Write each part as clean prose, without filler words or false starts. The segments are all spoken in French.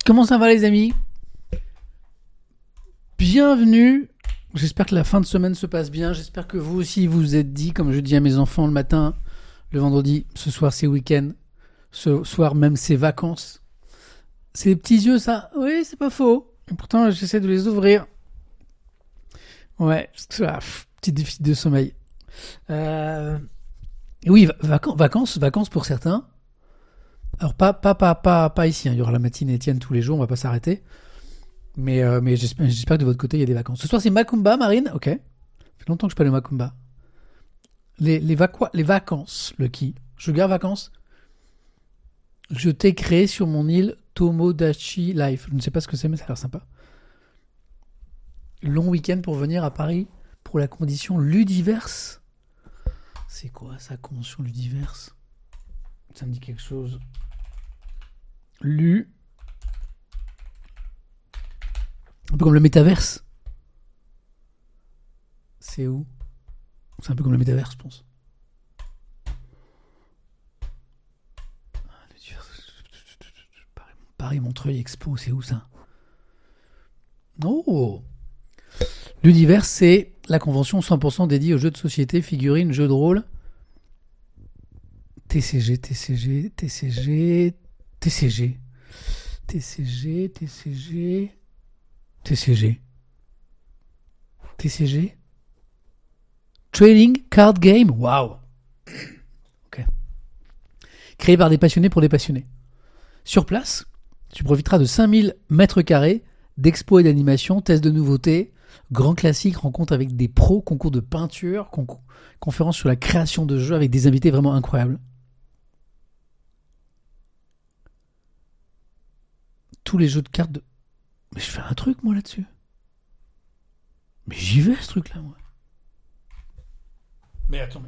Comment ça va les amis? Bienvenue. J'espère que la fin de semaine se passe bien. J'espère que vous aussi vous vous êtes dit, comme je dis à mes enfants le matin, le vendredi, ce soir c'est week-end, ce soir même c'est vacances. C'est des petits yeux ça? Oui, c'est pas faux. Et pourtant j'essaie de les ouvrir. Ouais, petit déficit de sommeil. Oui, vacances pour certains. Alors pas ici, hein. Il y aura la matinée Étienne tous les jours, on va pas s'arrêter. Mais j'espère que de votre côté il y a des vacances. Ce soir c'est Macumba, Marine. Ok. Ça fait longtemps que je parle de Macumba. Les vacances, le qui. Sugar vacances. Je t'ai créé sur mon île Tomodachi Life. Je ne sais pas ce que c'est, mais ça a l'air sympa. Long week-end pour venir à Paris pour la condition Ludiverse. C'est quoi ça, convention Ludiverse? Ça me dit quelque chose. Un peu comme le métaverse. C'est où? C'est un peu comme le métaverse, je pense. Paris Montreuil Expo, c'est où ça? Oh! L'Universe, c'est la convention 100% dédiée aux jeux de société, figurines, jeux de rôle. TCG. Trading Card Game. Waouh. Ok. Créé par des passionnés pour des passionnés. Sur place, tu profiteras de 5000 mètres carrés d'expos et d'animation, tests de nouveautés, grands classiques, rencontres avec des pros, concours de peinture, conférences sur la création de jeux avec des invités vraiment incroyables. Tous les jeux de cartes de... Mais je fais un truc, moi, là-dessus. Mais j'y vais, ce truc-là, moi. Mais attends,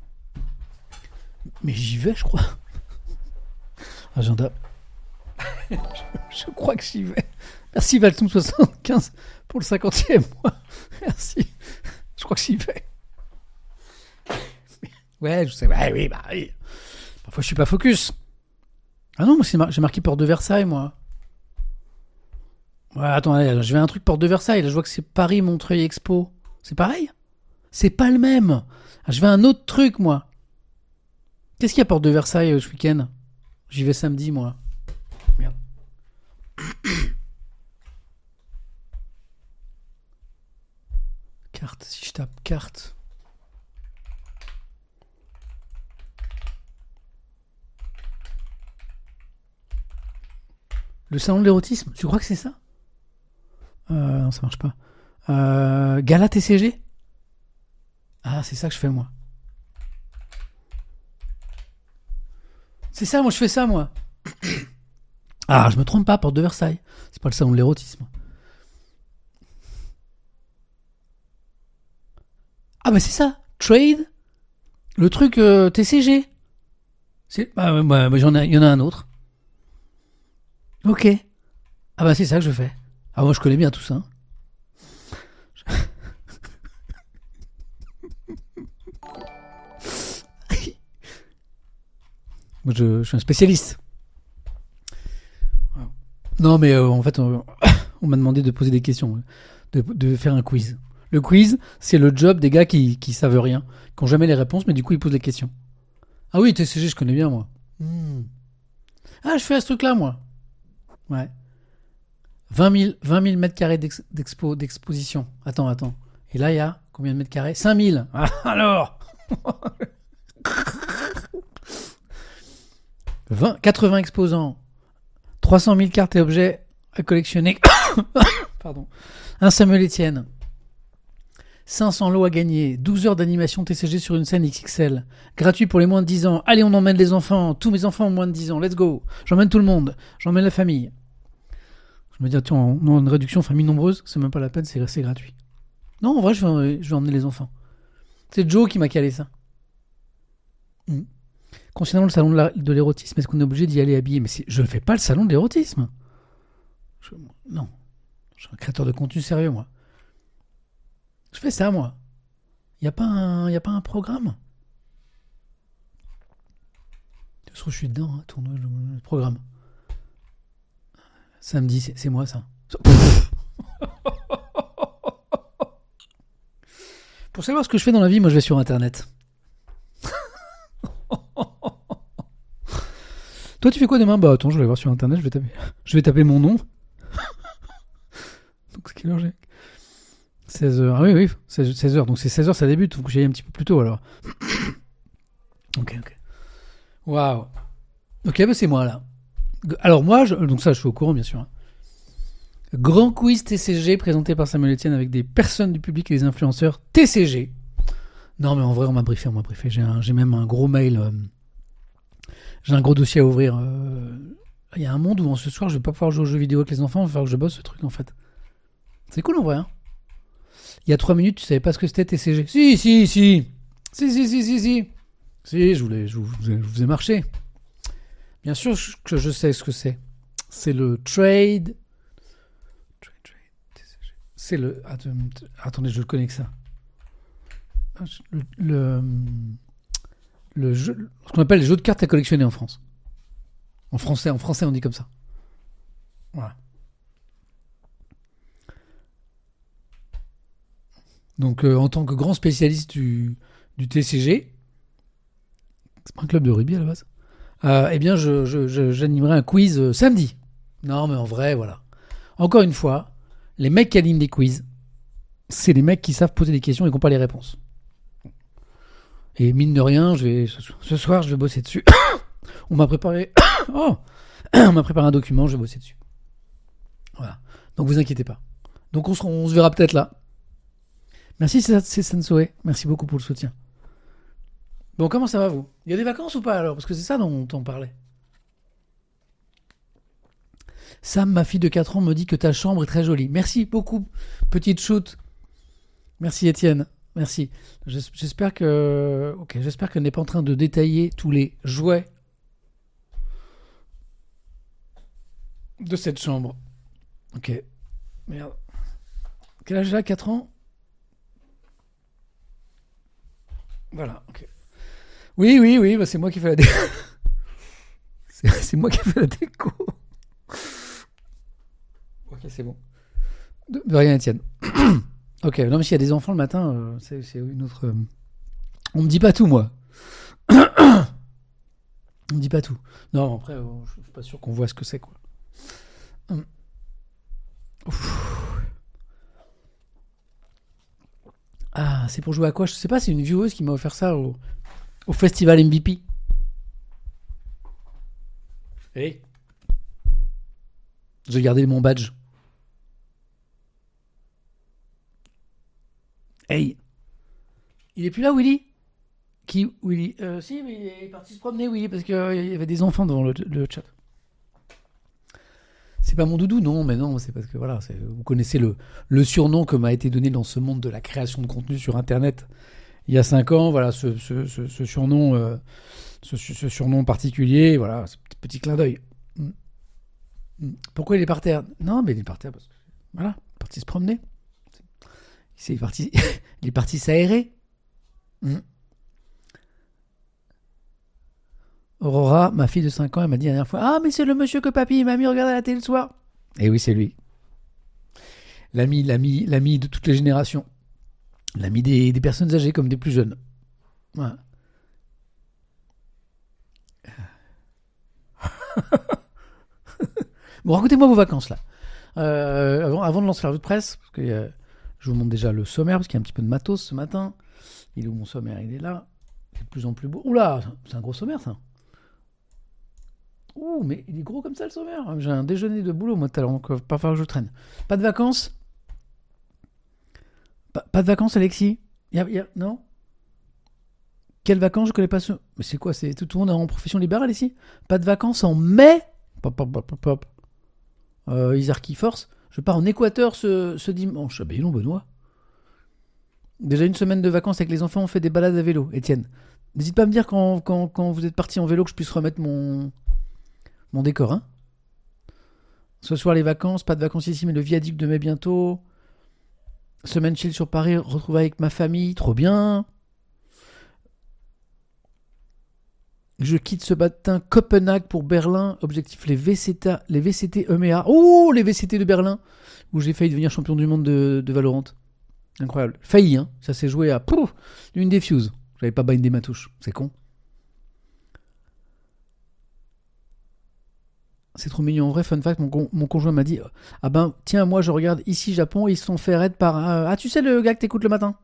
mais j'y vais, je crois. Agenda. je crois que j'y vais. Merci, Valton75, pour le 50e mois. Merci. Je crois que j'y vais. Ouais, je sais. Ouais, oui, bah oui. Parfois, je suis pas focus. Ah non, moi, j'ai marqué Porte de Versailles, moi. Ouais, attends, allez, je vais à un truc Porte de Versailles. Là, je vois que c'est Paris Montreuil Expo. C'est pareil? C'est pas le même. Je vais à un autre truc, moi. Qu'est-ce qu'il y a Porte de Versailles ce week-end? J'y vais samedi, moi. Merde. Carte, si je tape carte. Le salon de l'érotisme, tu crois que c'est ça? Non, ça marche pas. Gala TCG? Ah, c'est ça que je fais, moi. C'est ça, moi, je fais ça, moi. Ah, je me trompe pas, Porte de Versailles. C'est pas le salon de l'érotisme. Ah, bah c'est ça. Trade. Le truc TCG. Il y en a un autre. Ok. Ah, bah c'est ça que je fais. Ah, moi, je connais bien tout ça. Moi, je suis un spécialiste. Non, mais en fait, on m'a demandé de poser des questions, de faire un quiz. Le quiz, c'est le job des gars qui savent rien, qui n'ont jamais les réponses, mais du coup, ils posent des questions. Ah oui, TCG, je connais bien, moi. Ah, je fais à ce truc-là, moi. Ouais. 20 000 mètres carrés d'exposition. Attends. Et là, il y a combien de mètres carrés? 5 000. Ah, alors 80 exposants, 300 000 cartes et objets à collectionner. Pardon. Un Samuel Etienne. 500 lots à gagner. 12 heures d'animation TCG sur une scène XXL. Gratuit pour les moins de 10 ans. Allez, on emmène les enfants. Tous mes enfants ont moins de 10 ans. Let's go. J'emmène tout le monde. J'emmène la famille. Je me dis, tiens, on a une réduction famille nombreuse. C'est même pas la peine, c'est gratuit. Non, en vrai, je vais emmener les enfants. C'est Joe qui m'a calé ça. Concernant le salon de l'érotisme, est-ce qu'on est obligé d'y aller habillé? Mais je ne fais pas le salon de l'érotisme. Non. Je suis un créateur de contenu sérieux, moi. Je fais ça, moi. Il n'y a pas un programme. Je trouve que je suis dedans, tournoi, le programme. Samedi, c'est moi ça. Pour savoir ce que je fais dans la vie, moi je vais sur internet. Toi tu fais quoi demain? Bah attends, je vais voir sur internet, je vais taper mon nom. Donc c'est quelle heure j'ai? 16h. Ah oui, 16h. Donc c'est 16h, ça débute, faut que j'y aille un petit peu plus tôt alors. Ok. Waouh. Ok, bah c'est moi là. Alors moi, donc ça je suis au courant bien sûr. Hein. Grand quiz TCG présenté par Samuel Etienne avec des personnes du public et des influenceurs TCG. Non mais en vrai on m'a briefé. J'ai même un gros mail. J'ai un gros dossier à ouvrir. Il y a un monde où ce soir je vais pas pouvoir jouer aux jeux vidéo avec les enfants, il va falloir que je bosse ce truc en fait. C'est cool en vrai. Hein. Il y a 3 minutes tu savais pas ce que c'était TCG. Si. Si, je vous ai marché. Bien sûr que je sais ce que c'est. C'est le trade. C'est le. Attendez, je le connais que ça. Le jeu, ce qu'on appelle les jeux de cartes à collectionner en France. En français, on dit comme ça. Voilà. Donc, en tant que grand spécialiste du TCG, c'est pas un club de rugby à la base. Eh bien, j'animerai un quiz samedi. Non, mais en vrai, voilà. Encore une fois, les mecs qui animent des quiz, c'est les mecs qui savent poser des questions et qui n'ont pas les réponses. Et mine de rien, ce soir, je vais bosser dessus. On m'a préparé un document, je vais bosser dessus. Voilà. Donc vous inquiétez pas. Donc on se verra peut-être là. Merci c'est Sensoé. Merci beaucoup pour le soutien. Bon, comment ça va vous? Il y a des vacances ou pas alors? Parce que c'est ça dont on parlait. Sam, ma fille de 4 ans, me dit que ta chambre est très jolie. Merci beaucoup, petite shoot. Merci Étienne. Merci. J'espère qu'elle n'est pas en train de détailler tous les jouets de cette chambre. Ok. Merde. Quel âge j'ai? 4 ans? Voilà, ok. Oui, bah c'est moi qui fais la déco. c'est moi qui fais la déco. Ok, c'est bon. De rien, Étienne. Ok, non mais s'il y a des enfants le matin, c'est une autre... On me dit pas tout, moi. On me dit pas tout. Non, après, je suis pas sûr qu'on voit ce que c'est, quoi. Ah, c'est pour jouer à quoi? Je sais pas, c'est une vieweuse qui m'a offert ça au festival MVP. Hey. J'ai gardé mon badge. Hey. Il est plus là, Willy? Qui, Willy? Si, mais il est parti se promener, Willy, parce qu'il y avait des enfants devant le chat. C'est pas mon doudou, non, mais non, c'est parce que voilà, vous connaissez le surnom que m'a été donné dans ce monde de la création de contenu sur Internet il y a 5 ans, voilà, ce surnom, ce surnom particulier, voilà, ce petit clin d'œil. Pourquoi il est par terre? Non, mais il est par terre parce que, voilà, il est parti se promener. Il est parti s'aérer. Aurora, ma fille de 5 ans, elle m'a dit la dernière fois: ah, mais c'est le monsieur que papy m'a mis regarder à la télé le soir. Et oui, c'est lui. L'ami de toutes les générations. L'ami des personnes âgées comme des plus jeunes. Voilà. Bon, racontez-moi vos vacances là. Avant de lancer la revue de presse, parce que je vous montre déjà le sommaire, parce qu'il y a un petit peu de matos ce matin. Il est où mon sommaire? Il est là. Il est de plus en plus beau. Oula, c'est un gros sommaire ça. Ouh, mais il est gros comme ça le sommaire. J'ai un déjeuner de boulot moi tout à l'heure, donc pas falloir que je traîne. Pas de vacances? Pas de vacances, Alexis? Non? Quelles vacances? Je connais pas ce. Mais c'est quoi? C'est tout le monde est en profession libérale ici? Pas de vacances en mai? Pop. Isar qui force. Je pars en Équateur ce dimanche. Ah ben non, Benoît. Déjà une semaine de vacances avec les enfants, on fait des balades à vélo. Étienne, n'hésite pas à me dire quand vous êtes parti en vélo que je puisse remettre mon décor. Hein. Ce soir les vacances, pas de vacances ici, mais le viaduc de mai bientôt. Semaine chill sur Paris, retrouver avec ma famille, trop bien. Je quitte ce matin Copenhague pour Berlin. Objectif les VCT EMEA. Oh, les VCT de Berlin, où j'ai failli devenir champion du monde de Valorant. Incroyable. Failli, hein. Ça s'est joué à une des fuses. J'avais pas bindé ma touche. C'est con. C'est trop mignon. En vrai, fun fact, mon conjoint m'a dit ah ben, tiens, moi je regarde ici Japon, ils se sont fait raid par. Ah, tu sais le gars que t'écoutes le matin,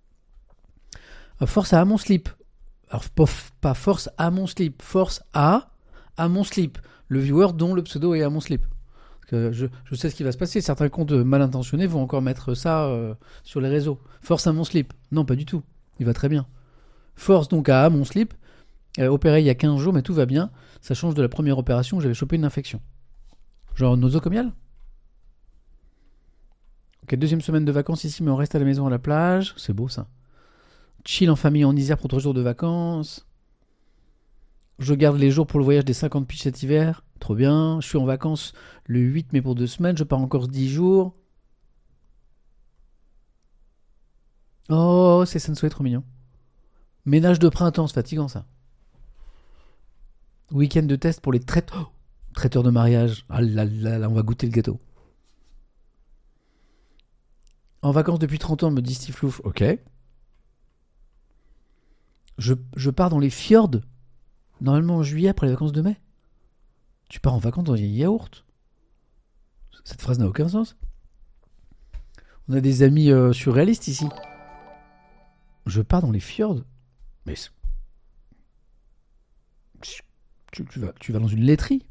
Force à mon slip. Alors, pas Force à mon slip, Force à mon slip. Le viewer dont le pseudo est à mon slip. Parce que je sais ce qui va se passer. Certains comptes mal intentionnés vont encore mettre ça sur les réseaux. Force à mon slip. Non, pas du tout. Il va très bien. Force donc à mon slip. Opéré il y a 15 jours, mais tout va bien. Ça change de la première opération où j'avais chopé une infection. Genre nosocomiale. Ok, deuxième semaine de vacances ici, mais on reste à la maison à la plage. C'est beau ça. Chill en famille en Isère pour 3 jours de vacances. Je garde les jours pour le voyage des 50 piges cet hiver. Trop bien. Je suis en vacances le 8 mai pour 2 semaines. Je pars encore 10 jours. Oh, c'est Sensei, trop mignon. Ménage de printemps, c'est fatigant ça. Week-end de test pour les traiteurs de mariage. Ah là là là, on va goûter le gâteau. En vacances depuis 30 ans, me dit Steve Louf. Ok. Je pars dans les fjords. Normalement en juillet après les vacances de mai. Tu pars en vacances dans les yaourts. Cette phrase n'a aucun sens. On a des amis surréalistes ici. Je pars dans les fjords. Mais tu vas dans une laiterie.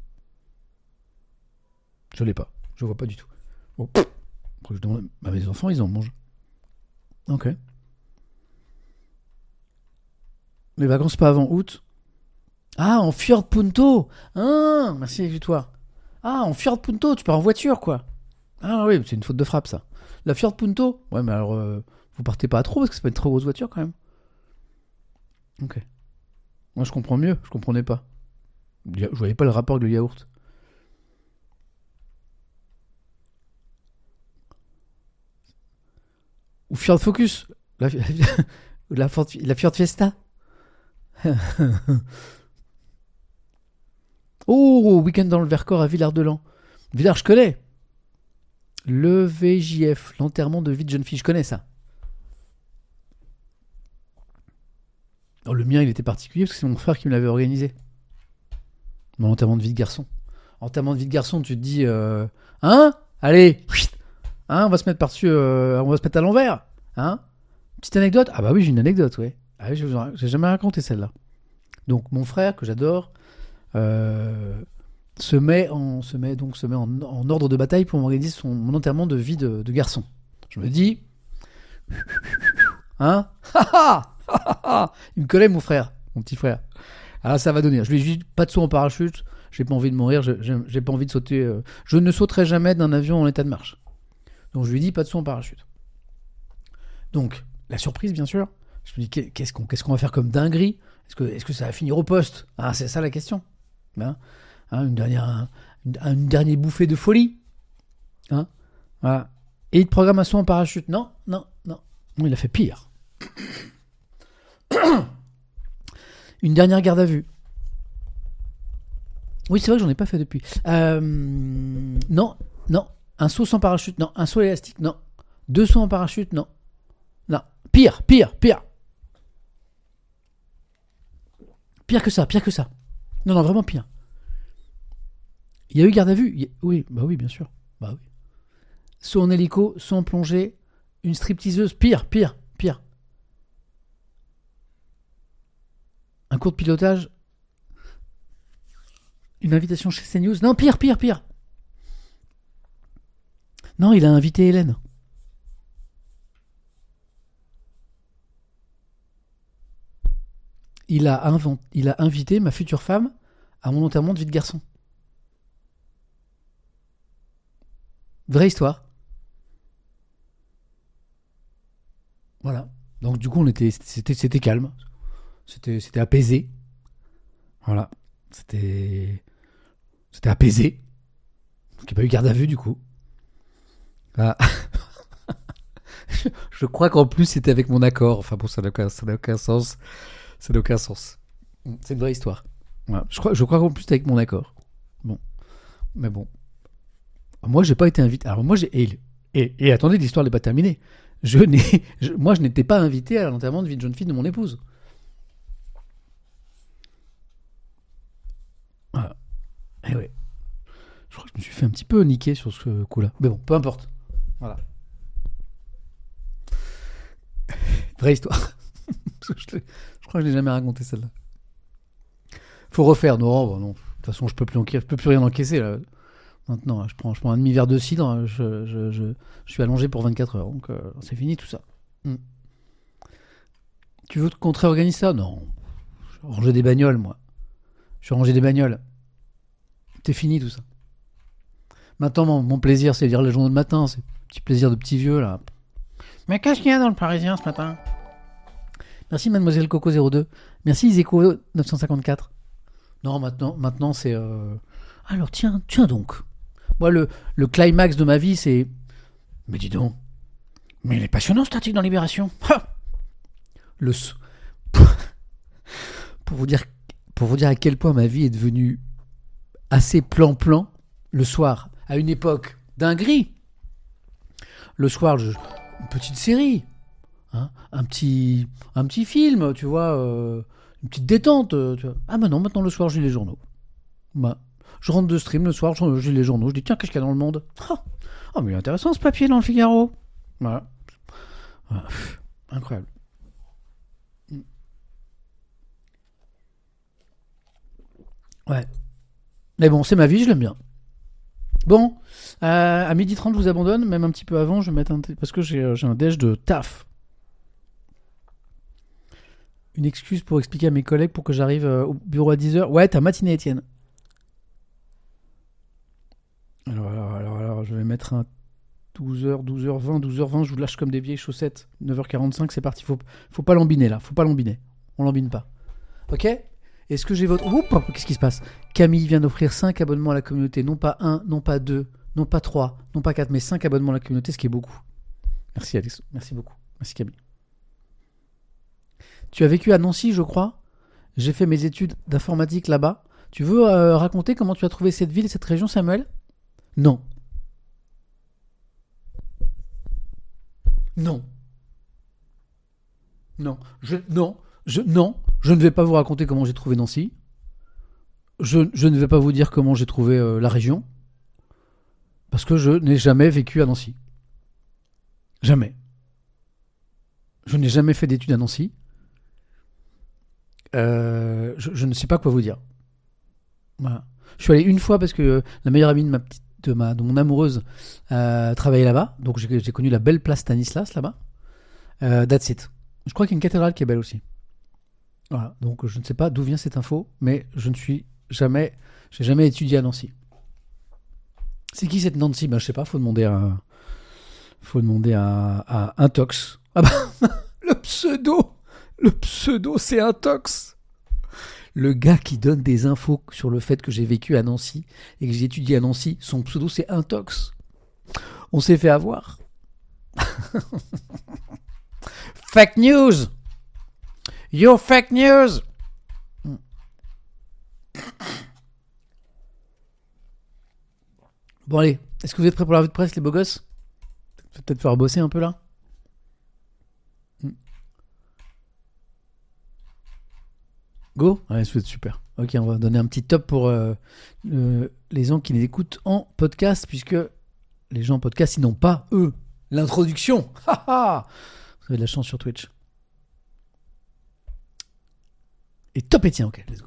Je l'ai pas. Je vois pas du tout. Bon. Je demande à mes enfants, ils en mangent. Ok. Les vacances pas avant août. Ah, en Fjord Punto. Ah, merci Victoire. Ah, en Fjord Punto, tu pars en voiture, quoi. Ah oui, c'est une faute de frappe, ça. La Fjord Punto. Ouais, mais alors, vous partez pas à trop, parce que c'est pas une très grosse voiture, quand même. Ok. Moi, je comprends mieux. Je comprenais pas. Je voyais pas le rapport avec le yaourt. Ou Fjord Focus. La Fjord Fiesta. Oh, week-end dans le Vercors à Villard-de-Lans. Villard, je connais. Le VJF, l'enterrement de vie de jeune fille, je connais ça. Oh, le mien, il était particulier parce que c'est mon frère qui me l'avait organisé. Mon enterrement de vie de garçon. Enterrement de vie de garçon, tu te dis, hein? Allez, hein, on va se mettre par-dessus, on va se mettre à l'envers, hein? Petite anecdote? Ah bah oui, j'ai une anecdote, ouais. Ah oui, j'ai jamais raconté celle-là. Donc mon frère, que j'adore, se met en ordre de bataille pour m'organiser mon enterrement de vie de garçon. Je me dis, hein? Il me connaît, mon frère, mon petit frère. Alors ça va donner. Je lui dis pas de saut en parachute. J'ai pas envie de mourir. J'ai pas envie de sauter. Je ne sauterai jamais d'un avion en état de marche. Donc je lui dis pas de saut en parachute. Donc la surprise, bien sûr. Je me dis qu'est-ce qu'on va faire comme dinguerie? Est-ce que ça va finir au poste? Ah, c'est ça la question. Hein, une dernière bouffée de folie. Hein, voilà. Et il te programme un saut en parachute? Non. Il a fait pire. Une dernière garde à vue. Oui, c'est vrai que j'en ai pas fait depuis. Non. Un saut sans parachute, non. Un saut élastique, non. 2 sauts en parachute, non. Pire. Pire que ça. Non, vraiment pire. Il y a eu garde à vue. Oui, bien sûr. Bah oui. Saut en hélico, saut en plongée, une stripteaseuse, pire. Un cours de pilotage, une invitation chez CNews. Non, pire. Non, il a invité Hélène. Il a invité ma future femme à mon enterrement de vie de garçon. Vraie histoire. Voilà. Donc du coup, c'était calme. C'était apaisé. Voilà. C'était apaisé. Il n'y a pas eu garde à vue du coup. Ah. Je crois qu'en plus c'était avec mon accord. Enfin bon, ça n'a aucun sens. C'est une vraie histoire. Voilà. Je crois qu'en plus t'es avec mon accord. Bon, mais bon. Moi, j'ai pas été invité. Alors moi, et attendez, l'histoire n'est pas terminée. Moi, je n'étais pas invité à l'enterrement de vie de jeune fille de mon épouse. Voilà. Et ouais. Je crois que je me suis fait un petit peu niquer sur ce coup-là. Mais bon, peu importe. Voilà. Vraie histoire. Je crois que je l'ai jamais raconté celle-là. Faut refaire. Non, non. De toute façon, je peux plus rien encaisser là. Maintenant, je prends un demi-verre de cidre. Je suis allongé pour 24 heures. Donc, c'est fini tout ça. Tu veux qu'on te réorganise ça? Non. Je suis rangé des bagnoles, moi. Je suis rangé des bagnoles. C'est fini tout ça. Maintenant, mon plaisir, c'est lire les journaux de matin. C'est un petit plaisir de petit vieux, là. Mais qu'est-ce qu'il y a dans le Parisien ce matin? Merci Mademoiselle Coco02. Merci Iseko954. Non, maintenant c'est... Alors, tiens donc. Moi, le climax de ma vie, c'est... Mais dis donc. Mais il est passionnant cet article dans Libération. Ha pour vous dire à quel point ma vie est devenue assez plan-plan le soir, à une époque dinguerie. Le soir, une petite série, hein, un petit film, tu vois, une petite détente. Tu vois. Ah, maintenant le soir, je lis les journaux. Bah, je rentre de stream le soir, je lis les journaux, je dis tiens, qu'est-ce qu'il y a dans le monde? Oh, mais il est intéressant ce papier dans le Figaro. Voilà. Incroyable. Ouais. Mais bon, c'est ma vie, je l'aime bien. Bon, à 12h30, je vous abandonne, même un petit peu avant, je vais mettre parce que j'ai un déj de taf. Une excuse pour expliquer à mes collègues pour que j'arrive au bureau à 10h. Ouais, t'as matinée, Étienne. Alors, je vais mettre un 12h, 12h20, 12h20, je vous lâche comme des vieilles chaussettes. 9h45, c'est parti. Faut pas lambiner là, faut pas lambiner. On lambine pas. Ok? Est-ce que j'ai votre... Oups, qu'est-ce qui se passe? Camille vient d'offrir 5 abonnements à la communauté. Non pas 1, non pas 2, non pas 3, non pas 4, mais 5 abonnements à la communauté, ce qui est beaucoup. Merci Alex, merci beaucoup. Merci Camille. Tu as vécu à Nancy, je crois. J'ai fait mes études d'informatique là-bas. Tu veux raconter comment tu as trouvé cette ville et cette région, Samuel? Non. Non. Non. Je ne vais pas vous raconter comment j'ai trouvé Nancy. Je ne vais pas vous dire comment j'ai trouvé la région. Parce que je n'ai jamais vécu à Nancy. Jamais. Je n'ai jamais fait d'études à Nancy. Je ne sais pas quoi vous dire. Voilà. Je suis allé une fois parce que la meilleure amie de mon amoureuse travaillait là-bas. Donc j'ai connu la belle place Stanislas là-bas. That's it. Je crois qu'il y a une cathédrale qui est belle aussi. Voilà. Donc je ne sais pas d'où vient cette info, mais j'ai jamais étudié à Nancy. C'est qui cette Nancy? Je sais pas. Faut demander à Intox. Ah bah le pseudo, c'est Intox. Le gars qui donne des infos sur le fait que j'ai vécu à Nancy et que j'ai étudié à Nancy, son pseudo c'est Intox. On s'est fait avoir. Fake news. Yo, fake news. Bon allez, est-ce que vous êtes prêts pour la revue de presse, les beaux gosses? Peut-être falloir bosser un peu là. Go? Ouais, ça va être super. Ok, on va donner un petit top pour les gens qui les écoutent en podcast, puisque les gens en podcast, ils n'ont pas, eux, l'introduction. Vous avez de la chance sur Twitch. Et top Étienne, ok, let's go.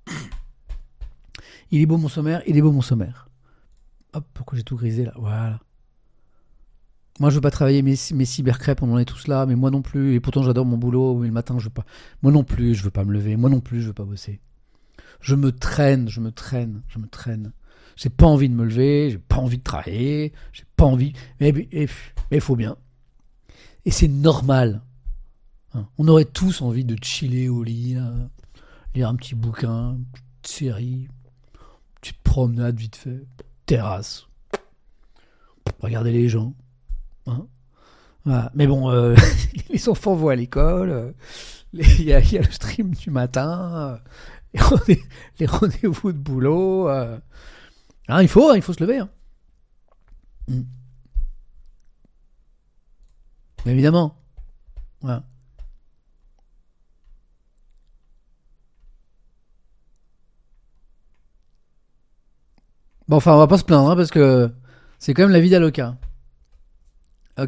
Il est beau mon sommaire. Hop, pourquoi j'ai tout grisé là? Voilà. Moi, je veux pas travailler mes cybercrêpes, on en est tous là, mais moi non plus. Et pourtant, j'adore mon boulot, mais le matin, je veux pas. Moi non plus, je veux pas me lever. Moi non plus, je veux pas bosser. Je me traîne. J'ai pas envie de me lever, j'ai pas envie de travailler, j'ai pas envie. Mais il faut bien. Et c'est normal. Hein. On aurait tous envie de chiller au lit, là, lire un petit bouquin, une petite série, une petite promenade vite fait, terrasse, regarder les gens. Hein, voilà. Mais bon, les enfants vont à l'école, il y a le stream du matin, les rendez-vous de boulot. Il faut se lever. Hein. Mais évidemment. Voilà. Bon, enfin, on va pas se plaindre, hein, parce que c'est quand même la vie d'Aloca. Ok ?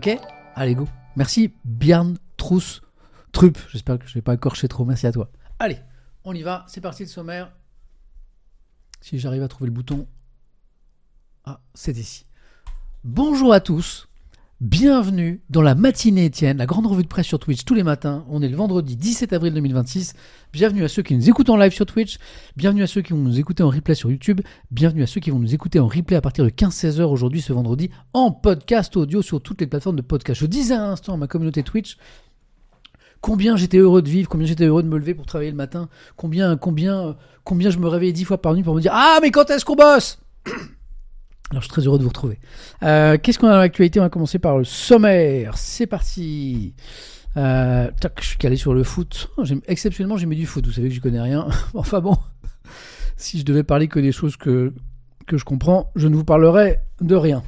Allez, go. Merci, Bjarne Trup. J'espère que je vais pas écorcher trop. Merci à toi. Allez, on y va. C'est parti, le sommaire. Si j'arrive à trouver le bouton. Ah, c'est ici. Bonjour à tous. Bienvenue dans la matinée Étienne, la grande revue de presse sur Twitch tous les matins. On est le vendredi 17 avril 2026. Bienvenue à ceux qui nous écoutent en live sur Twitch. Bienvenue à ceux qui vont nous écouter en replay sur YouTube. Bienvenue à ceux qui vont nous écouter en replay à partir de 15-16h aujourd'hui, ce vendredi, en podcast audio sur toutes les plateformes de podcast. Je disais à l'instant à ma communauté Twitch combien j'étais heureux de vivre, combien j'étais heureux de me lever pour travailler le matin, combien je me réveillais 10 fois par nuit pour me dire « Ah, mais quand est-ce qu'on bosse ?» Alors, je suis très heureux de vous retrouver. Qu'est-ce qu'on a dans l'actualité ? On va commencer par le sommaire. C'est parti. Je suis calé sur le foot. Exceptionnellement, j'ai mis du foot. Vous savez que je connais rien. Enfin bon, si je devais parler que des choses que je comprends, je ne vous parlerai de rien.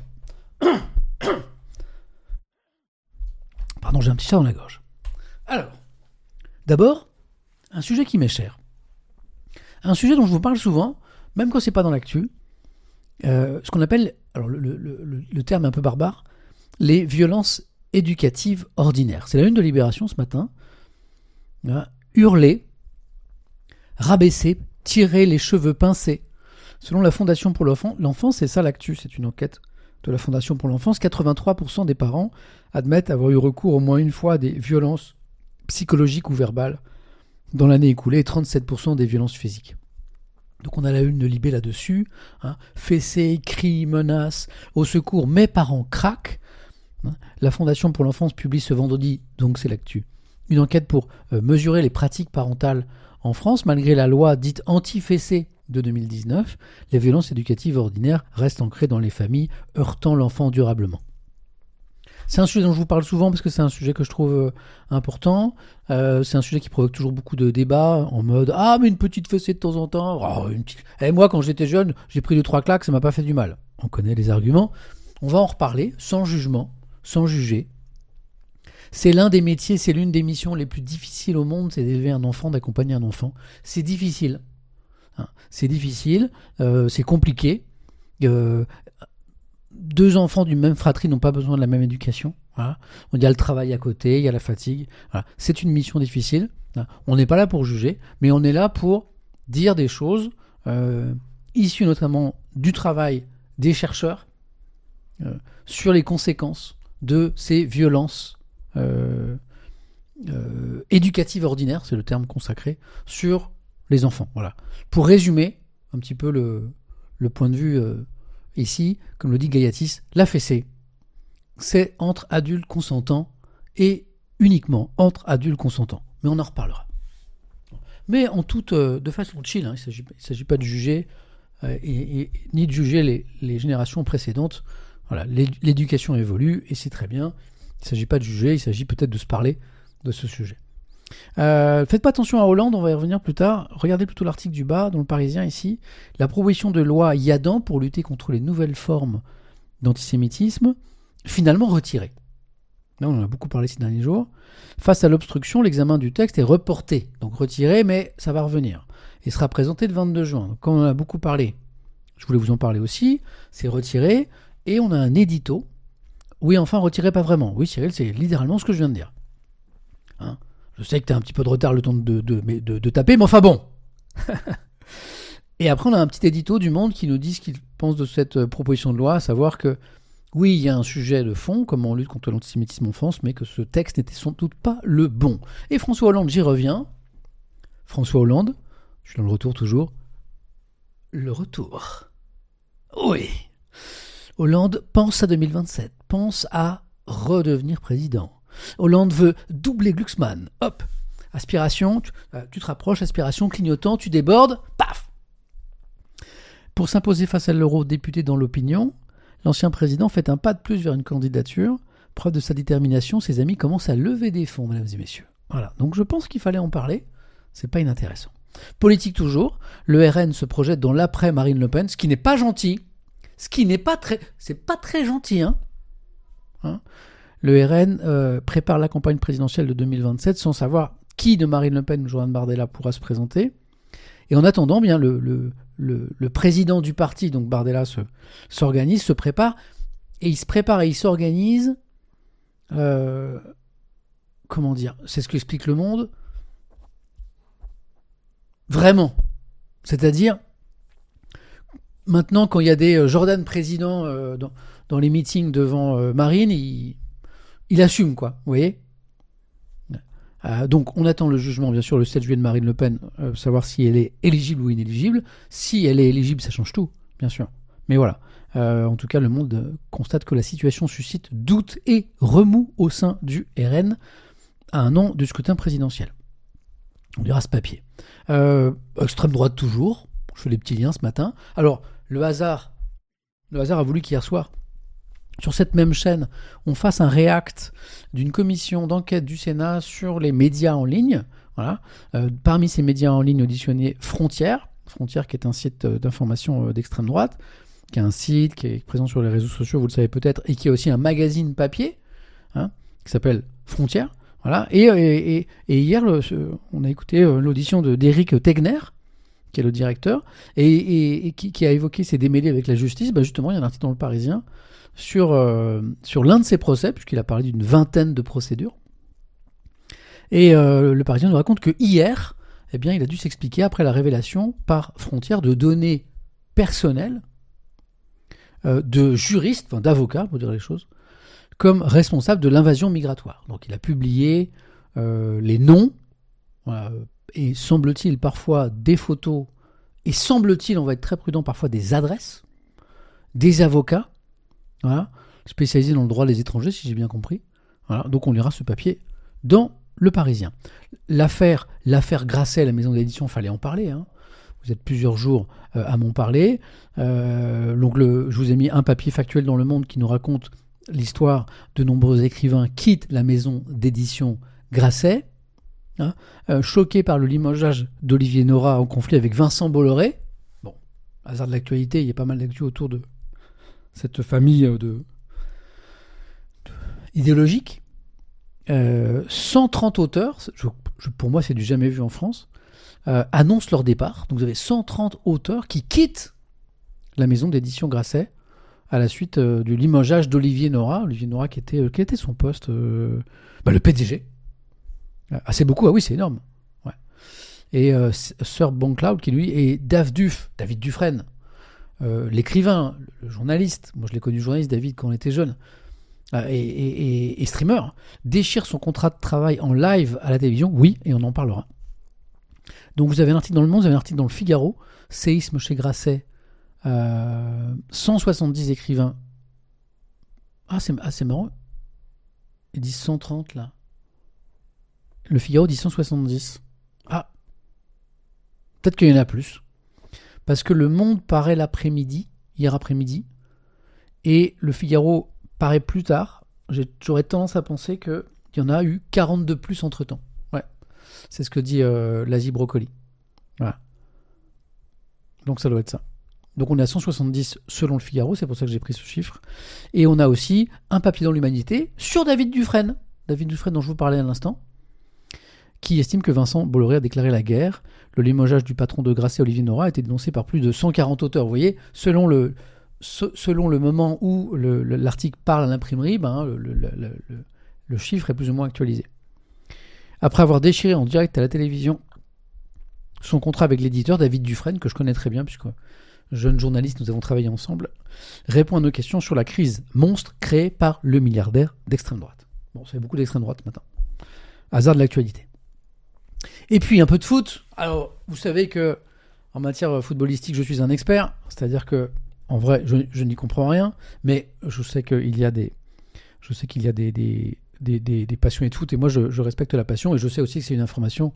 Pardon, j'ai un petit chat dans la gorge. Alors, d'abord, un sujet qui m'est cher. Un sujet dont je vous parle souvent, même quand c'est pas dans l'actu. Ce qu'on appelle, alors le terme est un peu barbare, les violences éducatives ordinaires. C'est la une de Libération ce matin. Hurler, rabaisser, tirer les cheveux pincés. Selon la Fondation pour l'enfance, c'est ça l'actu, c'est une enquête de la Fondation pour l'enfance, 83% des parents admettent avoir eu recours au moins une fois à des violences psychologiques ou verbales dans l'année écoulée et 37% des violences physiques. Donc on a la une de Libé là-dessus, fessées, cris, menaces, au secours, mes parents craquent. La Fondation pour l'enfance publie ce vendredi, donc c'est l'actu, une enquête pour mesurer les pratiques parentales en France. Malgré la loi dite anti-fessées de 2019, les violences éducatives ordinaires restent ancrées dans les familles, heurtant l'enfant durablement. C'est un sujet dont je vous parle souvent parce que c'est un sujet que je trouve important. C'est un sujet qui provoque toujours beaucoup de débats en mode « Ah, mais une petite fessée de temps en temps. Oh, Et moi, quand j'étais jeune, j'ai pris 2-3 claques, ça m'a pas fait du mal. » On connaît les arguments. On va en reparler sans jugement, sans juger. C'est l'un des métiers, c'est l'une des missions les plus difficiles au monde, c'est d'élever un enfant, d'accompagner un enfant. C'est difficile. C'est difficile, c'est compliqué. Deux enfants d'une même fratrie n'ont pas besoin de la même éducation. Voilà. Il y a le travail à côté, il y a la fatigue. Voilà. C'est une mission difficile. On n'est pas là pour juger, mais on est là pour dire des choses issues notamment du travail des chercheurs sur les conséquences de ces violences éducatives ordinaires, c'est le terme consacré, sur les enfants. Voilà. Pour résumer un petit peu le point de vue ici, comme le dit Gaillatis, la fessée, c'est entre adultes consentants et uniquement entre adultes consentants. Mais on en reparlera. Mais de façon chill, il ne s'agit pas de juger ni de juger les générations précédentes. Voilà, l'éducation évolue et c'est très bien. Il ne s'agit pas de juger, il s'agit peut-être de se parler de ce sujet. Faites pas attention à Hollande, on va y revenir plus tard. Regardez plutôt l'article du bas, dans le Parisien ici. La proposition de loi Yadan pour lutter contre les nouvelles formes d'antisémitisme, finalement retirée. Là, on en a beaucoup parlé ces derniers jours. Face à l'obstruction, l'examen du texte est reporté. Donc retiré, mais ça va revenir. Et sera présenté le 22 juin. Donc, quand on en a beaucoup parlé, je voulais vous en parler aussi, c'est retiré. Et on a un édito. Oui, enfin, retiré pas vraiment. Oui, Cyril, c'est littéralement ce que je viens de dire. Je sais que tu as un petit peu de retard le temps de taper, mais enfin bon. Et après, on a un petit édito du Monde qui nous dit ce qu'il pense de cette proposition de loi, à savoir que, oui, il y a un sujet de fond, comment on lutte contre l'antisémitisme en France, mais que ce texte n'était sans doute pas le bon. Et François Hollande, j'y reviens. François Hollande, je suis dans le retour toujours. Le retour. Oui. Hollande pense à 2027, pense à redevenir président. Hollande veut doubler Glucksmann. Hop, aspiration, tu te rapproches, aspiration, clignotant, tu débordes, paf. Pour s'imposer face à l'eurodéputé dans l'opinion, l'ancien président fait un pas de plus vers une candidature. Preuve de sa détermination, ses amis commencent à lever des fonds, mesdames et messieurs. Voilà, donc je pense qu'il fallait en parler, c'est pas inintéressant. Politique toujours, le RN se projette dans l'après Marine Le Pen, ce qui n'est pas gentil, c'est pas très gentil, hein. Le RN prépare la campagne présidentielle de 2027 sans savoir qui de Marine Le Pen ou Jordan Bardella pourra se présenter. Et en attendant, bien le président du parti, donc Bardella, s'organise, se prépare, et il se prépare et il s'organise. Comment dire ? C'est ce qu'explique Le Monde. Vraiment. C'est-à-dire, maintenant, quand il y a des Jordan présidents dans les meetings devant Marine, il assume, quoi. Vous voyez ? Donc, on attend le jugement, bien sûr, le 7 juillet de Marine Le Pen, savoir si elle est éligible ou inéligible. Si elle est éligible, ça change tout, bien sûr. Mais voilà. En tout cas, Le Monde constate que la situation suscite doute et remous au sein du RN à un an du scrutin présidentiel. On lira ce papier. Extrême droite toujours. Je fais les petits liens ce matin. Alors, le hasard a voulu qu'hier soir, sur cette même chaîne, on fasse un react d'une commission d'enquête du Sénat sur les médias en ligne. Voilà. Parmi ces médias en ligne auditionnés, Frontières qui est un site d'information d'extrême droite, qui a un site qui est présent sur les réseaux sociaux, vous le savez peut-être, et qui a aussi un magazine papier, qui s'appelle Frontières. Voilà. Et hier, on a écouté l'audition d'Éric Tegner, qui est le directeur, et qui a évoqué ses démêlés avec la justice. Justement, il y a un article dans Le Parisien sur l'un de ses procès, puisqu'il a parlé d'une vingtaine de procédures. Et Le Parisien nous raconte que hier, il a dû s'expliquer après la révélation par Frontières de données personnelles de juristes, d'avocats, pour dire les choses, comme responsable de l'invasion migratoire. Donc il a publié les noms, et semble-t-il parfois des photos, et semble-t-il, on va être très prudent, parfois des adresses, des avocats, spécialisés dans le droit des étrangers, si j'ai bien compris. Voilà, donc on lira ce papier dans Le Parisien. L'affaire Grasset, la maison d'édition, fallait en parler. Vous êtes plusieurs jours à m'en parler. Donc je vous ai mis un papier factuel dans Le Monde qui nous raconte l'histoire de nombreux écrivains quittent la maison d'édition Grasset, choqués par le limogeage d'Olivier Nora en conflit avec Vincent Bolloré. Bon, hasard de l'actualité, il y a pas mal d'actu autour de cette famille idéologique. 130 auteurs, pour moi c'est du jamais vu en France, annoncent leur départ. Donc vous avez 130 auteurs qui quittent la maison d'édition Grasset à la suite du limogeage d'Olivier Nora. Olivier Nora qui était son poste, le PDG. C'est beaucoup, oui c'est énorme. Ouais. Et Sir Bancloud qui lui est David Dufresne, l'écrivain, le journaliste, moi je l'ai connu journaliste David quand on était jeune, et streamer, déchire son contrat de travail en live à la télévision, oui, et on en parlera. Donc vous avez un article dans Le Monde, vous avez un article dans Le Figaro, séisme chez Grasset, 170 écrivains. C'est marrant. Ils disent 130 là. Le Figaro dit 170. Peut-être qu'il y en a plus. Parce que Le Monde paraît hier après-midi, et Le Figaro paraît plus tard. J'aurais tendance à penser qu'il y en a eu 40 de plus entre-temps. Ouais. C'est ce que dit l'Asie Brocoli. Voilà. Donc ça doit être ça. Donc on est à 170 selon Le Figaro, c'est pour ça que j'ai pris ce chiffre. Et on a aussi un papier dans l'Humanité sur David Dufresne. David Dufresne dont je vous parlais à l'instant, qui estime que Vincent Bolloré a déclaré la guerre. Le limogeage du patron de Grasset, Olivier Nora, a été dénoncé par plus de 140 auteurs. Vous voyez, selon le moment où l'article parle à l'imprimerie, le chiffre est plus ou moins actualisé. Après avoir déchiré en direct à la télévision son contrat avec l'éditeur, David Dufresne, que je connais très bien, puisque jeune journaliste, nous avons travaillé ensemble, répond à nos questions sur la crise monstre créée par le milliardaire d'extrême droite. Bon, ça fait beaucoup d'extrême droite ce matin. Hasard de l'actualité. Et puis un peu de foot. Alors, vous savez que en matière footballistique, je suis un expert, c'est-à-dire que en vrai, je n'y comprends rien, mais je sais qu'il y a des passionnés de foot, et moi je respecte la passion, et je sais aussi que c'est une information.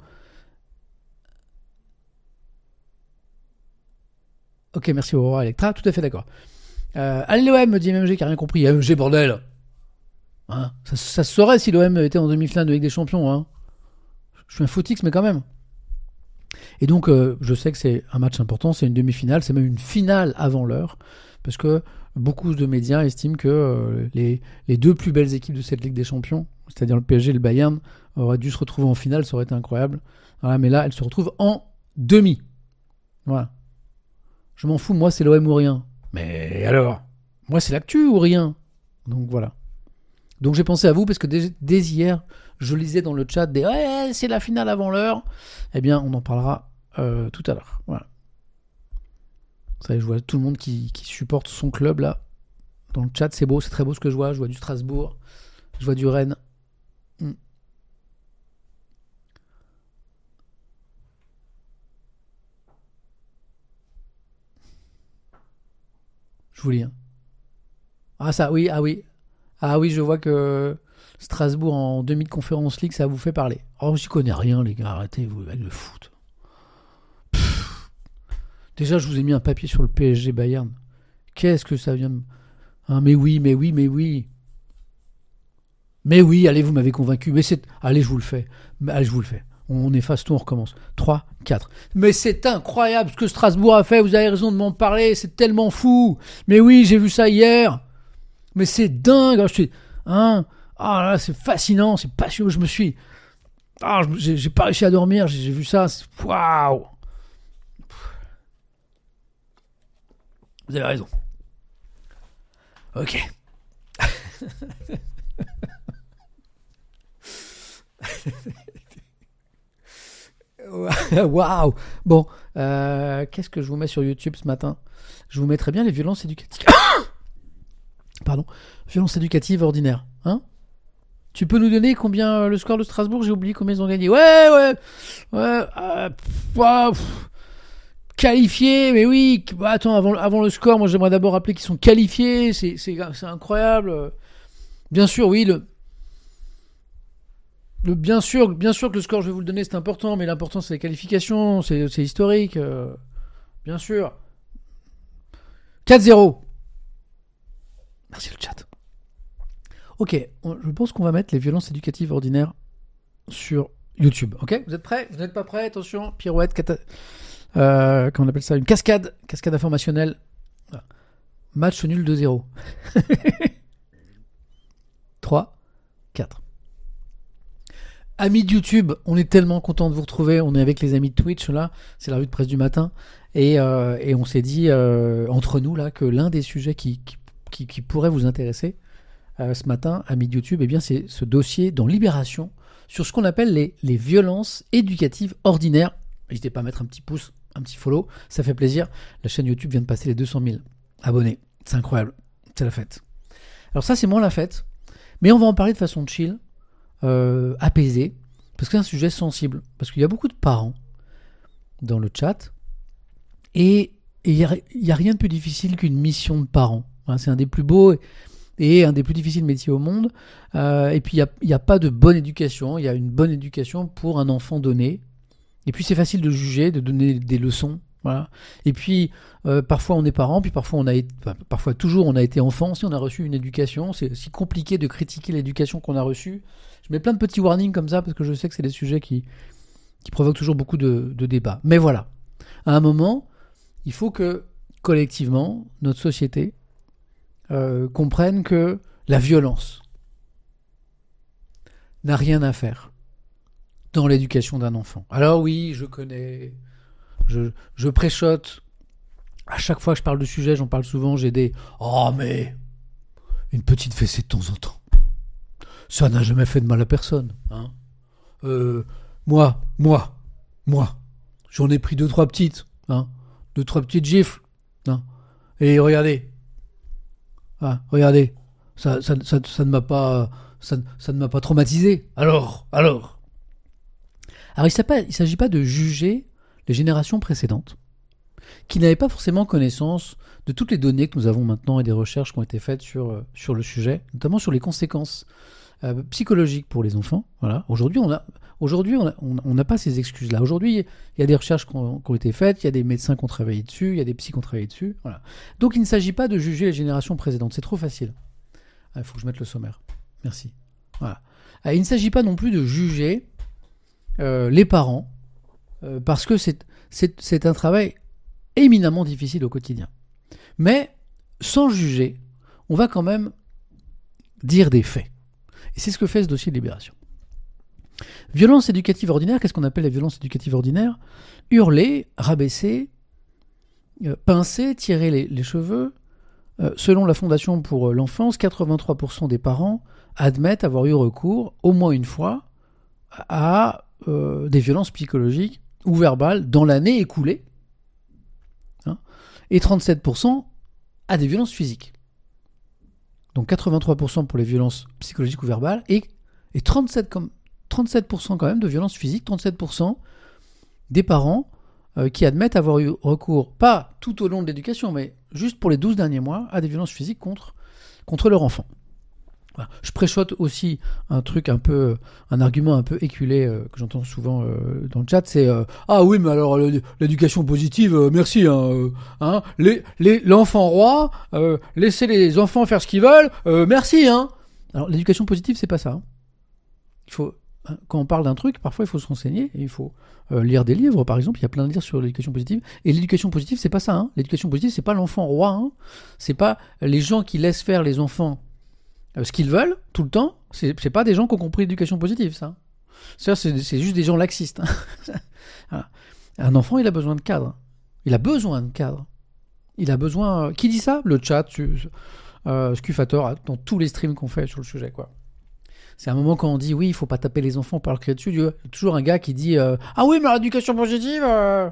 Ok, merci Aurora Electra, tout à fait d'accord. Allez l'OM, me dit MMG qui a rien compris. MMG, bordel, ça se saurait si l'OM était en demi-finale de Ligue des Champions. Je suis un footix, mais quand même. Et donc, je sais que c'est un match important, c'est une demi-finale, c'est même une finale avant l'heure, parce que beaucoup de médias estiment que les deux plus belles équipes de cette Ligue des Champions, c'est-à-dire le PSG et le Bayern, auraient dû se retrouver en finale, ça aurait été incroyable. Voilà, mais là, elles se retrouvent en demi. Voilà. Je m'en fous, moi, c'est l'OM ou rien. Mais alors, moi, c'est l'actu ou rien. Donc voilà. Donc j'ai pensé à vous parce que dès hier, je lisais dans le chat des ouais, c'est la finale avant l'heure. Eh bien, on en parlera tout à l'heure. Voilà. Vous savez, je vois tout le monde qui supporte son club là. Dans le chat, c'est beau, c'est très beau ce que je vois. Je vois du Strasbourg, je vois du Rennes. Je vous lis. Hein. Ah ça, oui, ah oui. Ah oui, je vois que Strasbourg en demi de Conférence League, ça vous fait parler. Oh, j'y connais rien, les gars, arrêtez vous avec le foot. Déjà, je vous ai mis un papier sur le PSG Bayern. Qu'est-ce que ça vient de... Hein, mais oui, mais oui, mais oui. Mais oui, allez, vous m'avez convaincu. Mais c'est... Allez, je vous le fais. Allez, je vous le fais. On efface tout, on recommence. 3, 4. Mais c'est incroyable ce que Strasbourg a fait. Vous avez raison de m'en parler. C'est tellement fou. Mais oui, j'ai vu ça hier. Mais c'est dingue. Je suis... Hein? Ah là, c'est fascinant. C'est passionnant. Je me suis... Ah, j'ai pas réussi à dormir. J'ai vu ça. Waouh. Vous avez raison. Ok. Waouh. Bon, qu'est-ce que je vous mets sur YouTube ce matin? Je vous mettrai bien les violences éducatives. Pardon. Violences éducatives ordinaires. Hein? Tu peux nous donner combien le score de Strasbourg? J'ai oublié combien ils ont gagné. Ouais. Qualifiés, mais oui. Bah, attends, avant le score, moi j'aimerais d'abord rappeler qu'ils sont qualifiés. C'est incroyable. Bien sûr, oui. Bien sûr que le score, je vais vous le donner, c'est important, mais l'important c'est les qualifications, c'est historique. Bien sûr. 4-0. Merci le chat. Ok, je pense qu'on va mettre les violences éducatives ordinaires sur YouTube. Ok, vous êtes prêts? Vous n'êtes pas prêts? Attention, pirouette, comment on appelle ça? Une cascade informationnelle. Voilà. Match nul 2-0. 3, 4. Amis de YouTube, on est tellement content de vous retrouver. On est avec les amis de Twitch là, c'est la revue de presse du matin, et on s'est dit entre nous là que l'un des sujets qui pourrait vous intéresser ce matin, amis de YouTube, eh bien c'est ce dossier dans Libération sur ce qu'on appelle les violences éducatives ordinaires. N'hésitez pas à mettre un petit pouce, un petit follow, ça fait plaisir. La chaîne YouTube vient de passer les 200 000 abonnés, c'est incroyable, c'est la fête. Alors ça c'est moins la fête, mais on va en parler de façon chill. Apaisé, parce que c'est un sujet sensible, parce qu'il y a beaucoup de parents dans le chat, et il y a rien de plus difficile qu'une mission de parent. Hein, c'est un des plus beaux et un des plus difficiles métiers au monde, et puis il n'y a pas de bonne éducation. Il y a une bonne éducation pour un enfant donné, et puis c'est facile de juger, de donner des leçons. Voilà. Et puis parfois on est parent, puis parfois toujours on a été enfant. Si on a reçu une éducation, c'est si compliqué de critiquer l'éducation qu'on a reçue. Je mets plein de petits warnings comme ça parce que je sais que c'est des sujets qui provoquent toujours beaucoup de débats. Mais voilà, à un moment, il faut que collectivement notre société comprenne que la violence n'a rien à faire dans l'éducation d'un enfant. Alors oui, je connais, je préchote. À chaque fois que je parle de sujet, j'en parle souvent, j'ai des « Oh mais, une petite fessée de temps en temps. Ça n'a jamais fait de mal à personne. Hein. Moi, j'en ai pris 2-3 petites. Hein. 2-3 petites gifles. Hein. Et regardez. Ah, regardez. Ça ne m'a pas... Ça ne m'a pas traumatisé. Alors. Il ne s'agit pas de juger les générations précédentes qui n'avaient pas forcément connaissance de toutes les données que nous avons maintenant et des recherches qui ont été faites sur le sujet, notamment sur les conséquences psychologiques pour les enfants. Voilà. Aujourd'hui, on n'a pas ces excuses-là. Aujourd'hui, il y a des recherches qui ont été faites, il y a des médecins qui ont travaillé dessus, il y a des psys qui ont travaillé dessus. Voilà. Donc, il ne s'agit pas de juger les générations précédentes. C'est trop facile. Il faut que je mette le sommaire. Merci. Voilà. Il ne s'agit pas non plus de juger les parents parce que c'est un travail éminemment difficile au quotidien. Mais, sans juger, on va quand même dire des faits. Et c'est ce que fait ce dossier de Libération. Violence éducative ordinaire, qu'est-ce qu'on appelle la violence éducative ordinaire ? Hurler, rabaisser, pincer, tirer les cheveux. Selon la Fondation pour l'enfance, 83% des parents admettent avoir eu recours, au moins une fois, à des violences psychologiques ou verbales dans l'année écoulée, hein, et 37% à des violences physiques. Donc 83% pour les violences psychologiques ou verbales et 37% quand même de violences physiques, 37% des parents qui admettent avoir eu recours, pas tout au long de l'éducation, mais juste pour les 12 derniers mois, à des violences physiques contre leur enfant. Voilà. Je préchote aussi un argument un peu éculé que j'entends souvent dans le chat, c'est ah oui, mais alors l'éducation positive, merci, hein, l'enfant roi, laissez les enfants faire ce qu'ils veulent, merci, hein. Alors l'éducation positive, c'est pas ça. Hein. Il faut, quand on parle d'un truc, parfois il faut se renseigner et il faut lire des livres, par exemple. Il y a plein de livres sur l'éducation positive. Et l'éducation positive, c'est pas ça. Hein. L'éducation positive, c'est pas l'enfant roi. Hein. C'est pas les gens qui laissent faire les enfants ce qu'ils veulent tout le temps. C'est pas des gens qui ont compris l'éducation positive, ça. C'est juste des gens laxistes. Hein. Voilà. Un enfant, il a besoin de cadre. Il a besoin de cadre. Il a besoin. Qui dit ça ? Le chat, Scufator, dans tous les streams qu'on fait sur le sujet, quoi. C'est un moment quand on dit oui, il faut pas taper les enfants par leur crier dessus. Il y a toujours un gars qui dit ah oui, mais l'éducation positive.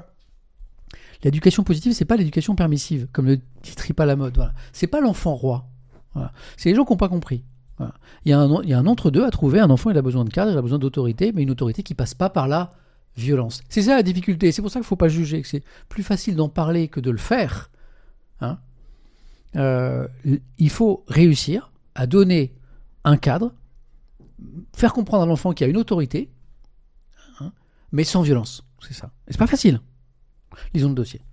L'éducation positive, c'est pas l'éducation permissive, comme le dit Tripa la mode. Voilà. C'est pas l'enfant roi. Voilà. C'est les gens qui n'ont pas compris. Voilà. Il y a un entre-deux à trouver. Un enfant, il a besoin de cadre, il a besoin d'autorité, mais une autorité qui passe pas par la violence. C'est ça la difficulté. C'est pour ça qu'il faut pas juger. Que c'est plus facile d'en parler que de le faire. Hein. Il faut réussir à donner un cadre, faire comprendre à l'enfant qu'il y a une autorité, hein, mais sans violence. C'est ça. Et c'est pas facile. Lisons le dossier.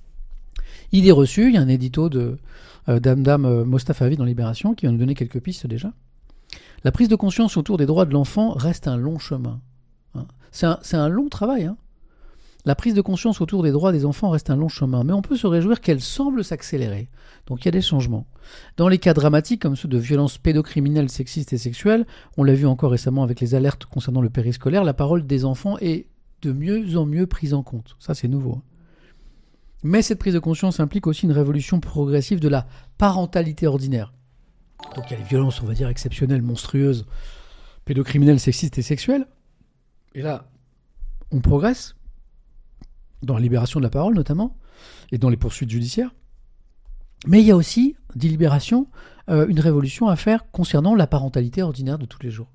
Idée reçue, il y a un édito de Damdam Mostafavi dans Libération qui va nous donner quelques pistes déjà. La prise de conscience autour des droits de l'enfant reste un long chemin. Hein. C'est un long travail. Hein. La prise de conscience autour des droits des enfants reste un long chemin, mais on peut se réjouir qu'elle semble s'accélérer. Donc il y a des changements. Dans les cas dramatiques comme ceux de violences pédocriminelles, sexistes et sexuelles, on l'a vu encore récemment avec les alertes concernant le périscolaire, la parole des enfants est de mieux en mieux prise en compte. Ça, c'est nouveau. Mais cette prise de conscience implique aussi une révolution progressive de la parentalité ordinaire. Donc il y a les violences, on va dire, exceptionnelles, monstrueuses, pédocriminelles, sexistes et sexuelles. Et là, on progresse dans la libération de la parole notamment, et dans les poursuites judiciaires. Mais il y a aussi, dit Libération, une révolution à faire concernant la parentalité ordinaire de tous les jours.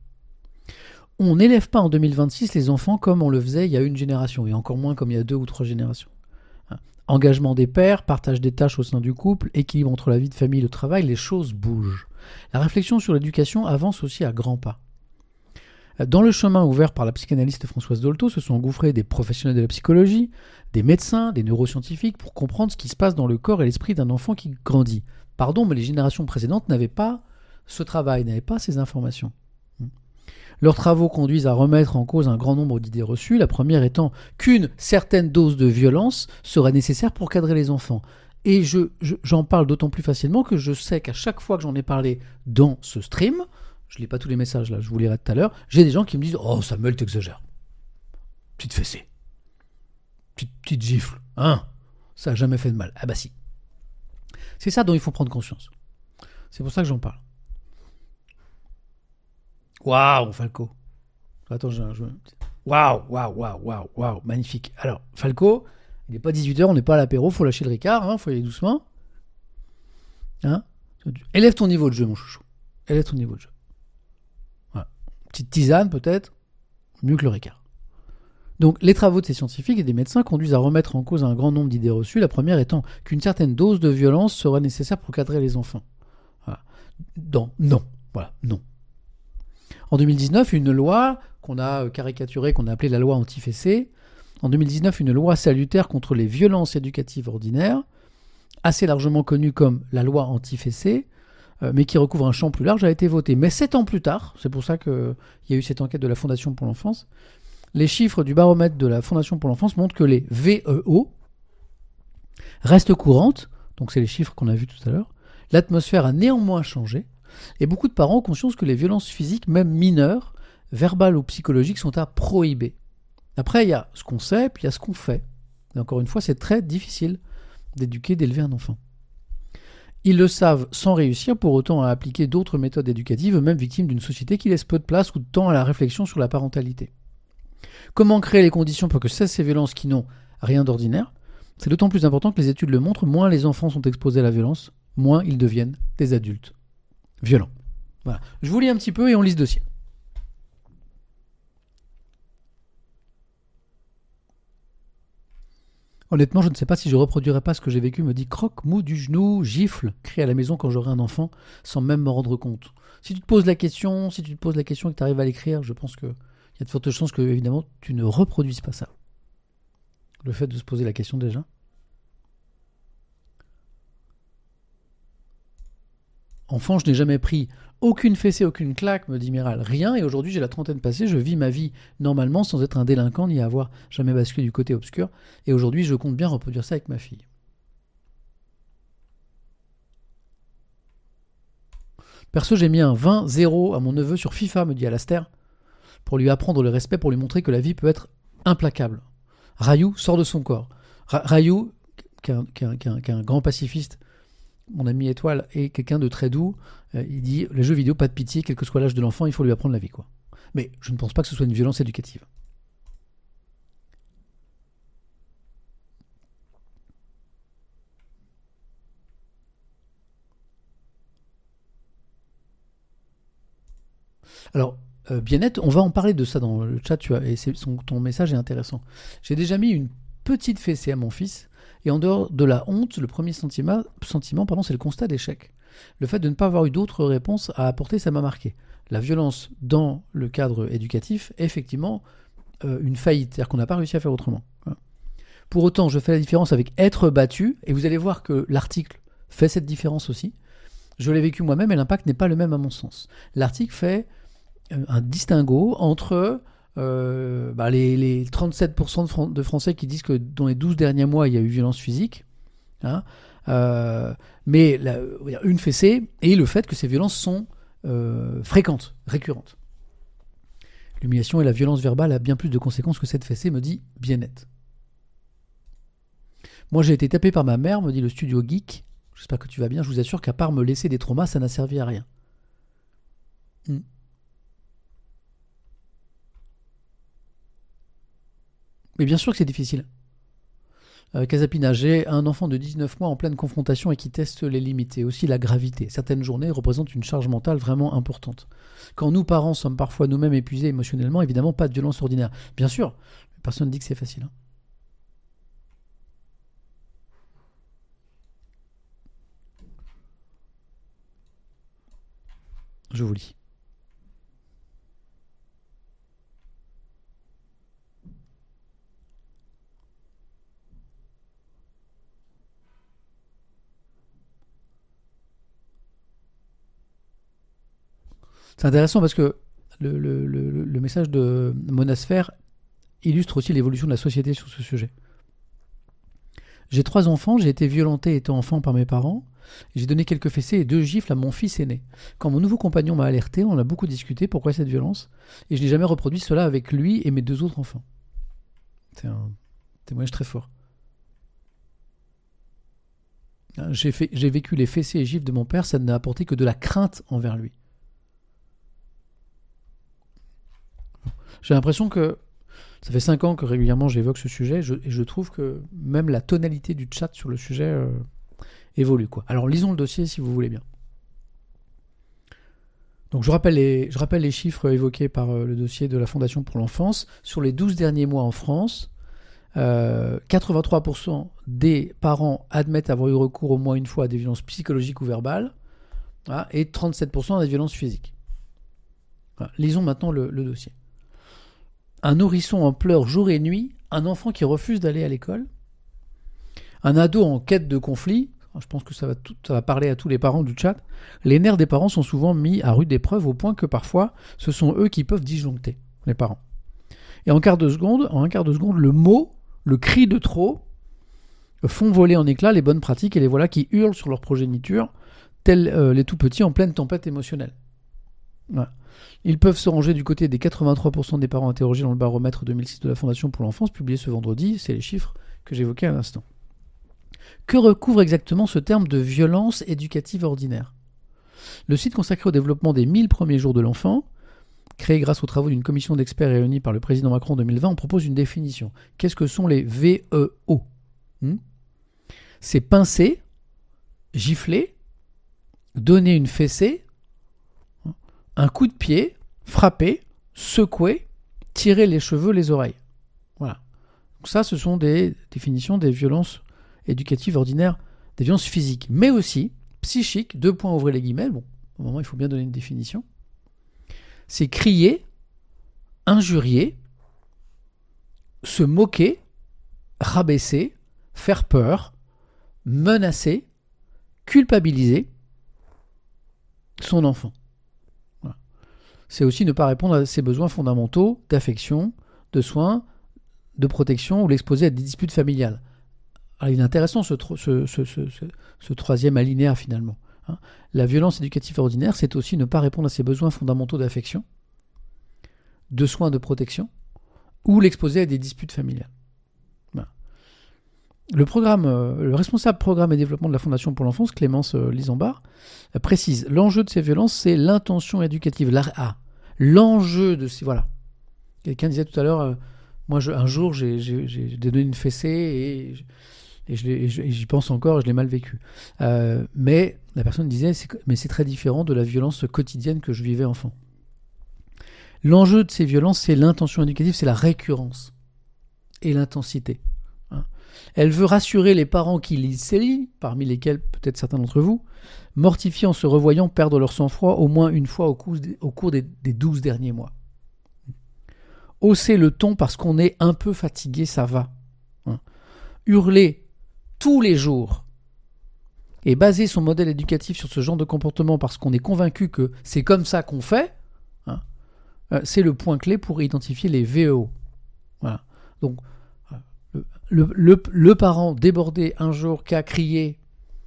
On n'élève pas en 2026 les enfants comme on le faisait il y a une génération, et encore moins comme il y a 2 ou 3 générations. Engagement des pères, partage des tâches au sein du couple, équilibre entre la vie de famille et le travail, les choses bougent. La réflexion sur l'éducation avance aussi à grands pas. Dans le chemin ouvert par la psychanalyste Françoise Dolto se sont engouffrés des professionnels de la psychologie, des médecins, des neuroscientifiques pour comprendre ce qui se passe dans le corps et l'esprit d'un enfant qui grandit. Pardon, mais les générations précédentes n'avaient pas ce travail, n'avaient pas ces informations. Leurs travaux conduisent à remettre en cause un grand nombre d'idées reçues, la première étant qu'une certaine dose de violence serait nécessaire pour cadrer les enfants. Et j'en parle d'autant plus facilement que je sais qu'à chaque fois que j'en ai parlé dans ce stream, je ne lis pas tous les messages là, je vous lirai tout à l'heure, j'ai des gens qui me disent « Oh Samuel, t'exagères. Petite fessée. Petite gifle. Hein, ça n'a jamais fait de mal. » Ah bah si. C'est ça dont il faut prendre conscience. C'est pour ça que j'en parle. Waouh, Falco. Attends, waouh, magnifique. Alors, Falco, il n'est pas 18h, on n'est pas à l'apéro, faut lâcher le Ricard, hein, faut y aller doucement. Hein, élève ton niveau de jeu, mon chouchou. Élève ton niveau de jeu. Voilà. Petite tisane, peut-être, mieux que le Ricard. Donc, les travaux de ces scientifiques et des médecins conduisent à remettre en cause un grand nombre d'idées reçues, la première étant qu'une certaine dose de violence sera nécessaire pour cadrer les enfants. Voilà. Non. En 2019, une loi qu'on a caricaturée, qu'on a appelée la loi anti-fessée. En 2019, une loi salutaire contre les violences éducatives ordinaires, assez largement connue comme la loi anti-fessée, mais qui recouvre un champ plus large, a été votée. Mais 7 ans plus tard, c'est pour ça qu'il y a eu cette enquête de la Fondation pour l'enfance, Les chiffres du baromètre de la Fondation pour l'enfance montrent que les VEO restent courantes, donc c'est les chiffres qu'on a vus tout à l'heure. L'atmosphère a néanmoins changé, et beaucoup de parents ont conscience que les violences physiques, même mineures, verbales ou psychologiques, sont à prohiber. Après, il y a ce qu'on sait, puis il y a ce qu'on fait. Et encore une fois, c'est très difficile d'éduquer, d'élever un enfant. Ils le savent sans réussir pour autant à appliquer d'autres méthodes éducatives, même victimes d'une société qui laisse peu de place ou de temps à la réflexion sur la parentalité. Comment créer les conditions pour que cessent ces violences qui n'ont rien d'ordinaire ? C'est d'autant plus important que les études le montrent, moins les enfants sont exposés à la violence, moins ils deviennent des adultes violents. Voilà. Je vous lis un petit peu et on lit ce dossier. Honnêtement, je ne sais pas si je reproduirais pas ce que j'ai vécu, me dit croque, mou du genou, gifle, crie à la maison quand j'aurai un enfant, sans même me rendre compte. Si tu te poses la question, et que tu arrives à l'écrire, je pense qu'il y a de fortes chances que, évidemment, tu ne reproduises pas ça. Le fait de se poser la question déjà. Enfant, je n'ai jamais pris aucune fessée, aucune claque, me dit Miral. Rien, et aujourd'hui j'ai la trentaine passée, je vis ma vie normalement sans être un délinquant ni avoir jamais basculé du côté obscur. Et aujourd'hui, je compte bien reproduire ça avec ma fille. Perso, j'ai mis un 20-0 à mon neveu sur FIFA, me dit Alastair, pour lui apprendre le respect, pour lui montrer que la vie peut être implacable. Rayou sort de son corps. Rayou, qui est un grand pacifiste, mon ami Étoile, est quelqu'un de très doux. Il dit, les jeux vidéo, pas de pitié, quel que soit l'âge de l'enfant, il faut lui apprendre la vie, quoi. Mais je ne pense pas que ce soit une violence éducative. Alors, Bien-être, on va en parler de ça dans le chat, ton message est intéressant. J'ai déjà mis une petite fessée à mon fils, et en dehors de la honte, le premier sentiment, c'est le constat d'échec. Le fait de ne pas avoir eu d'autres réponses à apporter, ça m'a marqué. La violence dans le cadre éducatif est effectivement une faillite, c'est-à-dire qu'on n'a pas réussi à faire autrement. Pour autant, je fais la différence avec être battu, et vous allez voir que l'article fait cette différence aussi. Je l'ai vécu moi-même, et l'impact n'est pas le même à mon sens. L'article fait un distinguo entre les 37% de Français qui disent que dans les 12 derniers mois, il y a eu violence physique, mais une fessée, et le fait que ces violences sont fréquentes, récurrentes. L'humiliation et la violence verbale a bien plus de conséquences que cette fessée, me dit Bien-être. Moi, j'ai été tapé par ma mère, me dit le studio geek. J'espère que tu vas bien. Je vous assure qu'à part me laisser des traumas, ça n'a servi à rien. Mais bien sûr que c'est difficile. Casapina, j'ai un enfant de 19 mois en pleine confrontation et qui teste les limites et aussi la gravité. Certaines journées représentent une charge mentale vraiment importante. Quand nous, parents, sommes parfois nous-mêmes épuisés émotionnellement, évidemment, pas de violence ordinaire. Bien sûr, personne ne dit que c'est facile. Je vous lis. C'est intéressant parce que le message de Monasphère illustre aussi l'évolution de la société sur ce sujet. J'ai 3 enfants, j'ai été violenté étant enfant par mes parents, et j'ai donné quelques fessées et 2 gifles à mon fils aîné. Quand mon nouveau compagnon m'a alerté, on a beaucoup discuté pourquoi cette violence, et je n'ai jamais reproduit cela avec lui et mes 2 autres enfants. C'est un témoignage très fort. J'ai vécu les fessées et gifles de mon père, ça n'a apporté que de la crainte envers lui. J'ai l'impression que ça fait 5 ans que régulièrement j'évoque ce sujet, et je trouve que même la tonalité du chat sur le sujet évolue, quoi. Alors lisons le dossier si vous voulez bien. Donc je rappelle les chiffres évoqués par le dossier de la Fondation pour l'enfance. Sur les 12 derniers mois en France, 83% des parents admettent avoir eu recours au moins une fois à des violences psychologiques ou verbales, et 37% à des violences physiques. Voilà. Lisons maintenant le dossier. Un nourrisson en pleurs jour et nuit, un enfant qui refuse d'aller à l'école, un ado en quête de conflit, je pense que ça va parler à tous les parents du chat, les nerfs des parents sont souvent mis à rude épreuve au point que parfois ce sont eux qui peuvent disjoncter, les parents. Et en un quart de seconde, le mot, le cri de trop, font voler en éclats les bonnes pratiques et les voilà qui hurlent sur leur progéniture, tels les tout-petits en pleine tempête émotionnelle. Voilà. Ils peuvent se ranger du côté des 83% des parents interrogés dans le baromètre 2006 de la Fondation pour l'enfance, publié ce vendredi. C'est les chiffres que j'évoquais à l'instant. Que recouvre exactement ce terme de violence éducative ordinaire ? Le site consacré au développement des 1000 premiers jours de l'enfant, créé grâce aux travaux d'une commission d'experts réunie par le président Macron en 2020, en propose une définition. Qu'est-ce que sont les VEO ? C'est pincer, gifler, donner une fessée, un coup de pied, frapper, secouer, tirer les cheveux, les oreilles. Voilà. Donc ça, ce sont des définitions des violences éducatives ordinaires, des violences physiques, mais aussi psychiques, 2 points, ouvrez les guillemets, bon, au moment il faut bien donner une définition. C'est crier, injurier, se moquer, rabaisser, faire peur, menacer, culpabiliser son enfant. Voilà. C'est aussi ne pas répondre à ses besoins fondamentaux d'affection, de soins, de protection ou l'exposer à des disputes familiales. Alors, il est intéressant ce troisième alinéa finalement. La violence éducative ordinaire, c'est aussi ne pas répondre à ses besoins fondamentaux d'affection, de soins, de protection, ou l'exposer à des disputes familiales. Voilà. Le responsable programme et développement de la Fondation pour l'enfance, Clémence Lisambard, précise l'enjeu de ces violences, c'est l'intention éducative. L'enjeu de ces... Voilà. Quelqu'un disait tout à l'heure, un jour, j'ai donné une fessée et j'y pense encore, je l'ai mal vécu. Mais la personne disait, mais c'est très différent de la violence quotidienne que je vivais enfant. L'enjeu de ces violences, c'est l'intention éducative, c'est la récurrence et l'intensité. Elle veut rassurer les parents qui lisent ces lignes, parmi lesquels peut-être certains d'entre vous, mortifiés en se revoyant perdre leur sang-froid au moins une fois au cours des 12 derniers mois. Hausser le ton parce qu'on est un peu fatigué, ça va. Hurler tous les jours et baser son modèle éducatif sur ce genre de comportement parce qu'on est convaincu que c'est comme ça qu'on fait, c'est le point clé pour identifier les VEO. Voilà. Donc, le parent débordé un jour qui a crié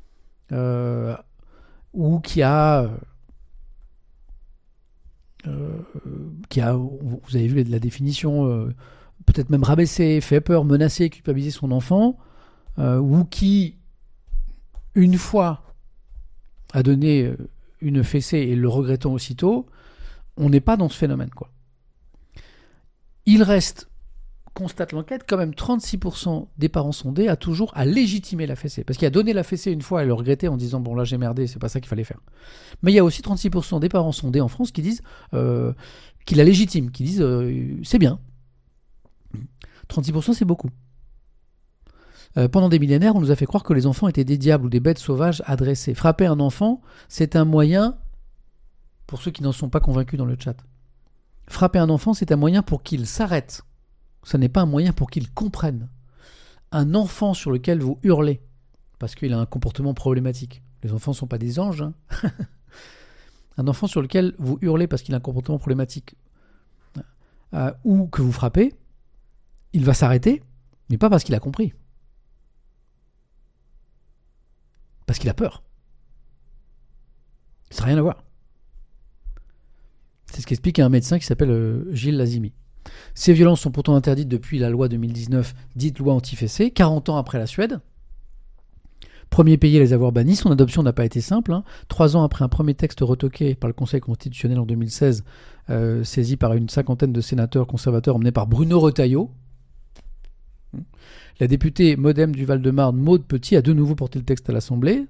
ou qui a, vous avez vu la définition, peut-être même rabaissé, fait peur, menacé, culpabilisé son enfant, ou qui, une fois, a donné une fessée et le regrettant aussitôt, on n'est pas dans ce phénomène, quoi. Il reste, constate l'enquête, quand même 36% des parents sondés a toujours à légitimer la fessée. Parce qu'il a donné la fessée une fois et le regrettait en disant « bon là j'ai merdé, c'est pas ça qu'il fallait faire ». Mais il y a aussi 36% des parents sondés en France qui disent qu'il la légitime, qui disent c'est bien. 36% c'est beaucoup. Pendant des millénaires, on nous a fait croire que les enfants étaient des diables ou des bêtes sauvages à dresser. Frapper un enfant, c'est un moyen, pour ceux qui n'en sont pas convaincus dans le chat, frapper un enfant, c'est un moyen pour qu'il s'arrête. Ce n'est pas un moyen pour qu'il comprenne. Un enfant sur lequel vous hurlez, parce qu'il a un comportement problématique. Les enfants ne sont pas des anges. Un enfant sur lequel vous hurlez parce qu'il a un comportement problématique, ou que vous frappez, il va s'arrêter, mais pas parce qu'il a compris. Parce qu'il a peur. Ça n'a rien à voir. C'est ce qu'explique un médecin qui s'appelle Gilles Lazimi. Ces violences sont pourtant interdites depuis la loi 2019, dite loi anti-fessée, 40 ans après la Suède. Premier pays à les avoir bannis, son adoption n'a pas été simple. 3 ans après un premier texte retoqué par le Conseil constitutionnel en 2016, saisi par une 50aine de sénateurs conservateurs emmenés par Bruno Retailleau. La députée MoDem du Val-de-Marne, Maude Petit, a de nouveau porté le texte à l'Assemblée.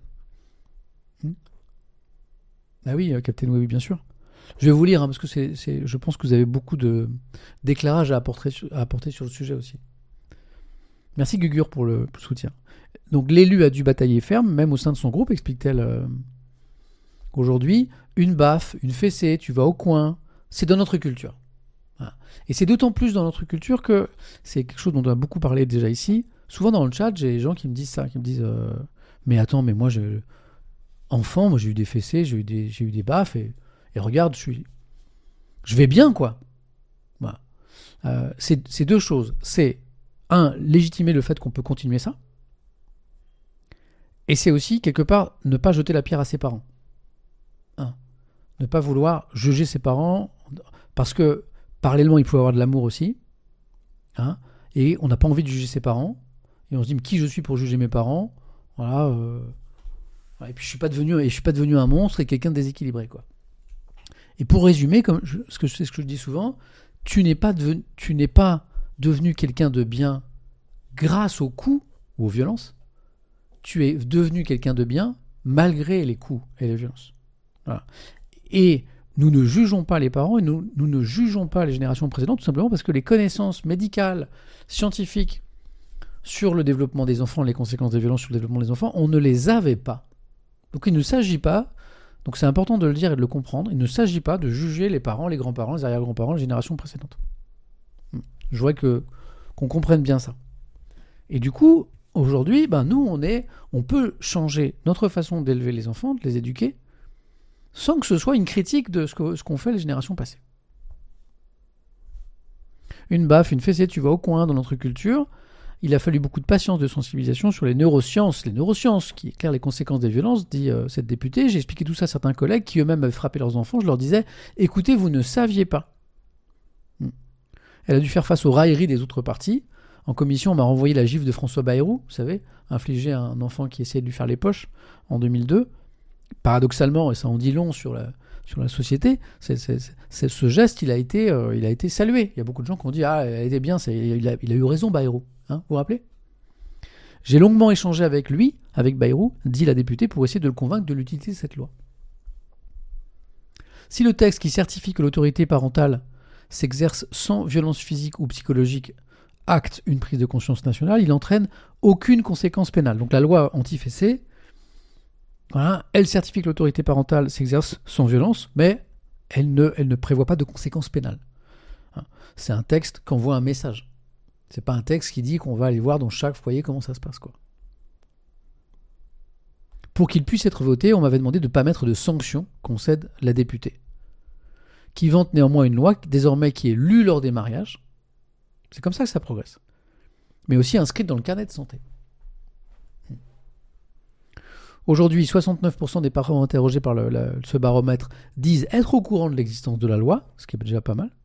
Ah oui, Captain Webby, bien sûr. Je vais vous lire, parce que je pense que vous avez beaucoup d'éclairage à apporter sur le sujet aussi. Merci Gugur pour le soutien. Donc l'élu a dû batailler ferme, même au sein de son groupe, explique-t-elle aujourd'hui. Une baffe, une fessée, tu vas au coin, c'est dans notre culture. Voilà. Et c'est d'autant plus dans notre culture que c'est quelque chose dont on a beaucoup parlé déjà ici. Souvent dans le chat, j'ai des gens qui me disent ça, qui me disent mais attends, mais moi, enfant, moi j'ai eu des fessées, j'ai eu des baffes, et regarde, je vais bien, quoi. Voilà. C'est deux choses. C'est, un, légitimer le fait qu'on peut continuer ça. Et c'est aussi, quelque part, ne pas jeter la pierre à ses parents. Un, ne pas vouloir juger ses parents, parce que, parallèlement, il faut avoir de l'amour aussi. Hein, et on n'a pas envie de juger ses parents. Et on se dit, mais qui je suis pour juger mes parents? Voilà. Et puis, je suis pas devenu un monstre et quelqu'un de déséquilibré, quoi. Et pour résumer, ce que je dis souvent, tu n'es pas devenu quelqu'un de bien grâce aux coups ou aux violences. Tu es devenu quelqu'un de bien malgré les coups et les violences. Voilà. Et nous ne jugeons pas les parents et nous ne jugeons pas les générations précédentes, tout simplement parce que les connaissances médicales, scientifiques sur le développement des enfants, les conséquences des violences sur le développement des enfants, on ne les avait pas. Donc il ne s'agit pas, donc c'est important de le dire et de le comprendre, il ne s'agit pas de juger les parents, les grands-parents, les arrière-grands-parents, les générations précédentes. Je voudrais qu'on comprenne bien ça. Et du coup, aujourd'hui, nous, on peut changer notre façon d'élever les enfants, de les éduquer, sans que ce soit une critique de ce qu'ont fait les générations passées. Une baffe, une fessée, tu vas au coin dans notre culture. Il a fallu beaucoup de patience, de sensibilisation sur les neurosciences qui éclairent les conséquences des violences, dit cette députée. J'ai expliqué tout ça à certains collègues qui eux-mêmes avaient frappé leurs enfants. Je leur disais, écoutez, vous ne saviez pas. Elle a dû faire face aux railleries des autres partis. En commission, on m'a renvoyé la gifle de François Bayrou, vous savez, infligée à un enfant qui essayait de lui faire les poches en 2002. Paradoxalement, et ça en dit long sur la société, ce geste, il a été salué. Il y a beaucoup de gens qui ont dit « Ah, elle était bien, il a eu raison, Bayrou. » Vous vous rappelez ? J'ai longuement échangé avec Bayrou, dit la députée, pour essayer de le convaincre de l'utilité de cette loi. Si le texte qui certifie que l'autorité parentale s'exerce sans violence physique ou psychologique acte une prise de conscience nationale, il n'entraîne aucune conséquence pénale. Donc la loi anti-fessée, voilà, elle certifie que l'autorité parentale s'exerce sans violence, mais elle ne prévoit pas de conséquences pénales. C'est un texte qui envoie un message. C'est pas un texte qui dit qu'on va aller voir dans chaque foyer comment ça se passe, quoi. Pour qu'il puisse être voté, on m'avait demandé de ne pas mettre de sanctions, concède la députée, qui vante néanmoins une loi désormais qui est lue lors des mariages. C'est comme ça que ça progresse. Mais aussi inscrite dans le carnet de santé. Aujourd'hui, 69% des parents interrogés par ce baromètre disent être au courant de l'existence de la loi, ce qui est déjà pas mal.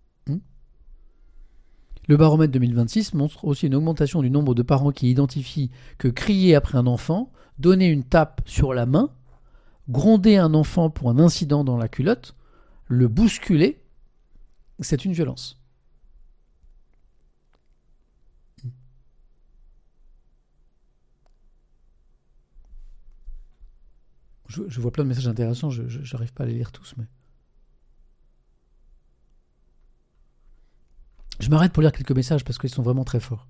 Le baromètre 2026 montre aussi une augmentation du nombre de parents qui identifient que crier après un enfant, donner une tape sur la main, gronder un enfant pour un incident dans la culotte, le bousculer, c'est une violence. Je vois plein de messages intéressants, je n'arrive pas à les lire tous, mais... Je m'arrête pour lire quelques messages parce qu'ils sont vraiment très forts.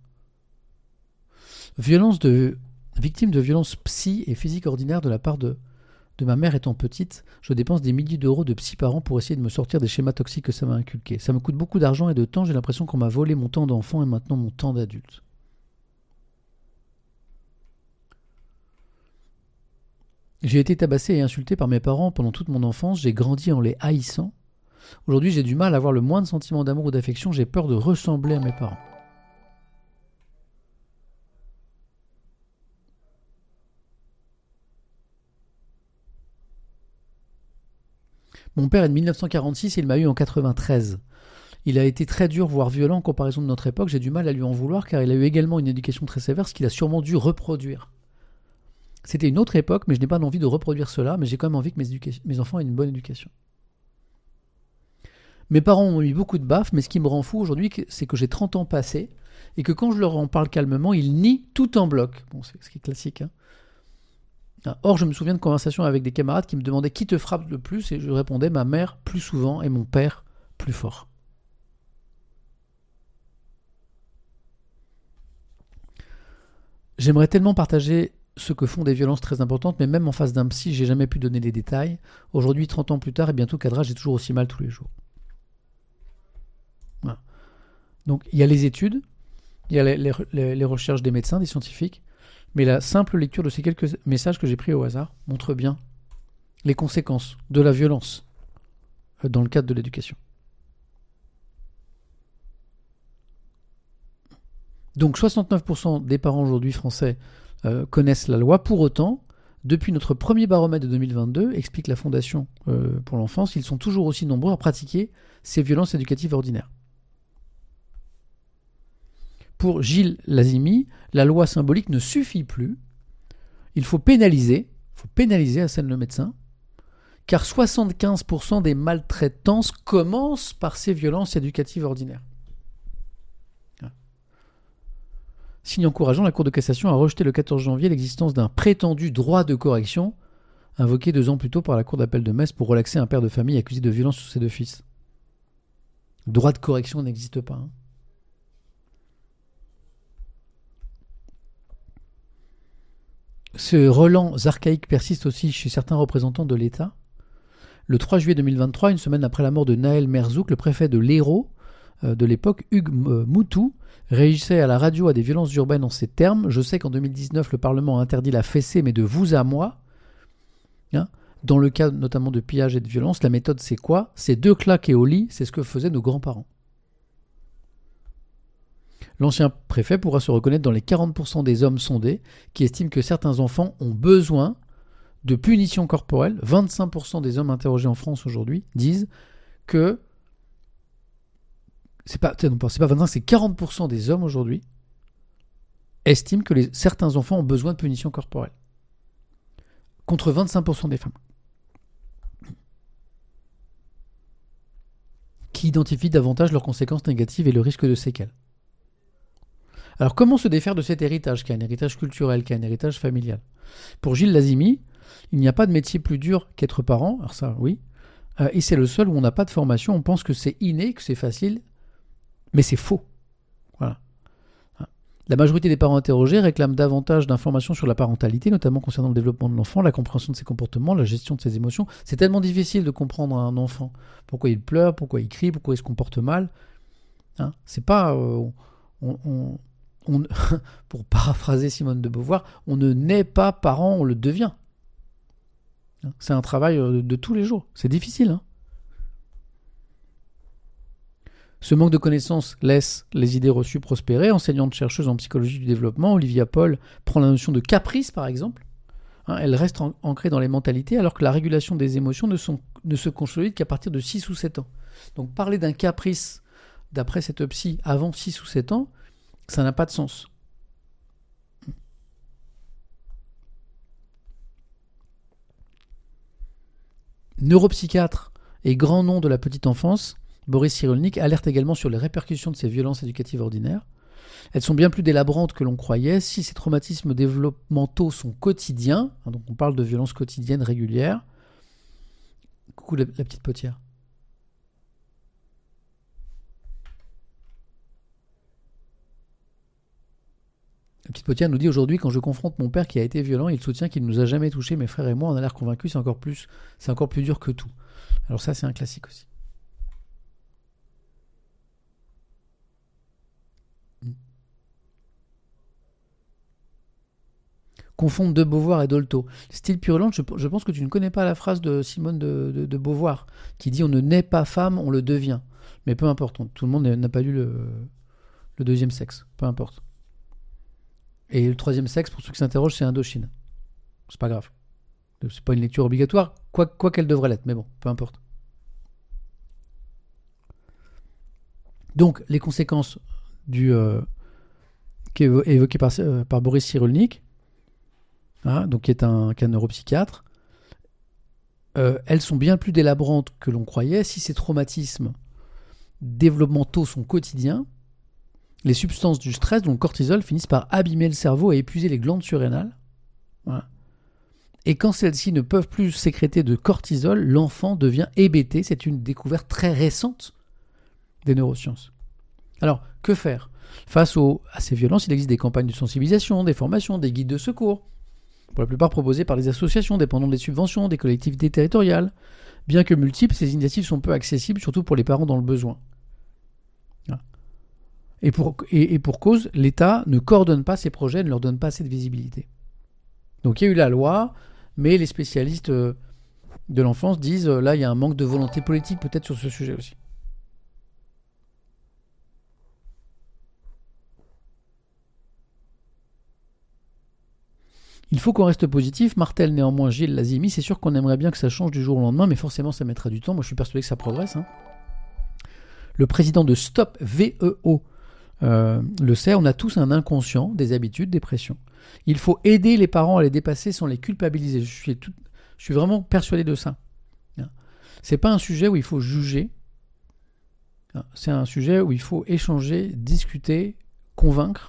Victime de violences psy et physiques ordinaires de la part de ma mère étant petite, je dépense des milliers d'euros de psy par an pour essayer de me sortir des schémas toxiques que ça m'a inculqués. Ça me coûte beaucoup d'argent et de temps, j'ai l'impression qu'on m'a volé mon temps d'enfant et maintenant mon temps d'adulte. J'ai été tabassé et insulté par mes parents pendant toute mon enfance, j'ai grandi en les haïssant. Aujourd'hui, j'ai du mal à avoir le moindre sentiment d'amour ou d'affection, j'ai peur de ressembler à mes parents. Mon père est de 1946 et il m'a eu en 93. Il a été très dur, voire violent en comparaison de notre époque. J'ai du mal à lui en vouloir car il a eu également une éducation très sévère, ce qu'il a sûrement dû reproduire. C'était une autre époque, mais je n'ai pas envie de reproduire cela, mais j'ai quand même envie que mes enfants aient une bonne éducation. Mes parents ont eu beaucoup de baffes, mais ce qui me rend fou aujourd'hui, c'est que j'ai 30 ans passés et que quand je leur en parle calmement, ils nient tout en bloc. Bon, c'est ce qui est classique. Or, je me souviens de conversations avec des camarades qui me demandaient qui te frappe le plus et je répondais ma mère plus souvent et mon père plus fort. J'aimerais tellement partager ce que font des violences très importantes, mais même en face d'un psy, j'ai jamais pu donner les détails. Aujourd'hui, 30 ans plus tard et bientôt cadrage, j'ai toujours aussi mal tous les jours. Voilà. Donc, il y a les études, il y a les recherches des médecins, des scientifiques, mais la simple lecture de ces quelques messages que j'ai pris au hasard montre bien les conséquences de la violence dans le cadre de l'éducation. Donc 69% des parents aujourd'hui français connaissent la loi. Pour autant, depuis notre premier baromètre de 2022, explique la Fondation pour l'enfance, ils sont toujours aussi nombreux à pratiquer ces violences éducatives ordinaires. Pour Gilles Lazimi, la loi symbolique ne suffit plus. Il faut pénaliser, assène le médecin, car 75% des maltraitances commencent par ces violences éducatives ordinaires. Signe encourageant, la Cour de cassation a rejeté le 14 janvier l'existence d'un prétendu droit de correction invoqué 2 ans plus tôt par la Cour d'appel de Metz pour relaxer un père de famille accusé de violence sur ses 2 fils. Droit de correction n'existe pas. Ce relent archaïque persiste aussi chez certains représentants de l'État. Le 3 juillet 2023, une semaine après la mort de Naël Merzouk, le préfet de l'Hérault de l'époque, Hugues Moutou, réagissait à la radio à des violences urbaines en ces termes. Je sais qu'en 2019, le Parlement a interdit la fessée, mais de vous à moi. Dans le cas notamment de pillage et de violence, la méthode c'est quoi ? C'est 2 claques et au lit, c'est ce que faisaient nos grands-parents. L'ancien préfet pourra se reconnaître dans les 40% des hommes sondés qui estiment que certains enfants ont besoin de punitions corporelles. 25% des hommes interrogés en France aujourd'hui disent que c'est pas 25, c'est 40% des hommes aujourd'hui estiment que certains enfants ont besoin de punitions corporelles. Contre 25% des femmes. Qui identifient davantage leurs conséquences négatives et le risque de séquelles. Alors comment se défaire de cet héritage, qui est un héritage culturel, qui est un héritage familial ? Pour Gilles Lazimi, il n'y a pas de métier plus dur qu'être parent, alors ça oui, et c'est le seul où on n'a pas de formation, on pense que c'est inné, que c'est facile, mais c'est faux. Voilà. La majorité des parents interrogés réclament davantage d'informations sur la parentalité, notamment concernant le développement de l'enfant, la compréhension de ses comportements, la gestion de ses émotions. C'est tellement difficile de comprendre un enfant. Pourquoi il pleure, pourquoi il crie, pourquoi il se comporte mal. C'est pas... pour paraphraser Simone de Beauvoir, on ne naît pas parent, on le devient. C'est un travail de tous les jours. C'est difficile. Ce manque de connaissances laisse les idées reçues prospérer. Enseignante-chercheuse en psychologie du développement, Olivia Paul prend la notion de caprice, par exemple. Elle reste ancrée dans les mentalités, alors que la régulation des émotions ne se consolide qu'à partir de 6 ou 7 ans. Donc parler d'un caprice, d'après cette psy, avant 6 ou 7 ans, ça n'a pas de sens. Neuropsychiatre et grand nom de la petite enfance, Boris Cyrulnik alerte également sur les répercussions de ces violences éducatives ordinaires. Elles sont bien plus délabrantes que l'on croyait. Si ces traumatismes développementaux sont quotidiens, donc on parle de violences quotidiennes régulières. Coucou la petite potière. La petite potière nous dit aujourd'hui, quand je confronte mon père qui a été violent, il soutient qu'il ne nous a jamais touchés, mes frères et moi, on a l'air convaincus, c'est encore plus dur que tout. Alors ça, c'est un classique aussi. Confondre de Beauvoir et Dolto. Style purulent, je pense que tu ne connais pas la phrase de Simone de Beauvoir, qui dit « On ne naît pas femme, on le devient ». Mais peu importe, tout le monde n'a pas lu le deuxième sexe, peu importe. Et le troisième sexe, pour ceux qui s'interrogent, c'est Indochine. C'est pas grave. C'est pas une lecture obligatoire, quoi qu'elle devrait l'être, mais bon, peu importe. Donc, les conséquences évoquées par Boris Cyrulnik, donc qui est un neuropsychiatre, elles sont bien plus délabrantes que l'on croyait. Si ces traumatismes développementaux sont quotidiens, les substances du stress, dont le cortisol, finissent par abîmer le cerveau et épuiser les glandes surrénales. Voilà. Et quand celles-ci ne peuvent plus sécréter de cortisol, l'enfant devient hébété. C'est une découverte très récente des neurosciences. Alors, que faire ? Face à ces violences, il existe des campagnes de sensibilisation, des formations, des guides de secours, pour la plupart proposés par des associations dépendant des subventions, des collectivités territoriales. Bien que multiples, ces initiatives sont peu accessibles, surtout pour les parents dans le besoin. Et pour cause, l'État ne coordonne pas ces projets, ne leur donne pas assez de visibilité. Donc il y a eu la loi, mais les spécialistes de l'enfance disent là il y a un manque de volonté politique peut-être sur ce sujet aussi. Il faut qu'on reste positif, martèle néanmoins Gilles Lazimi. C'est sûr qu'on aimerait bien que ça change du jour au lendemain, mais forcément ça mettra du temps. Moi je suis persuadé que ça progresse. Le président de Stop VEO le sait, on a tous un inconscient, des habitudes, des pressions. Il faut aider les parents à les dépasser sans les culpabiliser. Je suis vraiment persuadé de ça. C'est pas un sujet où il faut juger. C'est un sujet où il faut échanger, discuter, convaincre.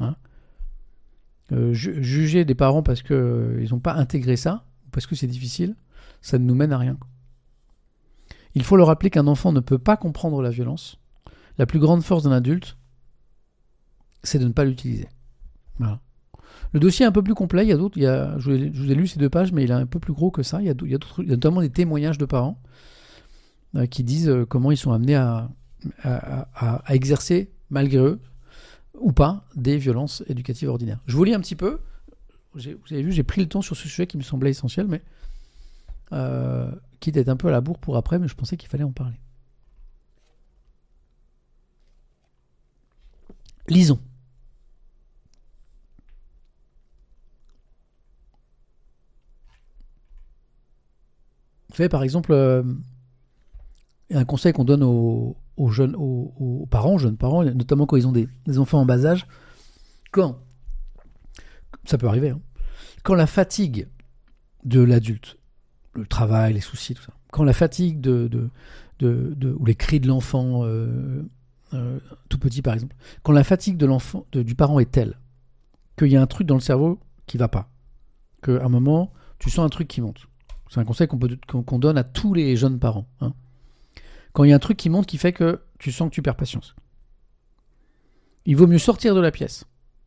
Juger des parents parce qu'ils n'ont pas intégré ça, parce que c'est difficile, ça ne nous mène à rien. Il faut leur rappeler qu'un enfant ne peut pas comprendre la violence. La plus grande force d'un adulte, c'est de ne pas l'utiliser. Voilà. Le dossier est un peu plus complet. Il y a d'autres. Je vous ai lu ces 2 pages, mais il est un peu plus gros que ça. Il y a notamment des témoignages de parents qui disent comment ils sont amenés à exercer, malgré eux, ou pas, des violences éducatives ordinaires. Je vous lis un petit peu. Vous avez vu, j'ai pris le temps sur ce sujet qui me semblait essentiel, mais quitte à être un peu à la bourre pour après, mais je pensais qu'il fallait en parler. Lisons. Vous savez, par exemple, un conseil qu'on donne aux jeunes parents, notamment quand ils ont des enfants en bas âge, quand, ça peut arriver, quand la fatigue de l'adulte, le travail, les soucis, tout ça, quand la fatigue ou les cris de l'enfant, tout petit par exemple, quand la fatigue de l'enfant, du parent est telle qu'il y a un truc dans le cerveau qui va pas, qu'à un moment, tu sens un truc qui monte. C'est un conseil qu'on donne à tous les jeunes parents. Quand il y a un truc qui monte qui fait que tu sens que tu perds patience, il vaut mieux sortir de la pièce.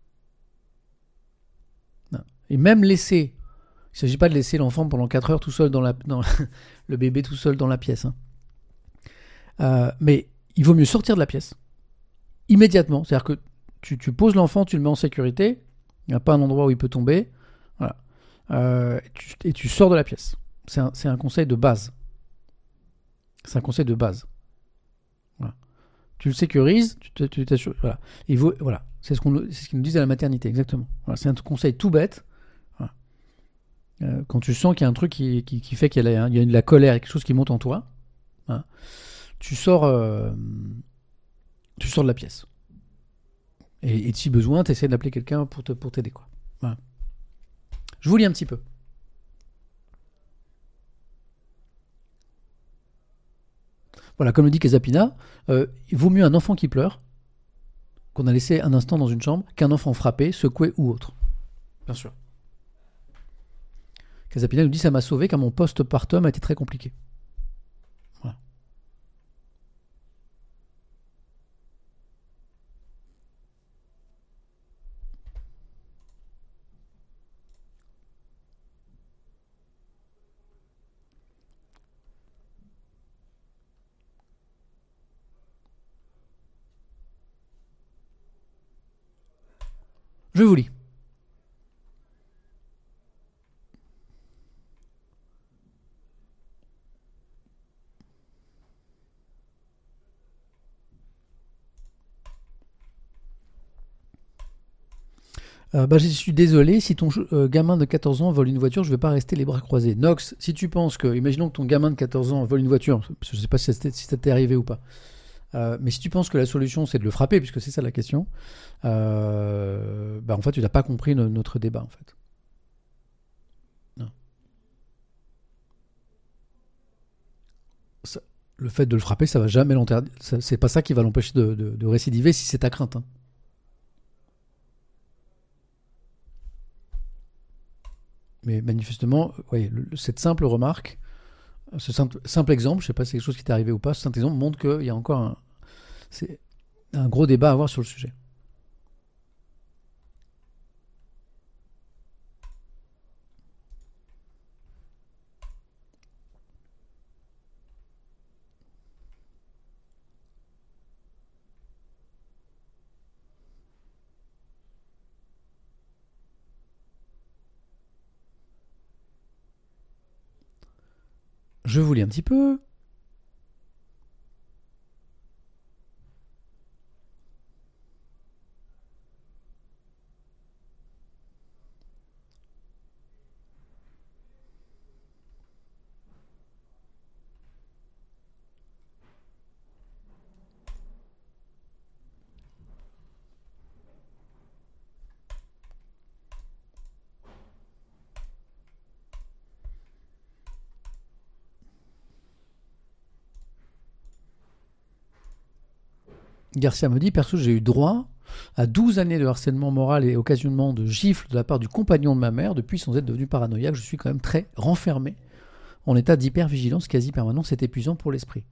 Et même laisser. Il ne s'agit pas de laisser l'enfant pendant 4 heures tout seul le bébé tout seul dans la pièce. Mais il vaut mieux sortir de la pièce immédiatement. C'est-à-dire que tu poses l'enfant, tu le mets en sécurité. Il n'y a pas un endroit où il peut tomber. Voilà. Et tu sors de la pièce. C'est un conseil de base. C'est un conseil de base. Voilà. Tu le sécurises, tu t'assures. Voilà. Voilà. C'est ce qu'ils nous disent à la maternité, exactement. Voilà. C'est un conseil tout bête. Voilà. Quand tu sens qu'il y a un truc qui fait qu'il y a de la colère, quelque chose qui monte en toi, voilà, tu sors de la pièce. Et si besoin, tu essaies d'appeler quelqu'un pour t'aider, quoi. Voilà. Je vous lis un petit peu. Voilà, comme le dit Casapina, il vaut mieux un enfant qui pleure, qu'on a laissé un instant dans une chambre, qu'un enfant frappé, secoué ou autre. Bien sûr. Casapina nous dit « Ça m'a sauvé car mon post-partum a été très compliqué. » Voilà. Je vous lis. Je suis désolé, si ton gamin de 14 ans vole une voiture, je ne vais pas rester les bras croisés. Nox, si tu penses que, imaginons que ton gamin de 14 ans vole une voiture, je ne sais pas si ça t'est arrivé ou pas, mais si tu penses que la solution c'est de le frapper, puisque c'est ça la question, en fait tu n'as pas compris notre débat en fait. Non. Le fait de le frapper, ça va jamais l'interdire. C'est pas ça qui va l'empêcher de récidiver si c'est ta crainte. Mais manifestement, cette simple remarque, ce simple exemple, je ne sais pas si c'est quelque chose qui t'est arrivé ou pas, ce simple exemple montre qu'il y a encore un gros débat à avoir sur le sujet. Je vous lis un petit peu. Garcia me dit, perso, j'ai eu droit à 12 années de harcèlement moral et occasionnellement de gifles de la part du compagnon de ma mère. Depuis, sans être devenu paranoïaque, je suis quand même très renfermé, en état d'hypervigilance quasi permanente. C'est épuisant pour l'esprit.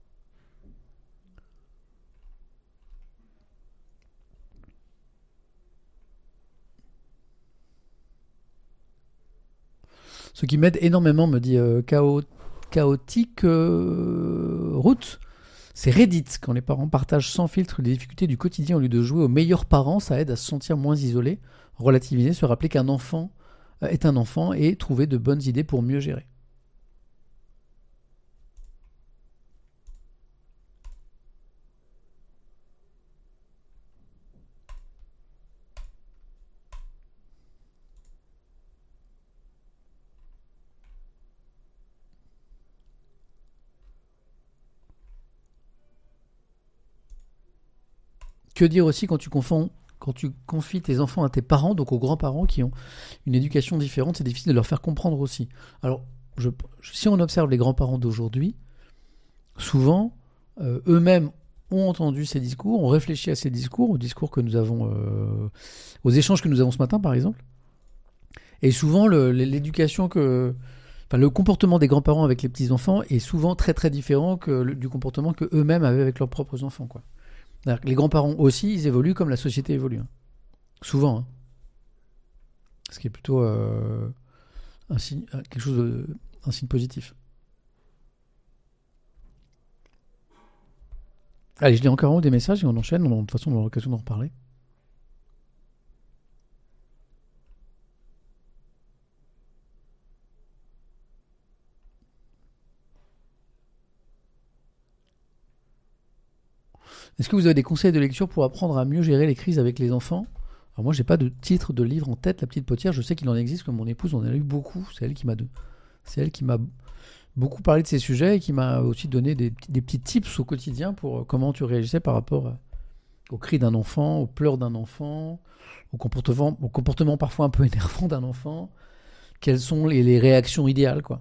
Ce qui m'aide énormément, me dit chaotique route, c'est Reddit. Quand les parents partagent sans filtre les difficultés du quotidien au lieu de jouer aux meilleurs parents, ça aide à se sentir moins isolé, relativiser, se rappeler qu'un enfant est un enfant et trouver de bonnes idées pour mieux gérer. Que dire aussi quand tu confies tes enfants à tes parents, donc aux grands-parents qui ont une éducation différente, c'est difficile de leur faire comprendre aussi. Alors, si on observe les grands-parents d'aujourd'hui, souvent, eux-mêmes ont entendu ces discours, ont réfléchi à ces discours, aux discours que nous avons, aux échanges que nous avons ce matin, par exemple. Et souvent, l'éducation le comportement des grands-parents avec les petits-enfants est souvent très très différent du comportement que eux-mêmes avaient avec leurs propres enfants, quoi. Les grands-parents aussi, ils évoluent comme la société évolue. Hein. Souvent. Hein. Ce qui est plutôt un signe positif. Allez, je lis encore un ou des messages et on enchaîne. De toute façon, on aura l'occasion d'en reparler. Est-ce que vous avez des conseils de lecture pour apprendre à mieux gérer les crises avec les enfants ? Alors moi, j'ai pas de titre de livre en tête, La Petite Potière. Je sais qu'il en existe, comme mon épouse en a lu beaucoup. C'est elle qui m'a beaucoup parlé de ces sujets et qui m'a aussi donné des petits tips au quotidien pour comment tu réagissais par rapport aux cris d'un enfant, aux pleurs d'un enfant, au comportement parfois un peu énervant d'un enfant. Quelles sont les réactions idéales, quoi.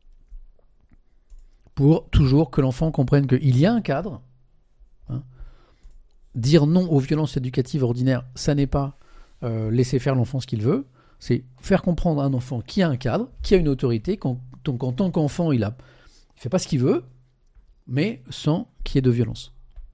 Pour toujours que l'enfant comprenne qu'il y a un cadre. Hein. Dire non aux violences éducatives ordinaires, ça n'est pas laisser faire l'enfant ce qu'il veut. C'est faire comprendre à un enfant qu'il y a un cadre, qu'il y a une autorité, donc en tant qu'enfant, il fait pas ce qu'il veut, mais sans qu'il y ait de violence.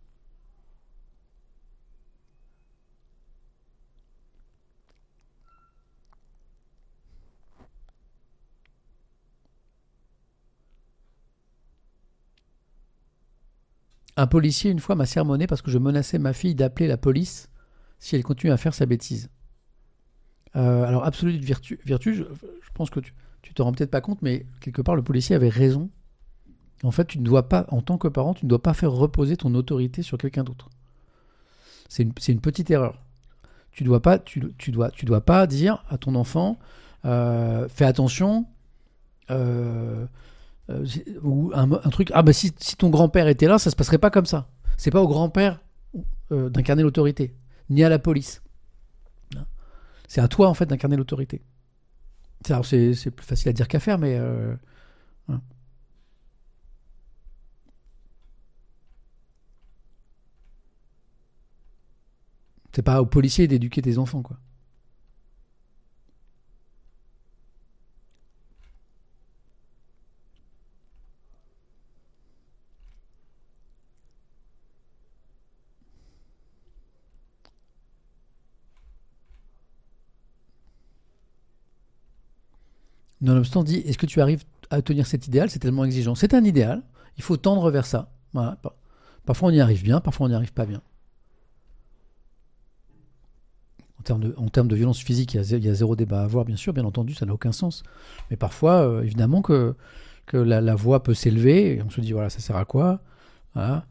Un policier, une fois, m'a sermonné parce que je menaçais ma fille d'appeler la police si elle continue à faire sa bêtise. Alors, absolue vertu, je pense que tu te rends peut-être pas compte, mais quelque part, le policier avait raison. En fait, tu ne dois pas, en tant que parent, tu ne dois pas faire reposer ton autorité sur quelqu'un d'autre. C'est une petite erreur. Tu dois pas dire à ton enfant, fais attention, ou un truc, si ton grand-père était là, ça se passerait pas comme ça. C'est pas au grand-père d'incarner l'autorité, ni à la police. C'est à toi, en fait, d'incarner l'autorité. Alors, c'est plus facile à dire qu'à faire, mais hein. C'est pas aux policiers d'éduquer tes enfants, quoi. Nonobstant dit, est-ce que tu arrives à tenir cet idéal ? C'est tellement exigeant. C'est un idéal, il faut tendre vers ça. Voilà. Parfois on y arrive bien, parfois on n'y arrive pas bien. En termes de violence physique, il y a zéro débat à avoir, bien sûr, bien entendu, ça n'a aucun sens. Mais parfois, évidemment, que la voix peut s'élever, et on se dit, voilà, ça sert à quoi ? Voilà.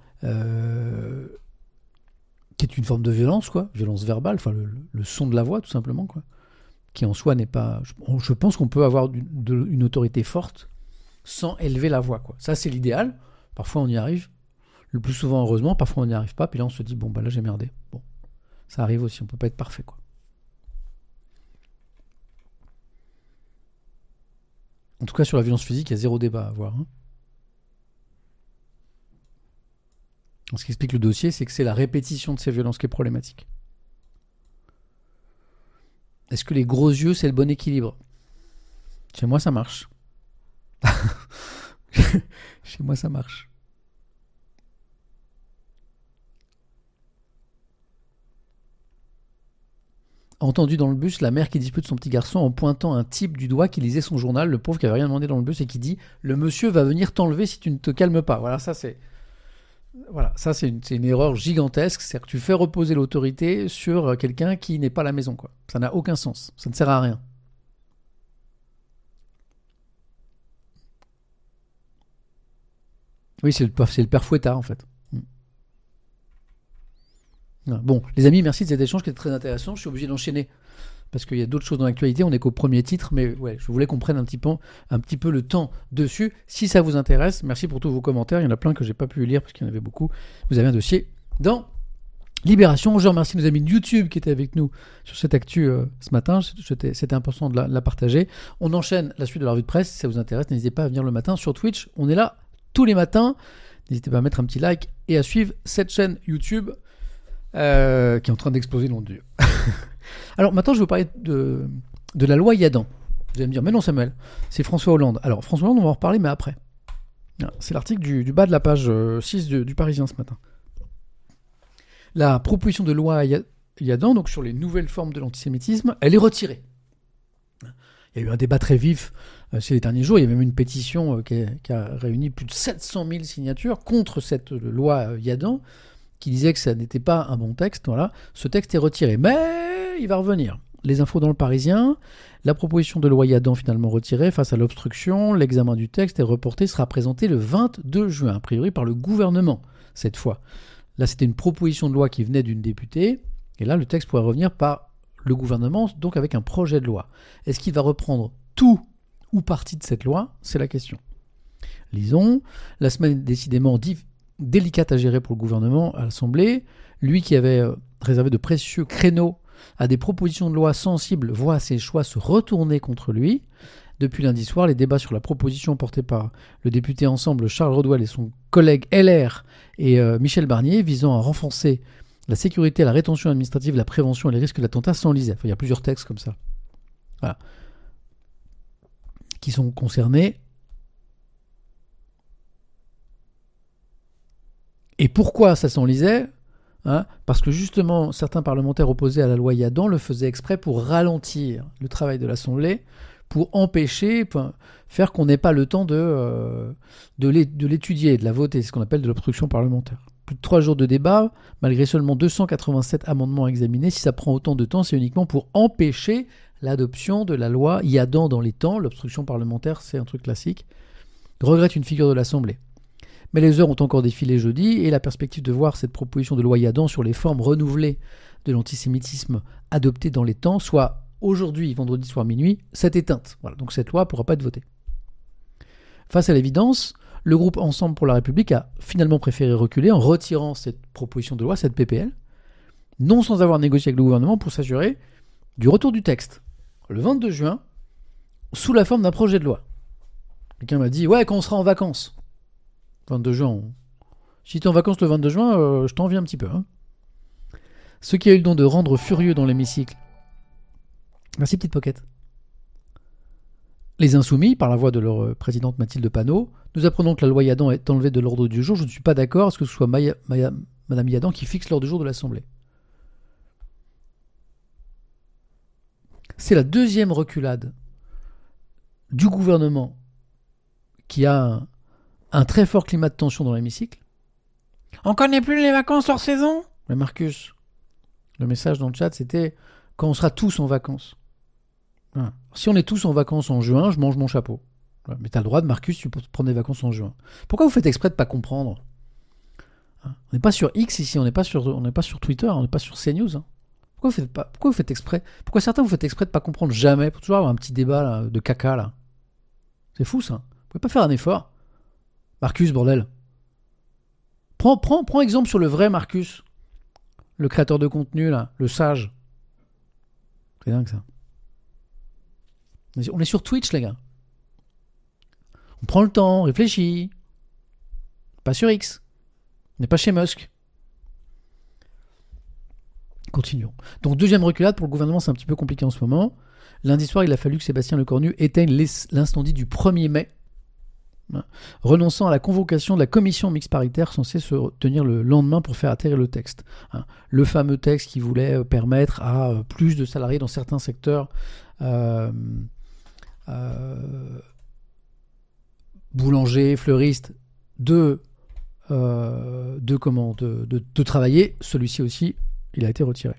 Qui est une forme de violence, quoi, violence verbale, enfin le son de la voix, tout simplement, quoi, qui en soi n'est pas... Je pense qu'on peut avoir une autorité forte sans élever la voix, quoi. Ça, c'est l'idéal. Parfois, on y arrive. Le plus souvent, heureusement, parfois, on n'y arrive pas. Puis là, on se dit, bon, bah là, j'ai merdé. Bon, ça arrive aussi, on peut pas être parfait, quoi. En tout cas, sur la violence physique, il y a zéro débat à avoir. Hein. Ce qui explique le dossier, c'est que c'est la répétition de ces violences qui est problématique. Est-ce que les gros yeux, c'est le bon équilibre? Chez moi, ça marche. Chez moi, ça marche. Entendu dans le bus, la mère qui dispute son petit garçon en pointant un type du doigt qui lisait son journal, le pauvre qui avait rien demandé dans le bus et qui dit « Le monsieur va venir t'enlever si tu ne te calmes pas ». Voilà, ça c'est une erreur gigantesque. C'est-à-dire que tu fais reposer l'autorité sur quelqu'un qui n'est pas à la maison, quoi. Ça n'a aucun sens. Ça ne sert à rien. Oui, c'est le père Fouettard, en fait. Bon, les amis, merci de cet échange qui était très intéressant. Je suis obligé d'enchaîner parce qu'il y a d'autres choses dans l'actualité. On n'est qu'au premier titre, mais ouais, je voulais qu'on prenne un petit peu le temps dessus. Si ça vous intéresse, merci pour tous vos commentaires. Il y en a plein que j'ai pas pu lire parce qu'il y en avait beaucoup. Vous avez un dossier dans Libération. Je remercie nos amis de YouTube qui étaient avec nous sur cette actu ce matin. C'était important de la partager. On enchaîne la suite de la revue de presse. Si ça vous intéresse, n'hésitez pas à venir le matin sur Twitch. On est là tous les matins. N'hésitez pas à mettre un petit like et à suivre cette chaîne YouTube. Qui est en train d'exploser, nom de Dieu. Alors maintenant, je vais vous parler de la loi Yadan. Vous allez me dire, mais non Samuel, c'est François Hollande. Alors François Hollande, on va en reparler, mais après. C'est l'article du bas de la page 6 du Parisien ce matin. La proposition de loi Yadan, donc sur les nouvelles formes de l'antisémitisme, elle est retirée. Il y a eu un débat très vif ces derniers jours. Il y avait même une pétition qui a réuni plus de 700 000 signatures contre cette loi Yadan, qui disait que ça n'était pas un bon texte. Voilà. Ce texte est retiré, mais il va revenir. Les infos dans le Parisien, la proposition de loi Yadan finalement retirée face à l'obstruction, l'examen du texte est reporté, sera présenté le 22 juin, a priori par le gouvernement, cette fois. Là, c'était une proposition de loi qui venait d'une députée, et là, le texte pourrait revenir par le gouvernement, donc avec un projet de loi. Est-ce qu'il va reprendre tout ou partie de cette loi? C'est la question. Lisons, la semaine est décidément délicate à gérer pour le gouvernement à l'Assemblée. Lui qui avait réservé de précieux créneaux à des propositions de loi sensibles voit ses choix se retourner contre lui. Depuis lundi soir, les débats sur la proposition portée par le député Ensemble Charles Rodwell et son collègue LR et Michel Barnier visant à renforcer la sécurité, la rétention administrative, la prévention et les risques d'attentat s'enlisaient. Enfin, il y a plusieurs textes comme ça. Voilà. Qui sont concernés. Et pourquoi ça s'enlisait? Parce que justement, certains parlementaires opposés à la loi Yadan le faisaient exprès pour ralentir le travail de l'Assemblée, pour empêcher, faire qu'on n'ait pas le temps de l'étudier, de la voter. C'est ce qu'on appelle de l'obstruction parlementaire. Plus de 3 jours de débat, malgré seulement 287 amendements examinés. Si ça prend autant de temps, c'est uniquement pour empêcher l'adoption de la loi Yadan dans les temps. L'obstruction parlementaire, c'est un truc classique. Regrette une figure de l'Assemblée. Mais les heures ont encore défilé jeudi et la perspective de voir cette proposition de loi Yadan sur les formes renouvelées de l'antisémitisme adoptée dans les temps, soit aujourd'hui, vendredi soir minuit, s'est éteinte. Voilà, donc cette loi ne pourra pas être votée. Face à l'évidence, le groupe Ensemble pour la République a finalement préféré reculer en retirant cette proposition de loi, cette PPL, non sans avoir négocié avec le gouvernement pour s'assurer du retour du texte, le 22 juin, sous la forme d'un projet de loi. Quelqu'un m'a dit « Ouais, quand on sera en vacances ». 22 juin. Si tu es en vacances le 22 juin, je t'envie un petit peu. Ce qui a eu le don de rendre furieux dans l'hémicycle. Merci, petite pocket. Les Insoumis, par la voix de leur présidente Mathilde Panot, nous apprenons que la loi Yadan est enlevée de l'ordre du jour. Je ne suis pas d'accord à ce que ce soit Madame Yadan qui fixe l'ordre du jour de l'Assemblée. C'est la deuxième reculade du gouvernement qui a un très fort climat de tension dans l'hémicycle. On connaît plus les vacances hors saison? Mais Marcus, le message dans le chat, c'était quand on sera tous en vacances. Si on est tous en vacances en juin, je mange mon chapeau. Mais t'as le droit de, Marcus, tu peux prendre des vacances en juin. Pourquoi vous faites exprès de pas comprendre? On n'est pas sur X ici, on n'est pas sur Twitter, on n'est pas sur CNews. Pourquoi vous faites exprès? Pourquoi certains vous faites exprès de pas comprendre jamais? Pour toujours avoir un petit débat là, de caca là. C'est fou ça. Vous pouvez pas faire un effort? Marcus, bordel. Prends exemple sur le vrai Marcus. Le créateur de contenu, là. Le sage. C'est dingue, ça. On est sur Twitch, les gars. On prend le temps, on réfléchit. Pas sur X. On n'est pas chez Musk. Continuons. Donc, deuxième reculade, pour le gouvernement, c'est un petit peu compliqué en ce moment. Lundi soir, il a fallu que Sébastien Lecornu éteigne l'incendie du 1er mai, renonçant à la convocation de la commission mixte paritaire censée se tenir le lendemain pour faire atterrir le texte. Le fameux texte qui voulait permettre à plus de salariés dans certains secteurs boulangers, fleuristes, de travailler. Celui-ci aussi, il a été retiré.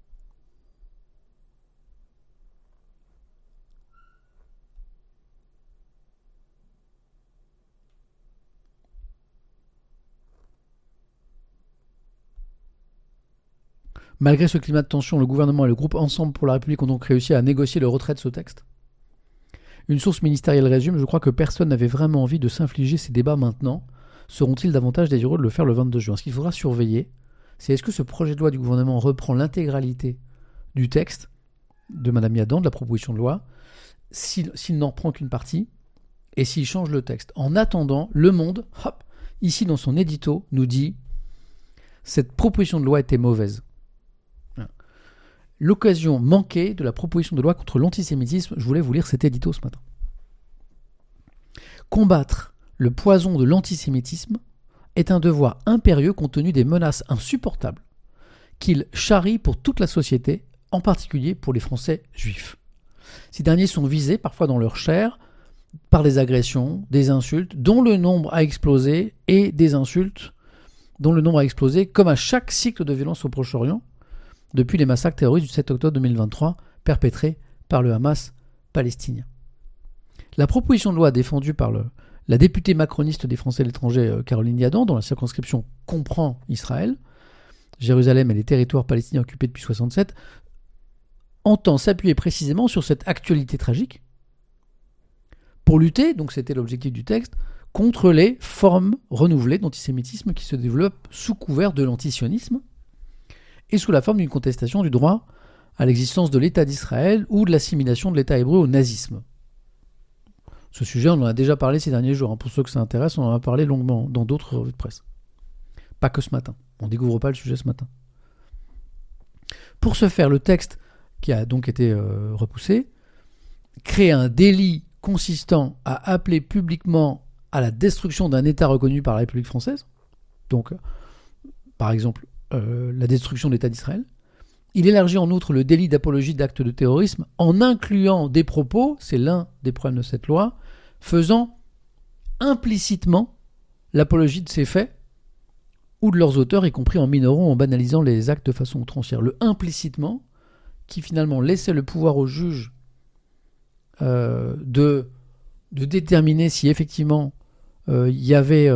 Malgré ce climat de tension, le gouvernement et le groupe Ensemble pour la République ont donc réussi à négocier le retrait de ce texte. Une source ministérielle résume: je crois que personne n'avait vraiment envie de s'infliger ces débats maintenant. Seront-ils davantage désireux de le faire le 22 juin ? Ce qu'il faudra surveiller, c'est est-ce que ce projet de loi du gouvernement reprend l'intégralité du texte de Mme Yadan, de la proposition de loi, s'il n'en prend qu'une partie, et s'il change le texte. En attendant, Le Monde, ici dans son édito, nous dit « Cette proposition de loi était mauvaise ». L'occasion manquée de la proposition de loi contre l'antisémitisme, je voulais vous lire cet édito ce matin. Combattre le poison de l'antisémitisme est un devoir impérieux compte tenu des menaces insupportables qu'il charrie pour toute la société, en particulier pour les Français juifs. Ces derniers sont visés, parfois dans leur chair, par des agressions, des insultes, dont le nombre a explosé, et des insultes dont le nombre a explosé, comme à chaque cycle de violence au Proche-Orient, depuis les massacres terroristes du 7 octobre 2023 perpétrés par le Hamas palestinien. La proposition de loi défendue par la députée macroniste des Français de l'étranger Caroline Yadan, dont la circonscription comprend Israël, Jérusalem et les territoires palestiniens occupés depuis 1967, entend s'appuyer précisément sur cette actualité tragique pour lutter, donc c'était l'objectif du texte, contre les formes renouvelées d'antisémitisme qui se développent sous couvert de l'antisionisme et sous la forme d'une contestation du droit à l'existence de l'État d'Israël ou de l'assimilation de l'État hébreu au nazisme. Ce sujet, on en a déjà parlé ces derniers jours. Pour ceux que ça intéresse, on en a parlé longuement dans d'autres revues de presse. Pas que ce matin. On ne découvre pas le sujet ce matin. Pour ce faire, le texte, qui a donc été repoussé, crée un délit consistant à appeler publiquement à la destruction d'un État reconnu par la République française. Donc, par exemple, la destruction de l'État d'Israël. Il élargit en outre le délit d'apologie d'actes de terrorisme en incluant des propos, c'est l'un des problèmes de cette loi, faisant implicitement l'apologie de ces faits ou de leurs auteurs, y compris en minorant, en banalisant les actes de façon outrancière. Le implicitement, qui finalement laissait le pouvoir au juge de déterminer si effectivement il y avait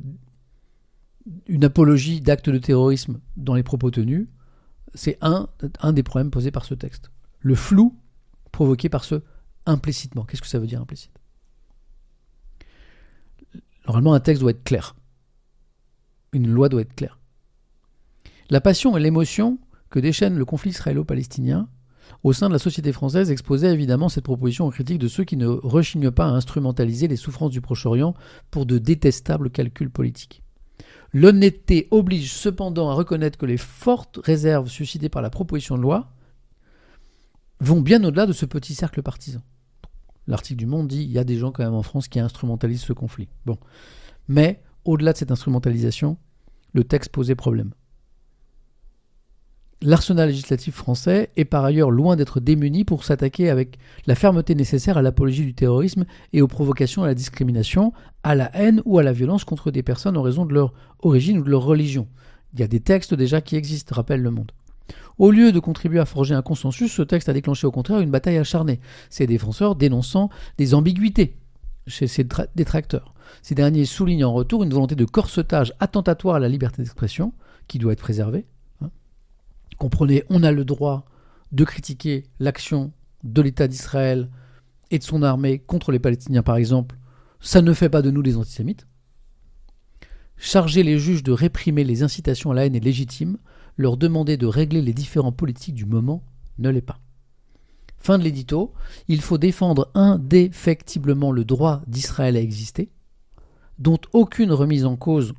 une apologie d'actes de terrorisme dans les propos tenus, c'est un des problèmes posés par ce texte. Le flou provoqué par ce implicitement. Qu'est-ce que ça veut dire implicite ? Normalement, un texte doit être clair. Une loi doit être claire. La passion et l'émotion que déchaîne le conflit israélo-palestinien au sein de la société française exposait évidemment cette proposition aux critiques de ceux qui ne rechignent pas à instrumentaliser les souffrances du Proche-Orient pour de détestables calculs politiques. L'honnêteté oblige cependant à reconnaître que les fortes réserves suscitées par la proposition de loi vont bien au-delà de ce petit cercle partisan. L'article du Monde dit qu'il y a des gens quand même en France qui instrumentalisent ce conflit. Bon. Mais, au-delà de cette instrumentalisation, le texte posait problème. L'arsenal législatif français est par ailleurs loin d'être démuni pour s'attaquer avec la fermeté nécessaire à l'apologie du terrorisme et aux provocations à la discrimination, à la haine ou à la violence contre des personnes en raison de leur origine ou de leur religion. Il y a des textes déjà qui existent, rappelle Le Monde. Au lieu de contribuer à forger un consensus, ce texte a déclenché au contraire une bataille acharnée, ses défenseurs dénonçant des ambiguïtés chez ses détracteurs. Ces derniers soulignent en retour une volonté de corsetage attentatoire à la liberté d'expression, qui doit être préservée. Comprenez, on a le droit de critiquer l'action de l'État d'Israël et de son armée contre les Palestiniens, par exemple. Ça ne fait pas de nous des antisémites. Charger les juges de réprimer les incitations à la haine est légitime. Leur demander de régler les différends politiques du moment ne l'est pas. Fin de l'édito. Il faut défendre indéfectiblement le droit d'Israël à exister, dont aucune remise en cause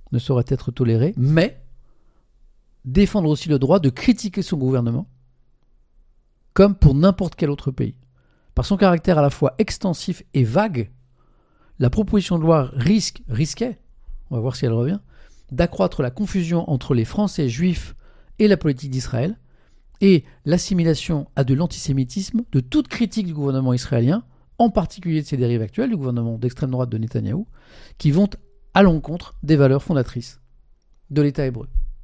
ne saurait être toléré, mais défendre aussi le droit de critiquer son gouvernement, comme pour n'importe quel autre pays. Par son caractère à la fois extensif et vague, la proposition de loi risquait, on va voir si elle revient, d'accroître la confusion entre les Français juifs et la politique d'Israël, et l'assimilation à de l'antisémitisme de toute critique du gouvernement israélien, en particulier de ses dérives actuelles, du gouvernement d'extrême droite de Netanyahou, qui vont à l'encontre des valeurs fondatrices de l'État hébreu.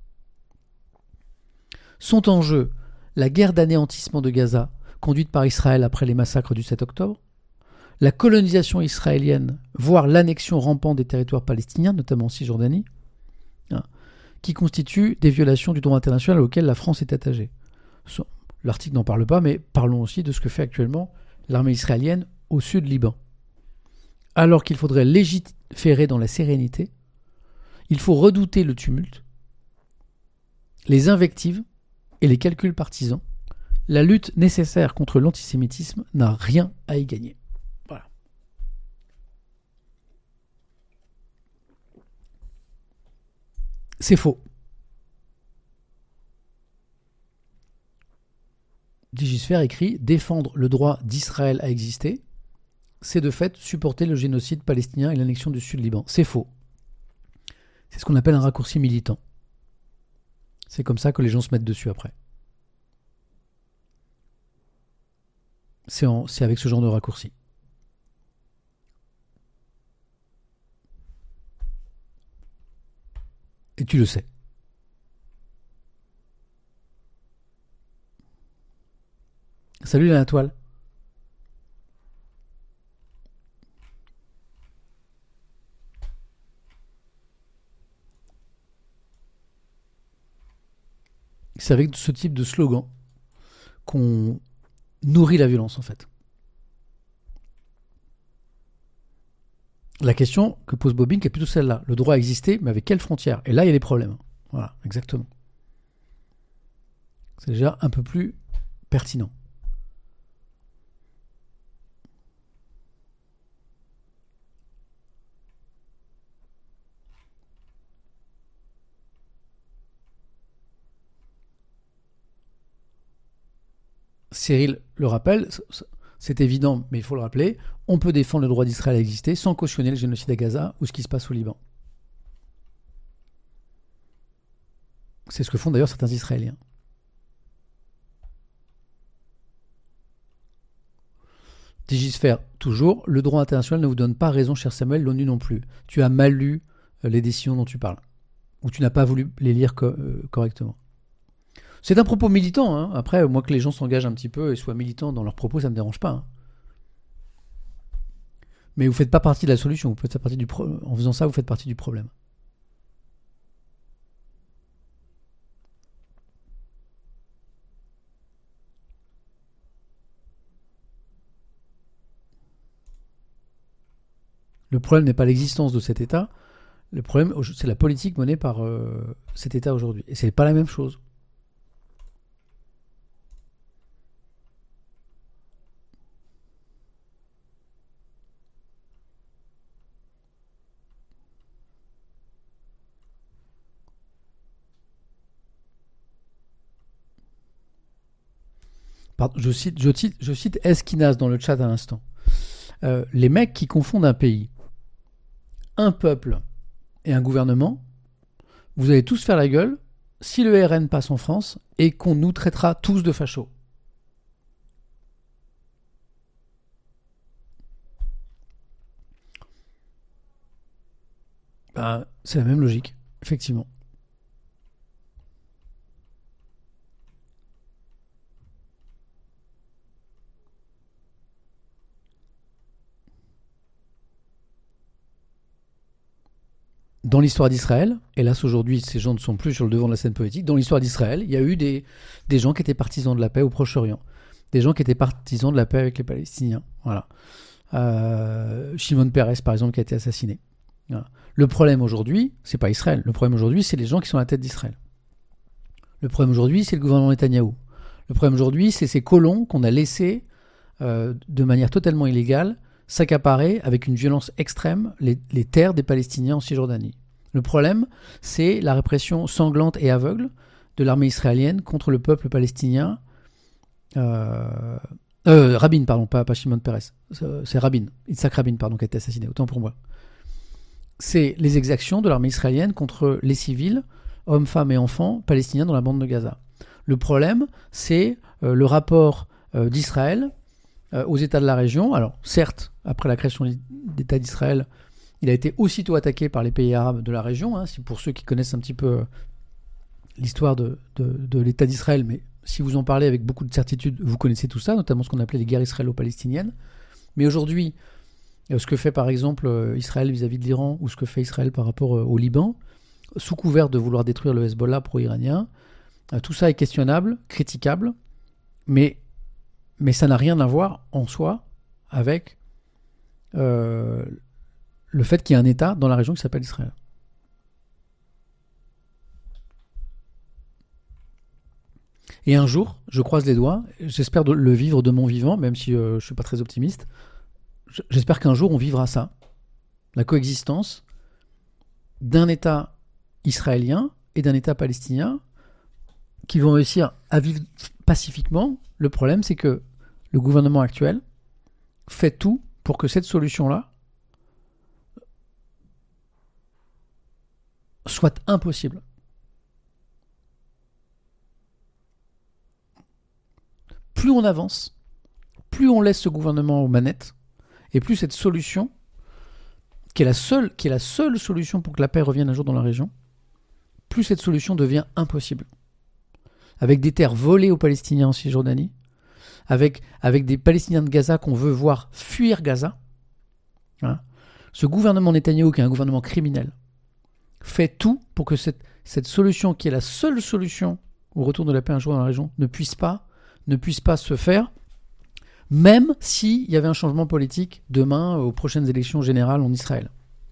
Sont en jeu la guerre d'anéantissement de Gaza, conduite par Israël après les massacres du 7 octobre, la colonisation israélienne, voire l'annexion rampante des territoires palestiniens, notamment en Cisjordanie, qui constituent des violations du droit international auquel la France est attachée. L'article n'en parle pas, mais parlons aussi de ce que fait actuellement l'armée israélienne au sud Liban. Alors qu'il faudrait légiférer dans la sérénité, il faut redouter le tumulte, les invectives et les calculs partisans. La lutte nécessaire contre l'antisémitisme n'a rien à y gagner. Voilà. C'est faux. Digisphère écrit « Défendre le droit d'Israël à exister, c'est de fait supporter le génocide palestinien et l'annexion du Sud-Liban. » C'est faux. C'est ce qu'on appelle un raccourci militant. C'est comme ça que les gens se mettent dessus après. C'est avec ce genre de raccourci. Et tu le sais. Salut la toile. C'est avec ce type de slogan qu'on nourrit la violence en fait. La question que pose Bobine, qui est plutôt celle-là. Le droit à exister, mais avec quelles frontières? Et là, il y a des problèmes. Voilà, exactement. C'est déjà un peu plus pertinent. Cyril le rappelle, c'est évident, mais il faut le rappeler, on peut défendre le droit d'Israël à exister sans cautionner le génocide à Gaza ou ce qui se passe au Liban. C'est ce que font d'ailleurs certains Israéliens. Digisphère, toujours, le droit international ne vous donne pas raison, cher Samuel, l'ONU non plus. Tu as mal lu les décisions dont tu parles. Ou tu n'as pas voulu les lire correctement. C'est un propos militant. Hein. Après, moi, que les gens s'engagent un petit peu et soient militants dans leurs propos, ça ne me dérange pas. Hein. Mais vous ne faites pas partie de la solution. Vous faites partie en faisant ça, vous faites partie du problème. Le problème n'est pas l'existence de cet État. Le problème, c'est la politique menée par cet État aujourd'hui. Et ce n'est pas la même chose. Pardon, je cite Esquinas dans le chat à l'instant. Les mecs qui confondent un pays, un peuple et un gouvernement, vous allez tous faire la gueule si le RN passe en France et qu'on nous traitera tous de fachos. C'est la même logique, effectivement. Dans l'histoire d'Israël, hélas aujourd'hui ces gens ne sont plus sur le devant de la scène politique, dans l'histoire d'Israël, il y a eu des gens qui étaient partisans de la paix au Proche-Orient, des gens qui étaient partisans de la paix avec les Palestiniens. Voilà. Shimon Peres par exemple qui a été assassiné. Voilà. Le problème aujourd'hui, c'est pas Israël, le problème aujourd'hui c'est les gens qui sont à la tête d'Israël. Le problème aujourd'hui c'est le gouvernement Netanyahou. Le problème aujourd'hui c'est ces colons qu'on a laissés de manière totalement illégale s'accaparer avec une violence extrême les terres des Palestiniens en Cisjordanie. Le problème, c'est la répression sanglante et aveugle de l'armée israélienne contre le peuple palestinien. Rabin, pardon, pas Shimon Peres. C'est Rabin, Yitzhak Rabin, pardon, qui a été assassiné, autant pour moi. C'est les exactions de l'armée israélienne contre les civils, hommes, femmes et enfants palestiniens dans la bande de Gaza. Le problème, c'est le rapport d'Israël aux États de la région. Alors, certes, après la création d'État d'Israël, il a été aussitôt attaqué par les pays arabes de la région. C'est pour ceux qui connaissent un petit peu l'histoire de l'État d'Israël, mais si vous en parlez avec beaucoup de certitude, vous connaissez tout ça, notamment ce qu'on appelait les guerres israélo-palestiniennes. Mais aujourd'hui, ce que fait par exemple Israël vis-à-vis de l'Iran, ou ce que fait Israël par rapport au Liban, sous couvert de vouloir détruire le Hezbollah pro-iranien, tout ça est questionnable, critiquable, mais ça n'a rien à voir en soi avec le fait qu'il y ait un État dans la région qui s'appelle Israël. Et un jour, je croise les doigts, j'espère le vivre de mon vivant, même si je ne suis pas très optimiste, j'espère qu'un jour on vivra ça, la coexistence d'un État israélien et d'un État palestinien qui vont réussir à vivre pacifiquement. Le problème, c'est que le gouvernement actuel fait tout pour que cette solution-là soit impossible. Plus on avance, plus on laisse ce gouvernement aux manettes, et plus cette solution, qui est la seule solution pour que la paix revienne un jour dans la région, plus cette solution devient impossible. Avec des terres volées aux Palestiniens en Cisjordanie, avec des Palestiniens de Gaza qu'on veut voir fuir Gaza, hein. Ce gouvernement Netanyahou, qui est un gouvernement criminel, fait tout pour que cette solution, qui est la seule solution au retour de la paix un jour dans la région, ne puisse pas se faire, même s'il y avait un changement politique demain aux prochaines élections générales en Israël.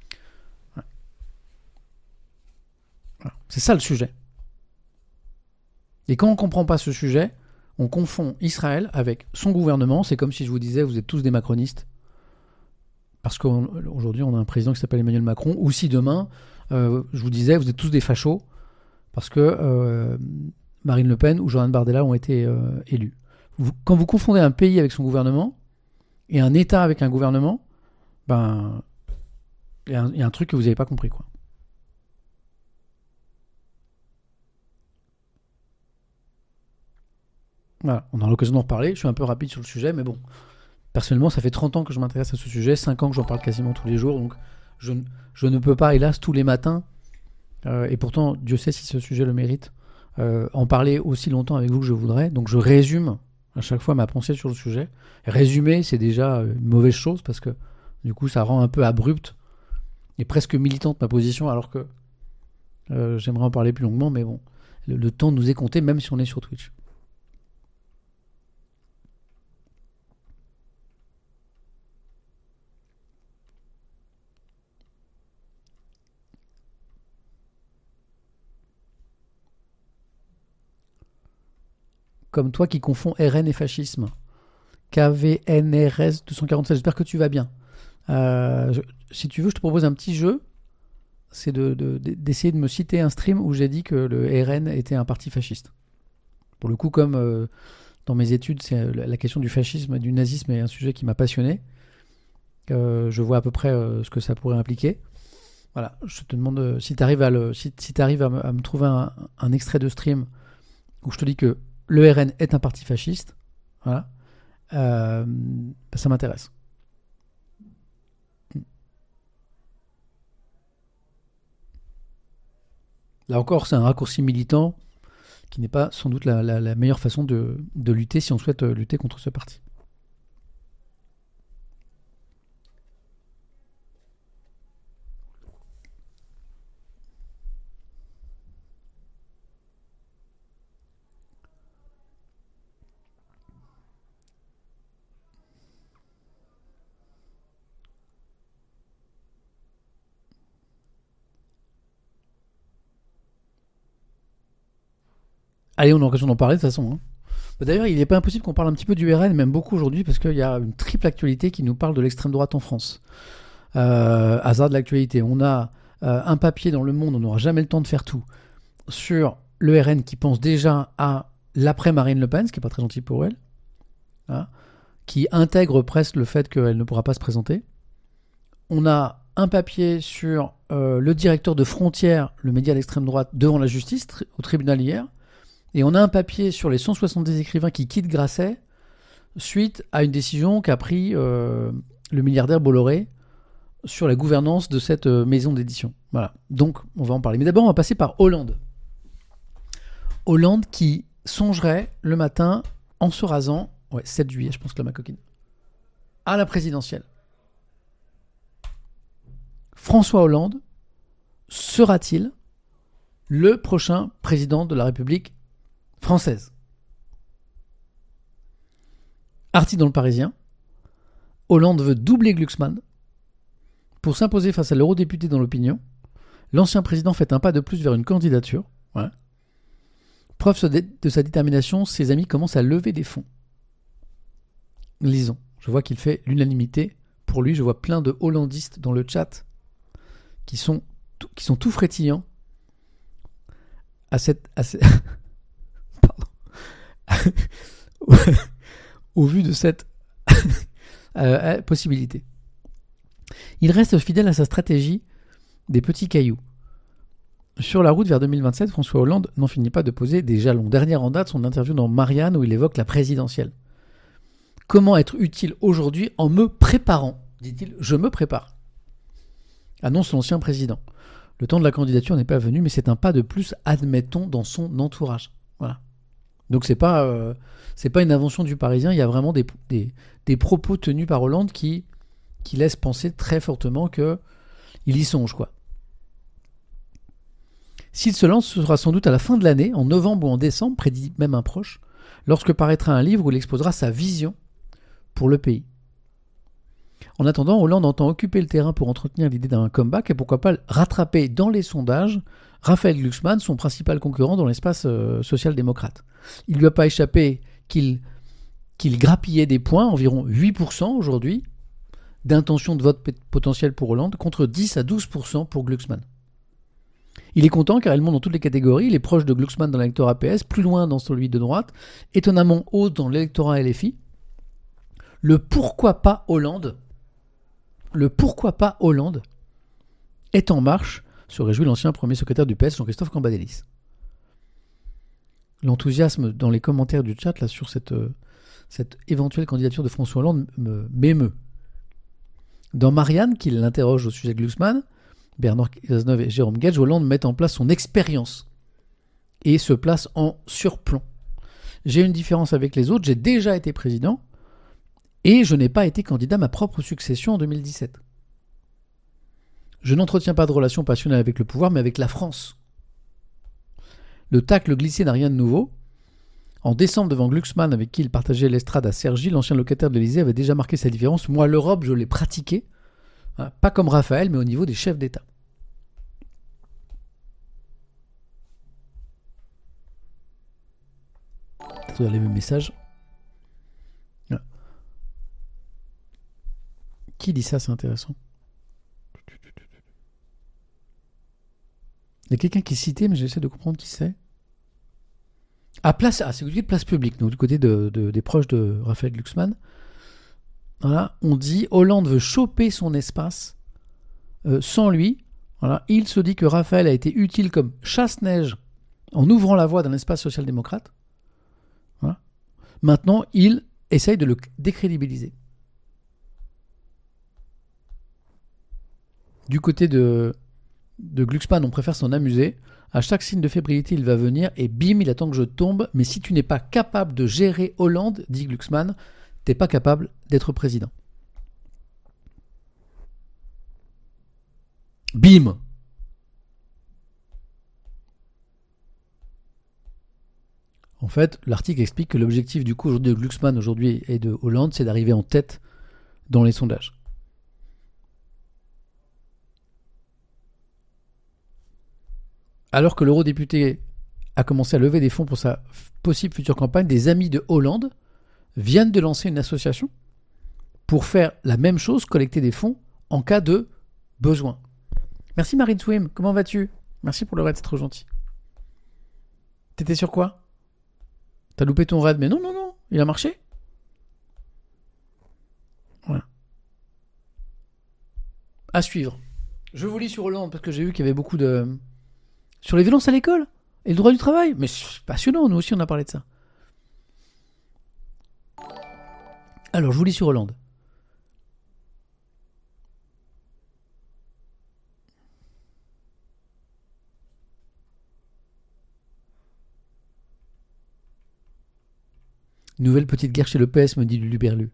Voilà. C'est ça le sujet. Et quand on ne comprend pas ce sujet, on confond Israël avec son gouvernement. C'est comme si je vous disais, vous êtes tous des macronistes. Parce qu'aujourd'hui, on a un président qui s'appelle Emmanuel Macron. Ou si demain, je vous disais, vous êtes tous des fachos. Parce que Marine Le Pen ou Jordan Bardella ont été élus. Quand vous confondez un pays avec son gouvernement et un État avec un gouvernement, ben, il y a un truc que vous n'avez pas compris, quoi. Voilà, on a l'occasion d'en reparler. Je suis un peu rapide sur le sujet, mais bon, personnellement, ça fait 30 ans que je m'intéresse à ce sujet, 5 ans que j'en parle quasiment tous les jours, donc je ne peux pas, hélas, tous les matins, et pourtant, Dieu sait si ce sujet le mérite, en parler aussi longtemps avec vous que je voudrais. Donc je résume à chaque fois ma pensée sur le sujet. Résumer, c'est déjà une mauvaise chose, parce que du coup, ça rend un peu abrupte et presque militante ma position, alors que j'aimerais en parler plus longuement, mais bon, le temps nous est compté, même si on est sur Twitch. Comme toi qui confonds RN et fascisme. KVNRS 247, j'espère que tu vas bien. Si tu veux, je te propose un petit jeu. C'est d'essayer de me citer un stream où j'ai dit que le RN était un parti fasciste. Pour le coup, comme dans mes études, c'est la question du fascisme et du nazisme est un sujet qui m'a passionné. Je vois à peu près ce que ça pourrait impliquer. Voilà, je te demande si tu arrives à me trouver un extrait de stream où je te dis que le RN est un parti fasciste. Voilà. Ça m'intéresse. Là encore, c'est un raccourci militant qui n'est pas sans doute la meilleure façon de lutter si on souhaite lutter contre ce parti. Allez, on a l'occasion d'en parler de toute façon. Hein. D'ailleurs, il n'est pas impossible qu'on parle un petit peu du RN, même beaucoup aujourd'hui, parce qu'il y a une triple actualité qui nous parle de l'extrême droite en France. Hasard de l'actualité. On a un papier dans Le Monde, on n'aura jamais le temps de faire tout, sur le RN qui pense déjà à l'après Marine Le Pen, ce qui n'est pas très gentil pour elle, hein, qui intègre presque le fait qu'elle ne pourra pas se présenter. On a un papier sur le directeur de Frontières, le média d'extrême droite, devant la justice, au tribunal hier. Et on a un papier sur les 170 écrivains qui quittent Grasset suite à une décision qu'a pris le milliardaire Bolloré sur la gouvernance de cette maison d'édition. Voilà. Donc, on va en parler. Mais d'abord, on va passer par Hollande. Hollande qui songerait le matin, en se rasant, 7 juillet, je pense que là, ma coquine, à la présidentielle. François Hollande sera-t-il le prochain président de la République française? Article dans le Parisien. Hollande veut doubler Glucksmann pour s'imposer face à l'eurodéputé dans l'opinion. L'ancien président fait un pas de plus vers une candidature. Ouais. Preuve de sa détermination, ses amis commencent à lever des fonds. Lisons. Je vois qu'il fait l'unanimité. Pour lui, je vois plein de hollandistes dans le chat qui sont tout frétillants pardon. Au vu de cette possibilité. Il reste fidèle à sa stratégie des petits cailloux. Sur la route vers 2027, François Hollande n'en finit pas de poser des jalons. Dernière en date, son interview dans Marianne où il évoque la présidentielle. Comment être utile aujourd'hui en me préparant, dit-il, je me prépare. Annonce l'ancien président. Le temps de la candidature n'est pas venu, mais c'est un pas de plus, admettons, dans son entourage. Voilà. Donc c'est pas une invention du Parisien, il y a vraiment des propos tenus par Hollande qui laissent penser très fortement qu'il y songe, quoi. S'il se lance, ce sera sans doute à la fin de l'année, en novembre ou en décembre, prédit même un proche, lorsque paraîtra un livre où il exposera sa vision pour le pays. En attendant, Hollande entend occuper le terrain pour entretenir l'idée d'un comeback et pourquoi pas rattraper dans les sondages Raphaël Glucksmann, son principal concurrent dans l'espace social-démocrate. Il ne lui a pas échappé qu'il grappillait des points, environ 8% aujourd'hui, d'intention de vote potentiel pour Hollande, contre 10 à 12% pour Glucksmann. Il est content car il monte dans toutes les catégories, il est proche de Glucksmann dans l'électorat PS, plus loin dans celui de droite, étonnamment haut dans l'électorat LFI. Le pourquoi pas Hollande est en marche, se réjouit l'ancien premier secrétaire du PS, Jean-Christophe Cambadélis. L'enthousiasme dans les commentaires du chat là, sur cette éventuelle candidature de François Hollande m'émeut. Dans Marianne, qui l'interroge au sujet de Glucksmann, Bernard Cazeneuve et Jérôme Gage, Hollande met en place son expérience et se place en surplomb. J'ai une différence avec les autres, j'ai déjà été président et je n'ai pas été candidat à ma propre succession en 2017. Je n'entretiens pas de relation passionnelle avec le pouvoir, mais avec la France. Le tacle glissé n'a rien de nouveau. En décembre, devant Glucksmann, avec qui il partageait l'estrade à Cergy, l'ancien locataire de l'Élysée avait déjà marqué sa différence. Moi, l'Europe, je l'ai pratiquée. Pas comme Raphaël, mais au niveau des chefs d'État. Peut-être les mêmes messages. Qui dit ça, c'est intéressant. Il y a quelqu'un qui est cité, mais j'essaie de comprendre qui c'est. C'est du côté de Place Publique, donc du côté des proches de Raphaël Glucksmann. Voilà, on dit Hollande veut choper son espace sans lui. Voilà, il se dit que Raphaël a été utile comme chasse-neige en ouvrant la voie d'un espace social-démocrate. Voilà. Maintenant, il essaye de le décrédibiliser. Du côté de Glucksmann, on préfère s'en amuser. À chaque signe de fébrilité, il va venir et bim, il attend que je tombe. Mais si tu n'es pas capable de gérer Hollande, dit Glucksmann, t'es pas capable d'être président. Bim. En fait, l'article explique que l'objectif du coup de Glucksmann aujourd'hui et de Hollande, c'est d'arriver en tête dans les sondages. Alors que l'eurodéputé a commencé à lever des fonds pour sa possible future campagne, des amis de Hollande viennent de lancer une association pour faire la même chose, collecter des fonds en cas de besoin. Merci Marine Swim, comment vas-tu? Merci pour le raid, c'est trop gentil. T'étais sur quoi? T'as loupé ton raid, mais non, non, non, il a marché. Voilà. À suivre. Je vous lis sur Hollande parce que j'ai vu qu'il y avait beaucoup de... Sur les violences à l'école et le droit du travail. Mais c'est passionnant, nous aussi on a parlé de ça. Alors, je vous lis sur Hollande. Nouvelle petite guerre chez le PS, me dit Luluberlu.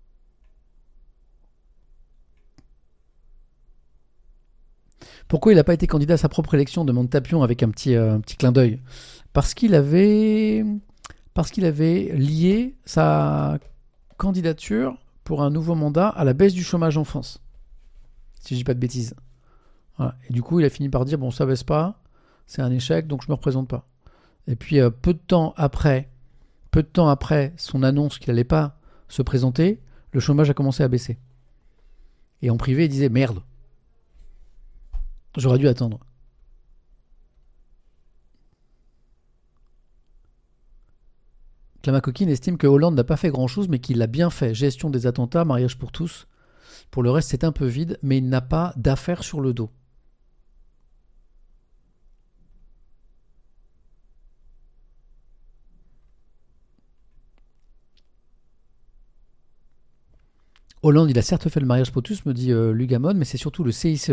Pourquoi il n'a pas été candidat à sa propre élection, demande Tapion avec un petit clin d'œil. Parce qu'il avait lié sa candidature pour un nouveau mandat à la baisse du chômage en France. Si je dis pas de bêtises. Voilà. Et du coup, il a fini par dire bon, ça baisse pas, c'est un échec, donc je me représente pas. Et puis peu de temps après son annonce qu'il allait pas se présenter, le chômage a commencé à baisser. Et en privé, il disait merde. J'aurais dû attendre. Clama Coquine estime que Hollande n'a pas fait grand-chose, mais qu'il l'a bien fait. Gestion des attentats, mariage pour tous. Pour le reste, c'est un peu vide, mais il n'a pas d'affaires sur le dos. Hollande, il a certes fait le mariage pour tous, me dit Lugamon, mais c'est surtout le CICE,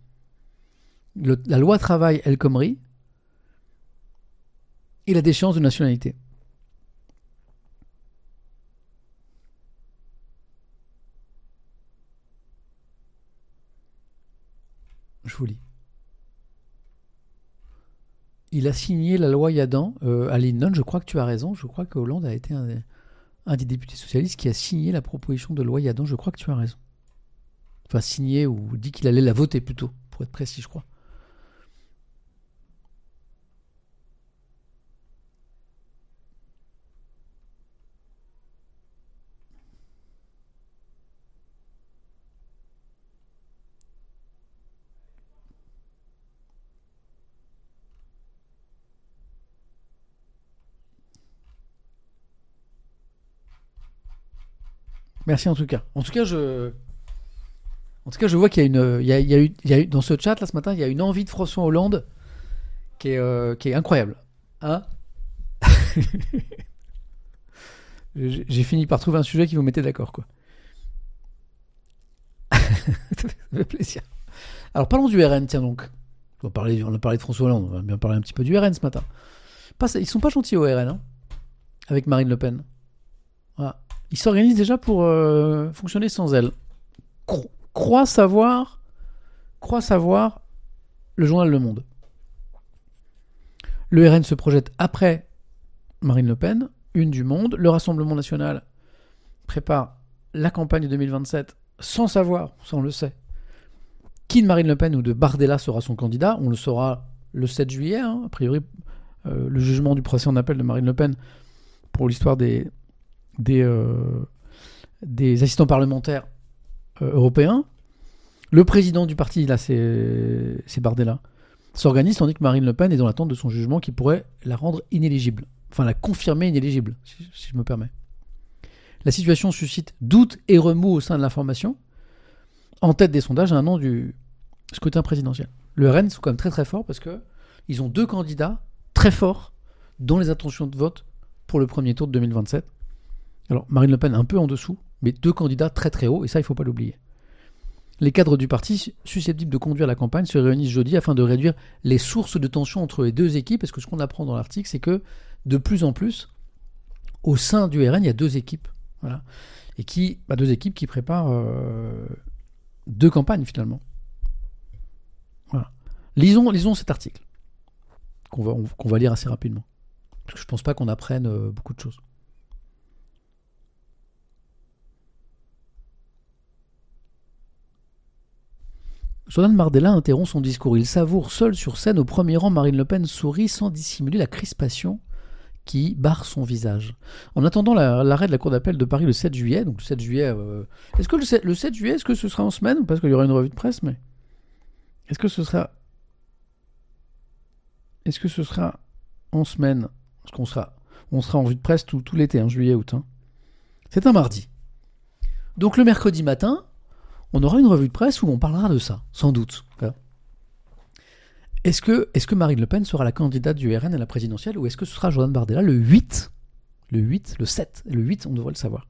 la loi travail El Khomri et la déchéance de nationalité. Je vous lis. Il a signé la loi Yadan à Linnon. Je crois que tu as raison. Je crois que Hollande a été un des députés socialistes qui a signé la proposition de loi Yadan. Je crois que tu as raison. Enfin, signé ou dit qu'il allait la voter plutôt, pour être précis, je crois. Merci en tout cas. En tout cas, je vois qu'il y a eu dans ce chat là ce matin, il y a une envie de François Hollande qui est incroyable. Hein? J'ai fini par trouver un sujet qui vous mettait d'accord, quoi. Ça fait plaisir. Alors parlons du RN, tiens donc. On a parlé de François Hollande, on va bien parler un petit peu du RN ce matin. Ils sont pas gentils au RN, hein, avec Marine Le Pen. Voilà. Ils s'organisent déjà pour fonctionner sans elle. Croit savoir le journal Le Monde. Le RN se projette après Marine Le Pen, une du Monde. Le Rassemblement National prépare la campagne 2027 sans savoir, ça on le sait, qui de Marine Le Pen ou de Bardella sera son candidat. On le saura le 7 juillet, hein, a priori, le jugement du procès en appel de Marine Le Pen pour l'histoire des assistants parlementaires européens. Le président du parti, là, c'est Bardella, s'organise tandis que Marine Le Pen est dans l'attente de son jugement qui pourrait la rendre inéligible. Enfin, la confirmer inéligible, si je me permets. La situation suscite doute et remous au sein de l'information, en tête des sondages à un an du scrutin présidentiel. Le RN sont quand même très très forts parce qu'ils ont 2 candidats très forts dans les intentions de vote pour le premier tour de 2027. Alors, Marine Le Pen un peu en dessous, mais 2 candidats très très hauts, et ça, il ne faut pas l'oublier. Les cadres du parti susceptibles de conduire la campagne se réunissent jeudi afin de réduire les sources de tension entre les 2 équipes, parce que ce qu'on apprend dans l'article, c'est que de plus en plus, au sein du RN, il y a 2 équipes. Voilà. Et 2 équipes qui préparent 2 campagnes, finalement. Voilà. Lisons cet article, qu'on va lire assez rapidement. Parce que je ne pense pas qu'on apprenne beaucoup de choses. Jordan Bardella interrompt son discours. Il savoure seul sur scène au premier rang. Marine Le Pen sourit sans dissimuler la crispation qui barre son visage. En attendant l'arrêt de la Cour d'appel de Paris le 7 juillet, donc le 7 juillet, est-ce que le 7 juillet, est-ce que ce sera en semaine ou parce qu'il y aura une revue de presse, mais Est-ce que ce sera en semaine? Parce on sera en vue de presse tout l'été, hein, juillet, août. Hein. C'est un mardi. Donc le mercredi matin, on aura une revue de presse où on parlera de ça, sans doute. Est-ce que Marine Le Pen sera la candidate du RN à la présidentielle ou est-ce que ce sera Jordan Bardella le 8, le 7, le 8, on devrait le savoir.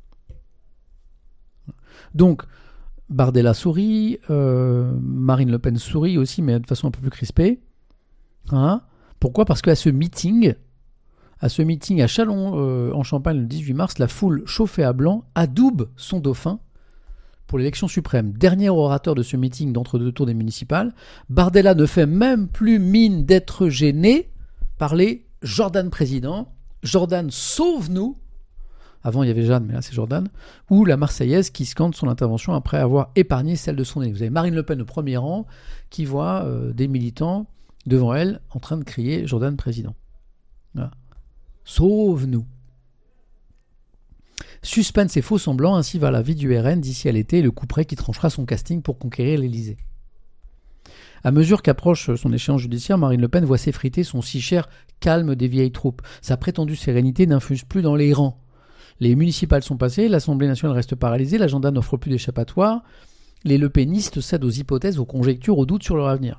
Donc, Bardella sourit, Marine Le Pen sourit aussi, mais de façon un peu plus crispée. Hein. Pourquoi ? Parce qu'à ce meeting à Châlons en Champagne le 18 mars, la foule chauffée à blanc adoube son dauphin pour l'élection suprême. Dernier orateur de ce meeting d'entre-deux tours des municipales, Bardella ne fait même plus mine d'être gêné par les Jordan président, Jordan sauve-nous, avant il y avait Jeanne mais là c'est Jordan, ou la Marseillaise qui scande son intervention après avoir épargné celle de son aîné. Vous avez Marine Le Pen au premier rang qui voit des militants devant elle en train de crier Jordan président. Voilà. Sauve-nous. Suspense et faux semblants, ainsi va la vie du RN d'ici à l'été, le couperet qui tranchera son casting pour conquérir l'Élysée. À mesure qu'approche son échéance judiciaire, Marine Le Pen voit s'effriter son si cher calme des vieilles troupes. Sa prétendue sérénité n'infuse plus dans les rangs. Les municipales sont passées, l'Assemblée nationale reste paralysée, l'agenda n'offre plus d'échappatoire, les lepénistes cèdent aux hypothèses, aux conjectures, aux doutes sur leur avenir.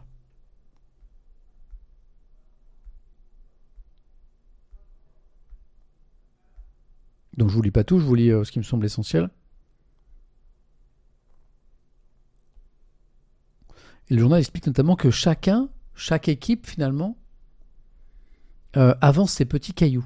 Donc je vous lis pas tout, je vous lis ce qui me semble essentiel. Et le journal explique notamment que chaque équipe finalement, avance ses petits cailloux.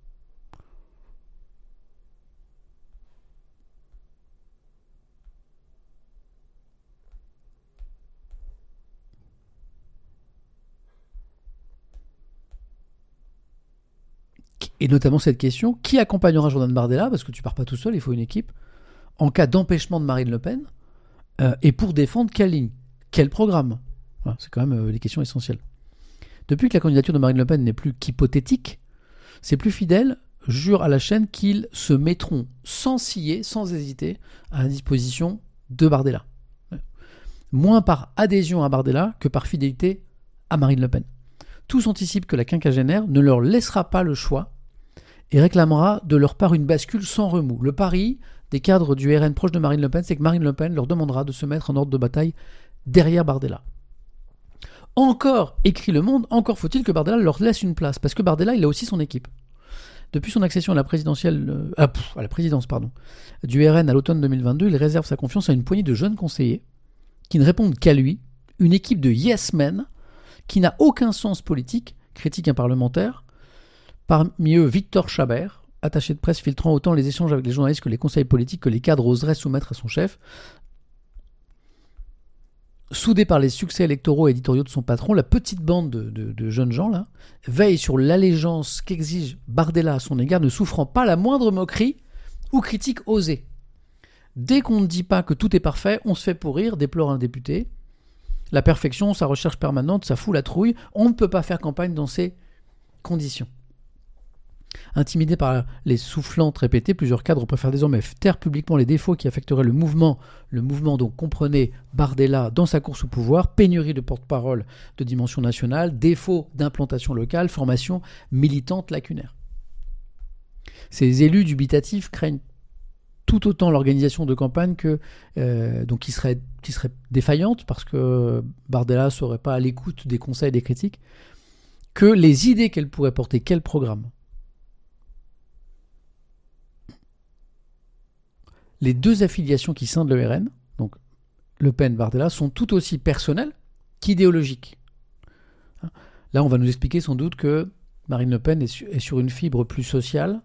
Et notamment cette question, qui accompagnera Jordan Bardella, parce que tu pars pas tout seul, il faut une équipe, en cas d'empêchement de Marine Le Pen, et pour défendre quelle ligne, quel programme. Voilà, c'est quand même des questions essentielles. Depuis que la candidature de Marine Le Pen n'est plus qu'hypothétique, ses plus fidèles jurent à la chaîne qu'ils se mettront sans ciller, sans hésiter, à la disposition de Bardella. Moins par adhésion à Bardella que par fidélité à Marine Le Pen. Tous anticipent que la quinquagénaire ne leur laissera pas le choix et réclamera de leur part une bascule sans remous. Le pari des cadres du RN proches de Marine Le Pen, c'est que Marine Le Pen leur demandera de se mettre en ordre de bataille derrière Bardella. Encore, écrit Le Monde, encore faut-il que Bardella leur laisse une place, parce que Bardella, il a aussi son équipe. Depuis son accession à la présidence du RN à l'automne 2022, il réserve sa confiance à une poignée de jeunes conseillers qui ne répondent qu'à lui, une équipe de yes men qui n'a aucun sens politique, critique un parlementaire. Parmi eux, Victor Chabert, attaché de presse filtrant autant les échanges avec les journalistes que les conseils politiques que les cadres oseraient soumettre à son chef. Soudé par les succès électoraux et éditoriaux de son patron, la petite bande de jeunes gens là veille sur l'allégeance qu'exige Bardella à son égard, ne souffrant pas la moindre moquerie ou critique osée. Dès qu'on ne dit pas que tout est parfait, on se fait pourrir, déplore un député. La perfection, sa recherche permanente, ça fout la trouille. On ne peut pas faire campagne dans ces conditions. Intimidés par les soufflantes répétées, plusieurs cadres préfèrent désormais taire publiquement les défauts qui affecteraient le mouvement. Le mouvement donc comprenait Bardella dans sa course au pouvoir, pénurie de porte-parole de dimension nationale, défaut d'implantation locale, formation militante lacunaire. Ces élus dubitatifs craignent tout autant l'organisation de campagne que donc qui serait défaillante parce que Bardella ne serait pas à l'écoute des conseils et des critiques, que les idées qu'elle pourrait porter, quel programme. Les deux affiliations qui scindent le RN, donc Le Pen, Bardella, sont tout aussi personnelles qu'idéologiques. Là, on va nous expliquer sans doute que Marine Le Pen est sur une fibre plus sociale.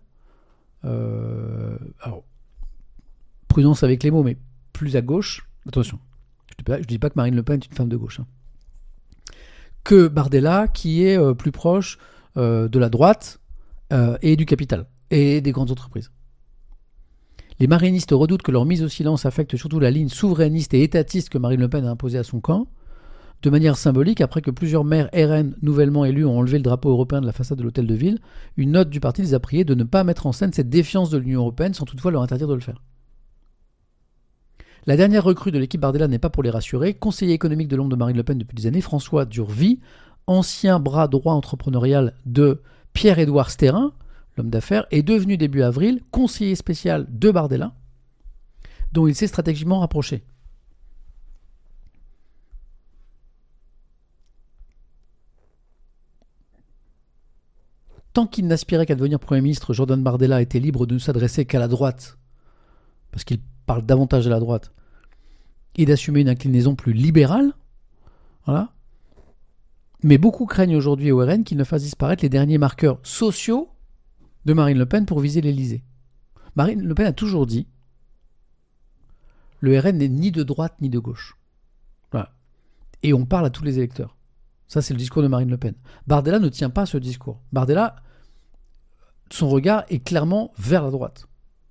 Alors, prudence avec les mots, mais plus à gauche. Attention, je ne dis pas que Marine Le Pen est une femme de gauche. Que Bardella, qui est plus proche de la droite et du capital et des grandes entreprises. Les marinistes redoutent que leur mise au silence affecte surtout la ligne souverainiste et étatiste que Marine Le Pen a imposée à son camp. De manière symbolique, après que plusieurs maires RN nouvellement élus ont enlevé le drapeau européen de la façade de l'hôtel de ville, une note du parti les a priés de ne pas mettre en scène cette défiance de l'Union européenne sans toutefois leur interdire de le faire. La dernière recrue de l'équipe Bardella n'est pas pour les rassurer. Conseiller économique de l'ombre de Marine Le Pen depuis des années, François Durvy, ancien bras droit entrepreneurial de Pierre-Édouard Stérin, l'homme d'affaires, est devenu début avril conseiller spécial de Bardella, dont il s'est stratégiquement rapproché. Tant qu'il n'aspirait qu'à devenir Premier ministre, Jordan Bardella était libre de ne s'adresser qu'à la droite, parce qu'il parle davantage de la droite, et d'assumer une inclinaison plus libérale. Voilà. Mais beaucoup craignent aujourd'hui au RN qu'il ne fasse disparaître les derniers marqueurs sociaux de Marine Le Pen pour viser l'Élysée. Marine Le Pen a toujours dit le RN n'est ni de droite ni de gauche. Voilà. Et on parle à tous les électeurs. Ça, c'est le discours de Marine Le Pen. Bardella ne tient pas ce discours. Bardella, son regard est clairement vers la droite.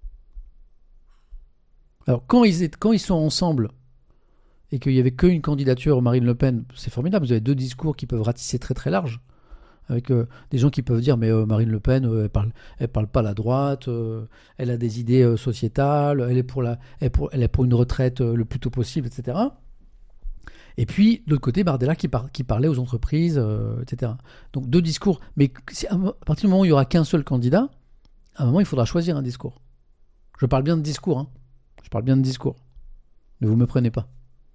Alors, quand ils sont ensemble et qu'il n'y avait qu'une candidature Marine Le Pen, c'est formidable. Vous avez deux discours qui peuvent ratisser très très large. Avec des gens qui peuvent dire mais Marine Le Pen, elle parle pas à la droite, elle a des idées sociétales, elle est pour une retraite le plus tôt possible, etc. Et puis, de l'autre côté, Bardella qui parlait aux entreprises, etc. Donc, deux discours. Mais à partir du moment où il n'y aura qu'un seul candidat, à un moment, il faudra choisir un discours. Je parle bien de discours. Hein. Je parle bien de discours. Ne vous me prenez pas.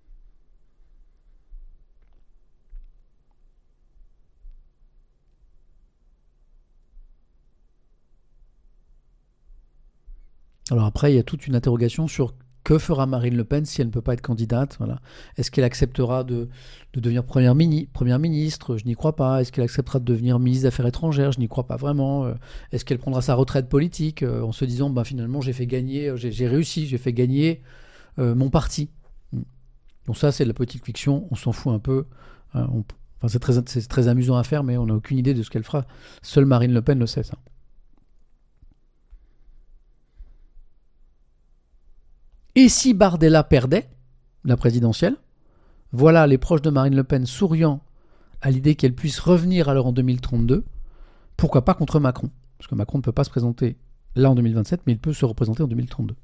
Alors après, il y a toute une interrogation sur que fera Marine Le Pen si elle ne peut pas être candidate. Voilà. Est-ce qu'elle acceptera de devenir première ministre? Je n'y crois pas. Est-ce qu'elle acceptera de devenir ministre des Affaires étrangères? Je n'y crois pas vraiment. Est-ce qu'elle prendra sa retraite politique en se disant finalement j'ai réussi, j'ai fait gagner mon parti? Donc ça, c'est de la politique fiction. On s'en fout un peu. C'est très amusant à faire, mais on n'a aucune idée de ce qu'elle fera. Seule Marine Le Pen le sait, ça. Et si Bardella perdait la présidentielle, voilà les proches de Marine Le Pen souriant à l'idée qu'elle puisse revenir alors en 2032, pourquoi pas contre Macron? Parce que Macron ne peut pas se présenter là en 2027, mais il peut se représenter en 2032.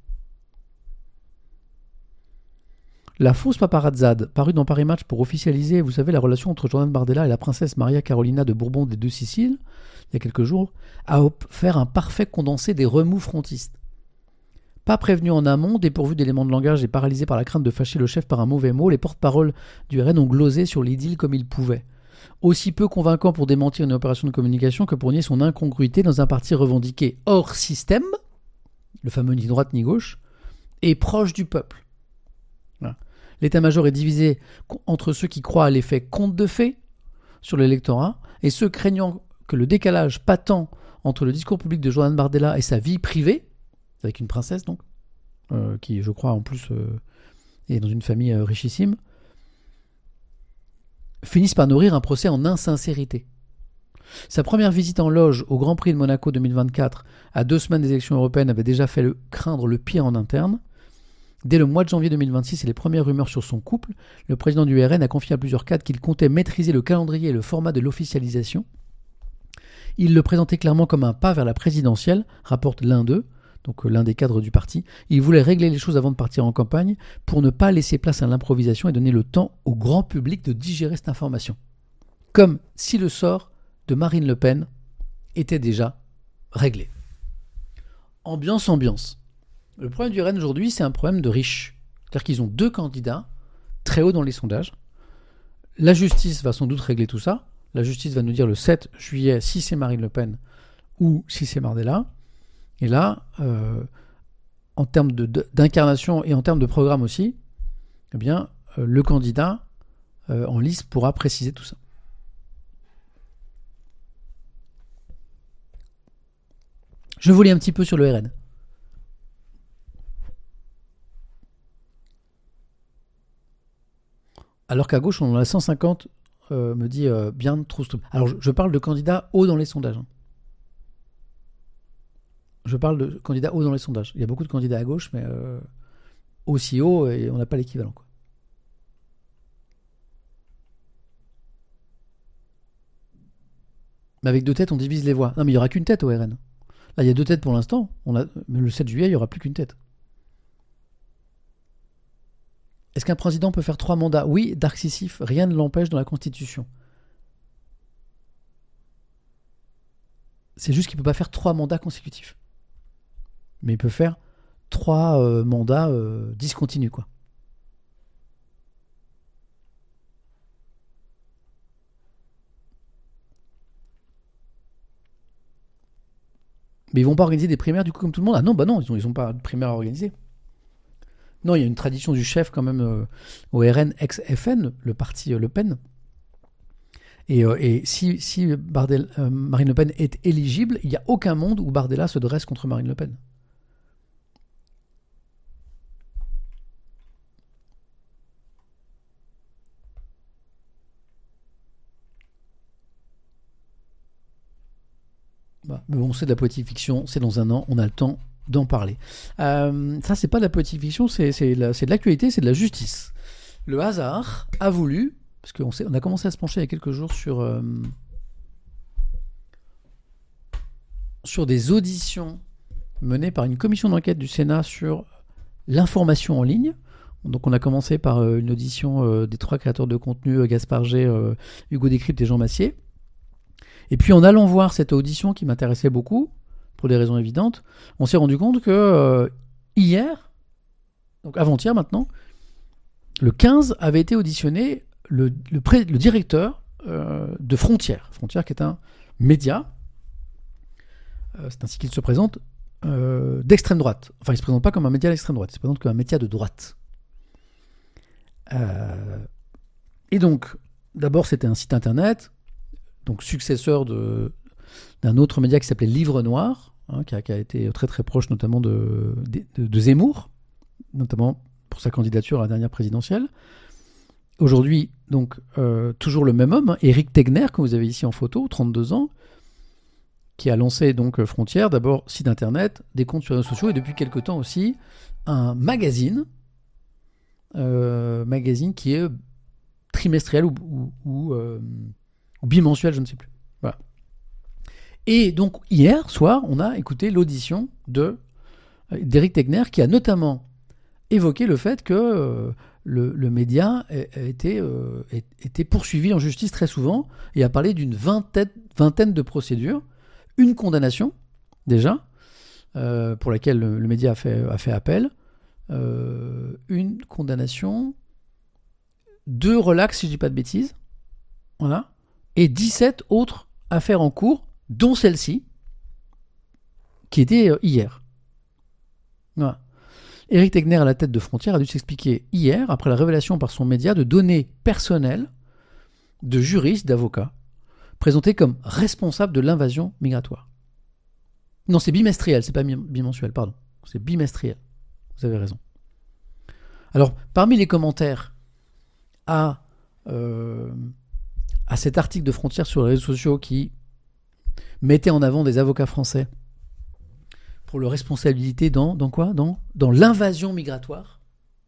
La fausse paparazzade, parue dans Paris Match pour officialiser, vous savez, la relation entre Jordan Bardella et la princesse Maria Carolina de Bourbon des Deux Siciles, il y a quelques jours, a offert un parfait condensé des remous frontistes. Pas prévenus en amont, dépourvus d'éléments de langage et paralysés par la crainte de fâcher le chef par un mauvais mot, les porte-paroles du RN ont glosé sur l'idylle comme ils pouvaient. Aussi peu convaincant pour démentir une opération de communication que pour nier son incongruité dans un parti revendiqué hors système, le fameux ni droite ni gauche, et proche du peuple. Voilà. L'état-major est divisé entre ceux qui croient à l'effet conte de fées sur l'électorat et ceux craignant que le décalage patent entre le discours public de Jordan Bardella et sa vie privée, avec une princesse donc, qui je crois en plus est dans une famille richissime, finissent par nourrir un procès en insincérité. Sa première visite en loge au Grand Prix de Monaco 2024, à 2 semaines des élections européennes, avait déjà fait craindre le pire en interne. Dès le mois de janvier 2026 et les premières rumeurs sur son couple, le président du RN a confié à plusieurs cadres qu'il comptait maîtriser le calendrier et le format de l'officialisation. Il le présentait clairement comme un pas vers la présidentielle, rapporte l'un d'eux, donc l'un des cadres du parti. Il voulait régler les choses avant de partir en campagne pour ne pas laisser place à l'improvisation et donner le temps au grand public de digérer cette information. Comme si le sort de Marine Le Pen était déjà réglé. Ambiance. Le problème du RN aujourd'hui, c'est un problème de riches. C'est-à-dire qu'ils ont 2 candidats très hauts dans les sondages. La justice va sans doute régler tout ça. La justice va nous dire le 7 juillet si c'est Marine Le Pen ou si c'est Bardella. Et là, en termes d'incarnation et en termes de programme aussi, eh bien, le candidat en lice pourra préciser tout ça. Je vous lis un petit peu sur le RN. Alors qu'à gauche, on en a 150, me dit bien Troustoum. Alors, je parle de candidats hauts dans les sondages. Hein. Je parle de candidats hauts dans les sondages. Il y a beaucoup de candidats à gauche, mais aussi haut, et on n'a pas l'équivalent. Quoi. Mais avec 2 têtes, on divise les voix. Non, mais il n'y aura qu'une tête au RN. Là, il y a 2 têtes pour l'instant. Mais le 7 juillet, il n'y aura plus qu'une tête. Est-ce qu'un président peut faire 3 mandats? Oui, Dark Sissif, rien ne l'empêche dans la Constitution. C'est juste qu'il ne peut pas faire 3 mandats consécutifs. Mais il peut faire 3 mandats discontinus, quoi. Mais ils vont pas organiser des primaires du coup comme tout le monde? Ah non, bah non, ils ont pas de primaires à organiser. Non, il y a une tradition du chef quand même au RN ex-FN, le parti Le Pen. Et si Marine Le Pen est éligible, il n'y a aucun monde où Bardella se dresse contre Marine Le Pen. Bah, mais bon, c'est de la poétique fiction, c'est dans un an, on a le temps d'en parler. Ça, c'est pas de la poétique fiction, c'est de l'actualité, c'est de la justice. Le hasard a voulu, parce qu'on a commencé à se pencher il y a quelques jours sur des auditions menées par une commission d'enquête du Sénat sur l'information en ligne. Donc on a commencé par une audition des 3 créateurs de contenu, Gaspard G, Hugo Décrypte et Jean Massier. Et puis en allant voir cette audition qui m'intéressait beaucoup, pour des raisons évidentes, on s'est rendu compte que hier, donc avant-hier maintenant, le 15 avait été auditionné le directeur de Frontières. Frontières qui est un média, c'est ainsi qu'il se présente, d'extrême droite. Enfin, il ne se présente pas comme un média d'extrême droite, il se présente comme un média de droite. Et donc, d'abord c'était un site internet, donc successeur d'un autre média qui s'appelait Livre Noir, qui a été très très proche notamment de Zemmour, notamment pour sa candidature à la dernière présidentielle. Aujourd'hui, donc, toujours le même homme, Éric Tegner, que vous avez ici en photo, 32 ans, qui a lancé donc Frontières, d'abord site internet, des comptes sur les réseaux sociaux, et depuis quelque temps aussi un magazine qui est trimestriel ou bimensuel, je ne sais plus. Voilà. Et donc hier soir, on a écouté l'audition d'Éric Tegner, qui a notamment évoqué le fait que le média était poursuivi en justice très souvent, et a parlé d'une vingtaine de procédures, une condamnation déjà, pour laquelle le média a fait appel, une condamnation, 2 relax si je ne dis pas de bêtises, voilà, et 17 autres affaires en cours, dont celle-ci, qui était hier. Voilà. Éric Tegner, à la tête de Frontières, a dû s'expliquer hier, après la révélation par son média de données personnelles de juristes, d'avocats, présentés comme responsables de l'invasion migratoire. Non, c'est bimestriel, c'est pas bimensuel, pardon. C'est bimestriel. Vous avez raison. Alors, parmi les commentaires à cet article de Frontières sur les réseaux sociaux qui mettait en avant des avocats français pour leur responsabilité dans quoi ? Dans l'invasion migratoire.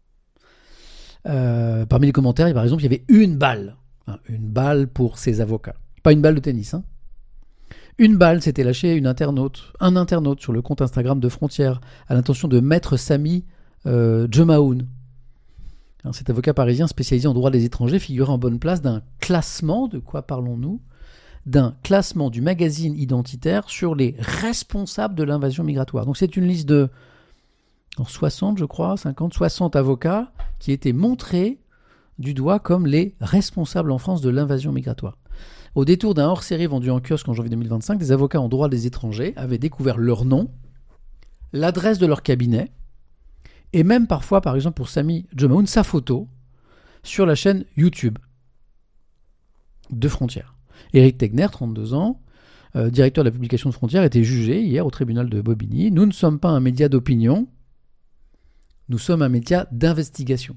Parmi les commentaires, par exemple, il y avait une balle pour ces avocats. Pas une balle de tennis. Une balle s'était lâchée un internaute sur le compte Instagram de Frontières à l'intention de Maître Sami Djemaoun. Cet avocat parisien spécialisé en droit des étrangers figurait en bonne place d'un classement, de quoi parlons-nous ? D'un classement du magazine identitaire sur les responsables de l'invasion migratoire. Donc c'est une liste de 60, je crois, 60 avocats qui étaient montrés du doigt comme les responsables en France de l'invasion migratoire. Au détour d'un hors-série vendu en kiosque en janvier 2025, des avocats en droit des étrangers avaient découvert leur nom, l'adresse de leur cabinet, et même parfois, par exemple pour Sami Djemaoun, sa photo sur la chaîne YouTube de Frontières. Éric Tegner, 32 ans, directeur de la publication de Frontières, était jugé hier au tribunal de Bobigny. Nous ne sommes pas un média d'opinion, nous sommes un média d'investigation.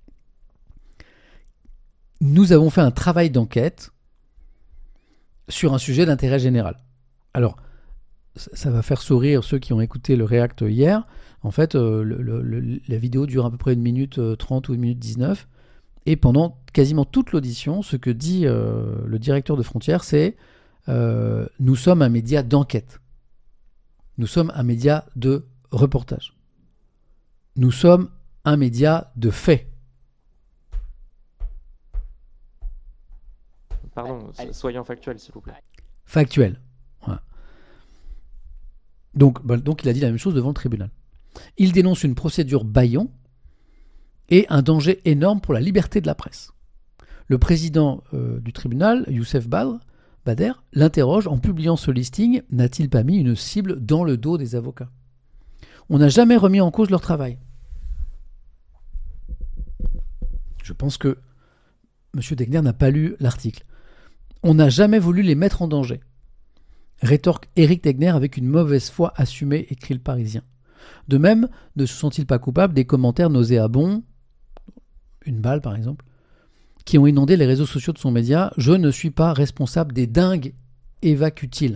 Nous avons fait un travail d'enquête sur un sujet d'intérêt général. Alors, ça va faire sourire ceux qui ont écouté le React hier. En fait, la vidéo dure à peu près 1 minute 30 ou 1 minute 19. Et pendant quasiment toute l'audition, ce que dit le directeur de Frontières, c'est nous sommes un média d'enquête. Nous sommes un média de reportage. Nous sommes un média de faits. Pardon, soyons factuels, s'il vous plaît. Factuel. Voilà. Donc, il a dit la même chose devant le tribunal. Il dénonce une procédure bâillon et un danger énorme pour la liberté de la presse. Le président du tribunal, Youssef Bader, l'interroge en publiant ce listing. N'a-t-il pas mis une cible dans le dos des avocats ? On n'a jamais remis en cause leur travail. Je pense que M. Degner n'a pas lu l'article. On n'a jamais voulu les mettre en danger. Rétorque Éric Degner avec une mauvaise foi assumée, écrit le Parisien. De même, ne se sont-ils pas coupables des commentaires nauséabonds, une balle par exemple, qui ont inondé les réseaux sociaux de son média. Je ne suis pas responsable des dingues, évacue-t-il.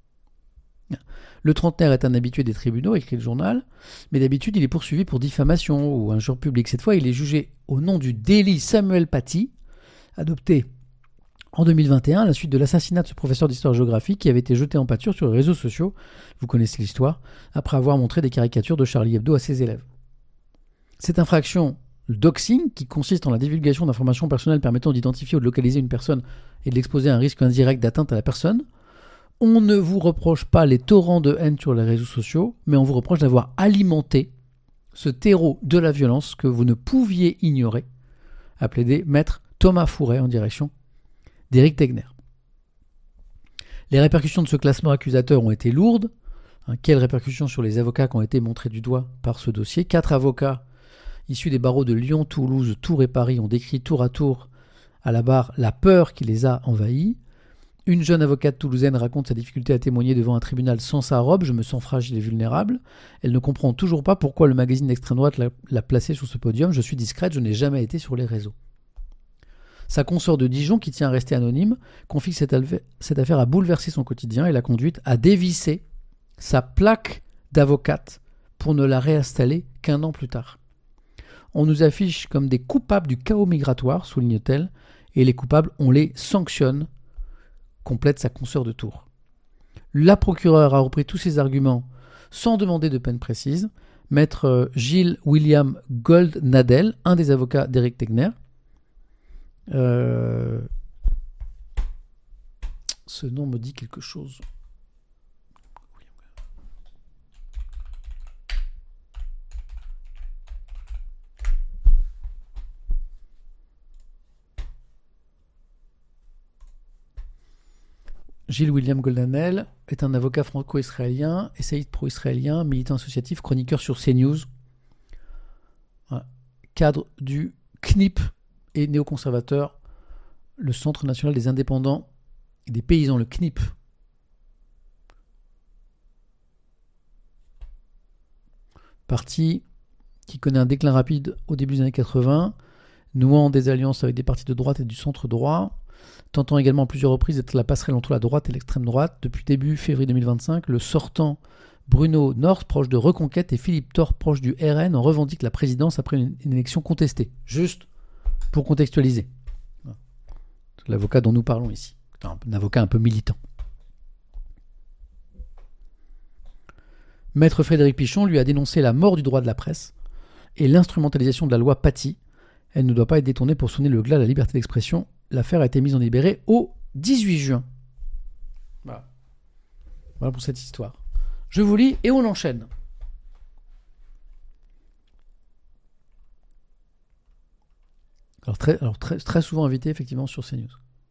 Le trentenaire est un habitué des tribunaux, écrit le journal, mais d'habitude il est poursuivi pour diffamation ou injure publique. Cette fois, il est jugé au nom du délit Samuel Paty, adopté en 2021 à la suite de l'assassinat de ce professeur d'histoire-géographie qui avait été jeté en pâture sur les réseaux sociaux, vous connaissez l'histoire, après avoir montré des caricatures de Charlie Hebdo à ses élèves. Cette infraction, le doxing, qui consiste en la divulgation d'informations personnelles permettant d'identifier ou de localiser une personne et de l'exposer à un risque indirect d'atteinte à la personne, on ne vous reproche pas les torrents de haine sur les réseaux sociaux, mais on vous reproche d'avoir alimenté ce terreau de la violence que vous ne pouviez ignorer, a plaidé maître Thomas Fouret en direction d'Éric Degner. Les répercussions de ce classement accusateur ont été lourdes. Quelles répercussions sur les avocats qui ont été montrés du doigt par ce dossier ? 4 avocats issus des barreaux de Lyon, Toulouse, Tours et Paris ont décrit tour à tour à la barre la peur qui les a envahis. Une jeune avocate toulousaine raconte sa difficulté à témoigner devant un tribunal sans sa robe. Je me sens fragile et vulnérable. Elle ne comprend toujours pas pourquoi le magazine d'extrême droite l'a placée sur ce podium. Je suis discrète, je n'ai jamais été sur les réseaux. Sa consoeur de Dijon, qui tient à rester anonyme, confie que cette affaire a bouleversé son quotidien et l'a conduite à dévisser sa plaque d'avocate pour ne la réinstaller qu'un an plus tard. On nous affiche comme des coupables du chaos migratoire, souligne-t-elle, et les coupables, on les sanctionne, complète sa consoeur de Tours. La procureure a repris tous ses arguments sans demander de peine précise. Maître Gilles William Goldnadel, un des avocats d'Éric Degner, ce nom me dit quelque chose. Gilles William Goldnadel est un avocat franco-israélien, essayiste pro-israélien, militant associatif, chroniqueur sur CNews, cadre du CNIP et néoconservateur, le Centre national des indépendants et des paysans, le CNIP. Parti qui connaît un déclin rapide au début des années 80, nouant des alliances avec des partis de droite et du centre droit, tentant également à plusieurs reprises d'être la passerelle entre la droite et l'extrême droite. Depuis début février 2025, le sortant Bruno North, proche de Reconquête, et Philippe Thor, proche du RN, en revendiquent la présidence après une élection contestée. Juste pour contextualiser. C'est l'avocat dont nous parlons ici. Un avocat un peu militant. Maître Frédéric Pichon lui a dénoncé la mort du droit de la presse et l'instrumentalisation de la loi Paty. Elle ne doit pas être détournée pour sonner le glas à la liberté d'expression. L'affaire a été mise en libéré au 18 juin. Voilà pour cette histoire. Je vous lis et on enchaîne. Alors très souvent invité effectivement sur CNews.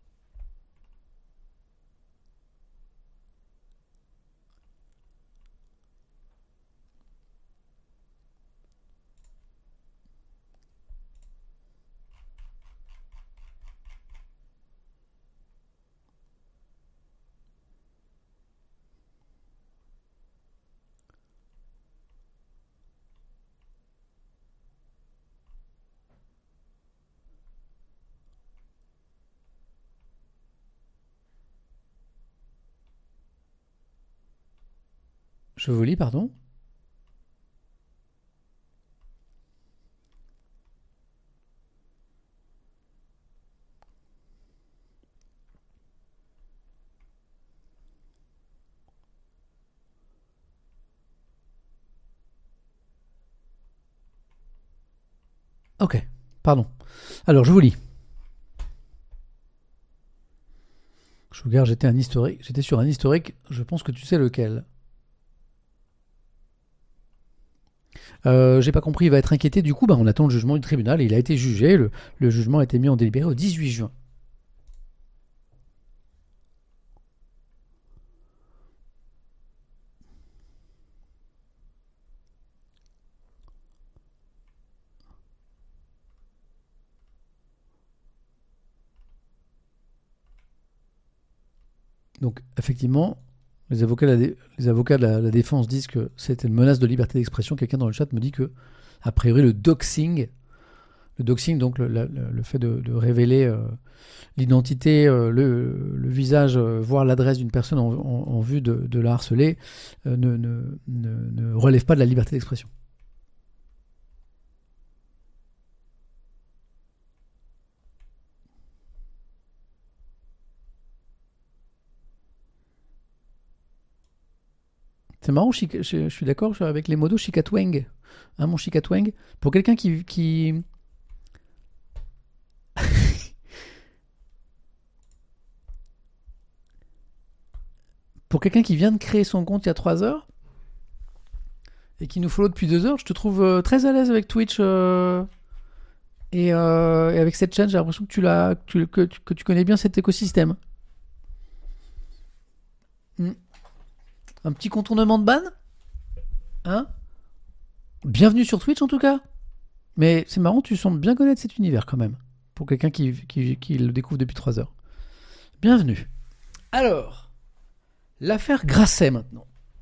Je vous lis, pardon. Ok, pardon. Alors, je vous lis. Je regarde, j'étais sur un historique, je pense que tu sais lequel. J'ai pas compris, il va être inquiété. Du coup, on attend le jugement du tribunal et il a été jugé. Le jugement a été mis en délibéré au 18 juin. Donc, effectivement, les avocats de la défense disent que c'était une menace de liberté d'expression. Quelqu'un dans le chat me dit que, a priori, le doxing, donc le fait de révéler l'identité, le visage, voire l'adresse d'une personne en vue de la harceler, ne relève pas de la liberté d'expression. C'est marrant, je suis d'accord avec les modos Chicatweng. Hein, mon Chicatweng. Pour quelqu'un qui... Pour quelqu'un qui vient de créer son compte il y a 3 heures et qui nous follow depuis 2 heures, je te trouve très à l'aise avec Twitch et avec cette chaîne. J'ai l'impression que tu connais bien cet écosystème. Un petit contournement de ban, hein? Bienvenue sur Twitch en tout cas. Mais c'est marrant, tu sembles bien connaître cet univers quand même. Pour quelqu'un qui le découvre depuis 3 heures. Bienvenue. Alors, l'affaire Grasset maintenant.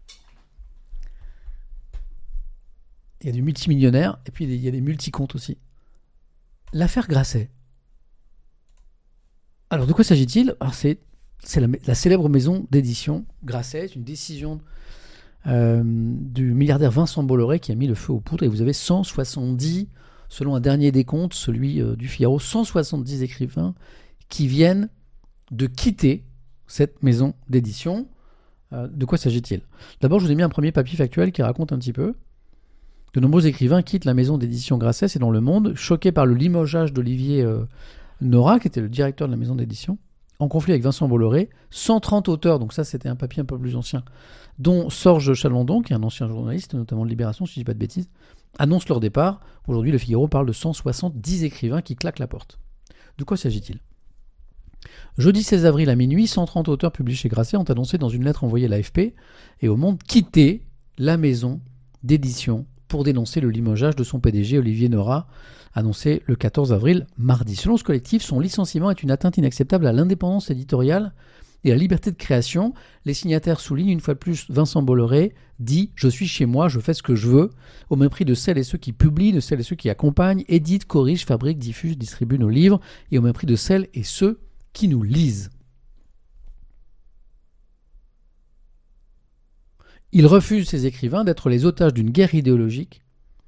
Il y a du multimillionnaire et puis il y a des multicomptes aussi. L'affaire Grasset. Alors, de quoi s'agit-il? Alors, c'est la célèbre maison d'édition Grasset, une décision du milliardaire Vincent Bolloré qui a mis le feu aux poudres. Et vous avez 170, selon un dernier décompte, celui du Figaro, 170 écrivains qui viennent de quitter cette maison d'édition. De quoi s'agit-il? D'abord, je vous ai mis un premier papier factuel qui raconte un petit peu. De nombreux écrivains quittent la maison d'édition Grasset, c'est dans Le Monde, choqués par le limogeage d'Olivier Nora, qui était le directeur de la maison d'édition, en conflit avec Vincent Bolloré. 130 auteurs, donc ça c'était un papier un peu plus ancien, dont Sorge Chalandon, qui est un ancien journaliste, notamment de Libération, si je ne dis pas de bêtises, annoncent leur départ. Aujourd'hui, le Figaro parle de 170 écrivains qui claquent la porte. De quoi s'agit-il? Jeudi 16 avril à minuit, 130 auteurs publiés chez Grasset ont annoncé dans une lettre envoyée à l'AFP et au Monde quitter la maison d'édition pour dénoncer le limogeage de son PDG Olivier Nora, annoncé le 14 avril, mardi. Selon ce collectif, son licenciement est une atteinte inacceptable à l'indépendance éditoriale et à la liberté de création. Les signataires soulignent une fois de plus Vincent Bolloré dit « Je suis chez moi, je fais ce que je veux », au mépris de celles et ceux qui publient, de celles et ceux qui accompagnent, éditent, corrigent, fabriquent, diffusent, distribuent nos livres, et au mépris de celles et ceux qui nous lisent. Il refuse, ces écrivains, d'être les otages d'une guerre idéologique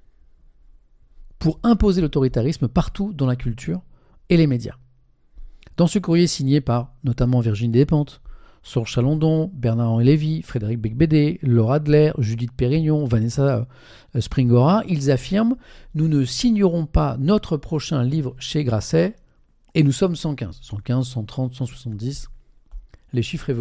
pour imposer l'autoritarisme partout dans la culture et les médias. Dans ce courrier signé par notamment Virginie Despentes, Sorge Chalandon, Bernard-Henri Lévy, Frédéric Becbédé, Laura Adler, Judith Pérignon, Vanessa Springora, ils affirment « Nous ne signerons pas notre prochain livre chez Grasset et nous sommes 115. 115, 130, 170, les chiffres évoluent. »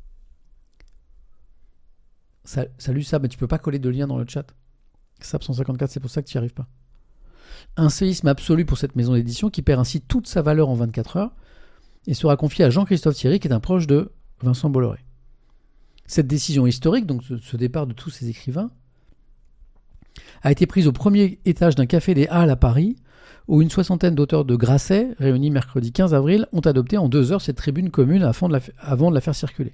Salut Sab, mais tu peux pas coller de lien dans le chat. Sab 154, c'est pour ça que tu n'y arrives pas. Un séisme absolu pour cette maison d'édition qui perd ainsi toute sa valeur en 24 heures et sera confiée à Jean-Christophe Thierry, qui est un proche de Vincent Bolloré. Cette décision historique, donc ce départ de tous ces écrivains, a été prise au premier étage d'un café des Halles à Paris, où une soixantaine d'auteurs de Grasset, réunis mercredi 15 avril, ont adopté en 2 heures cette tribune commune avant de la faire circuler.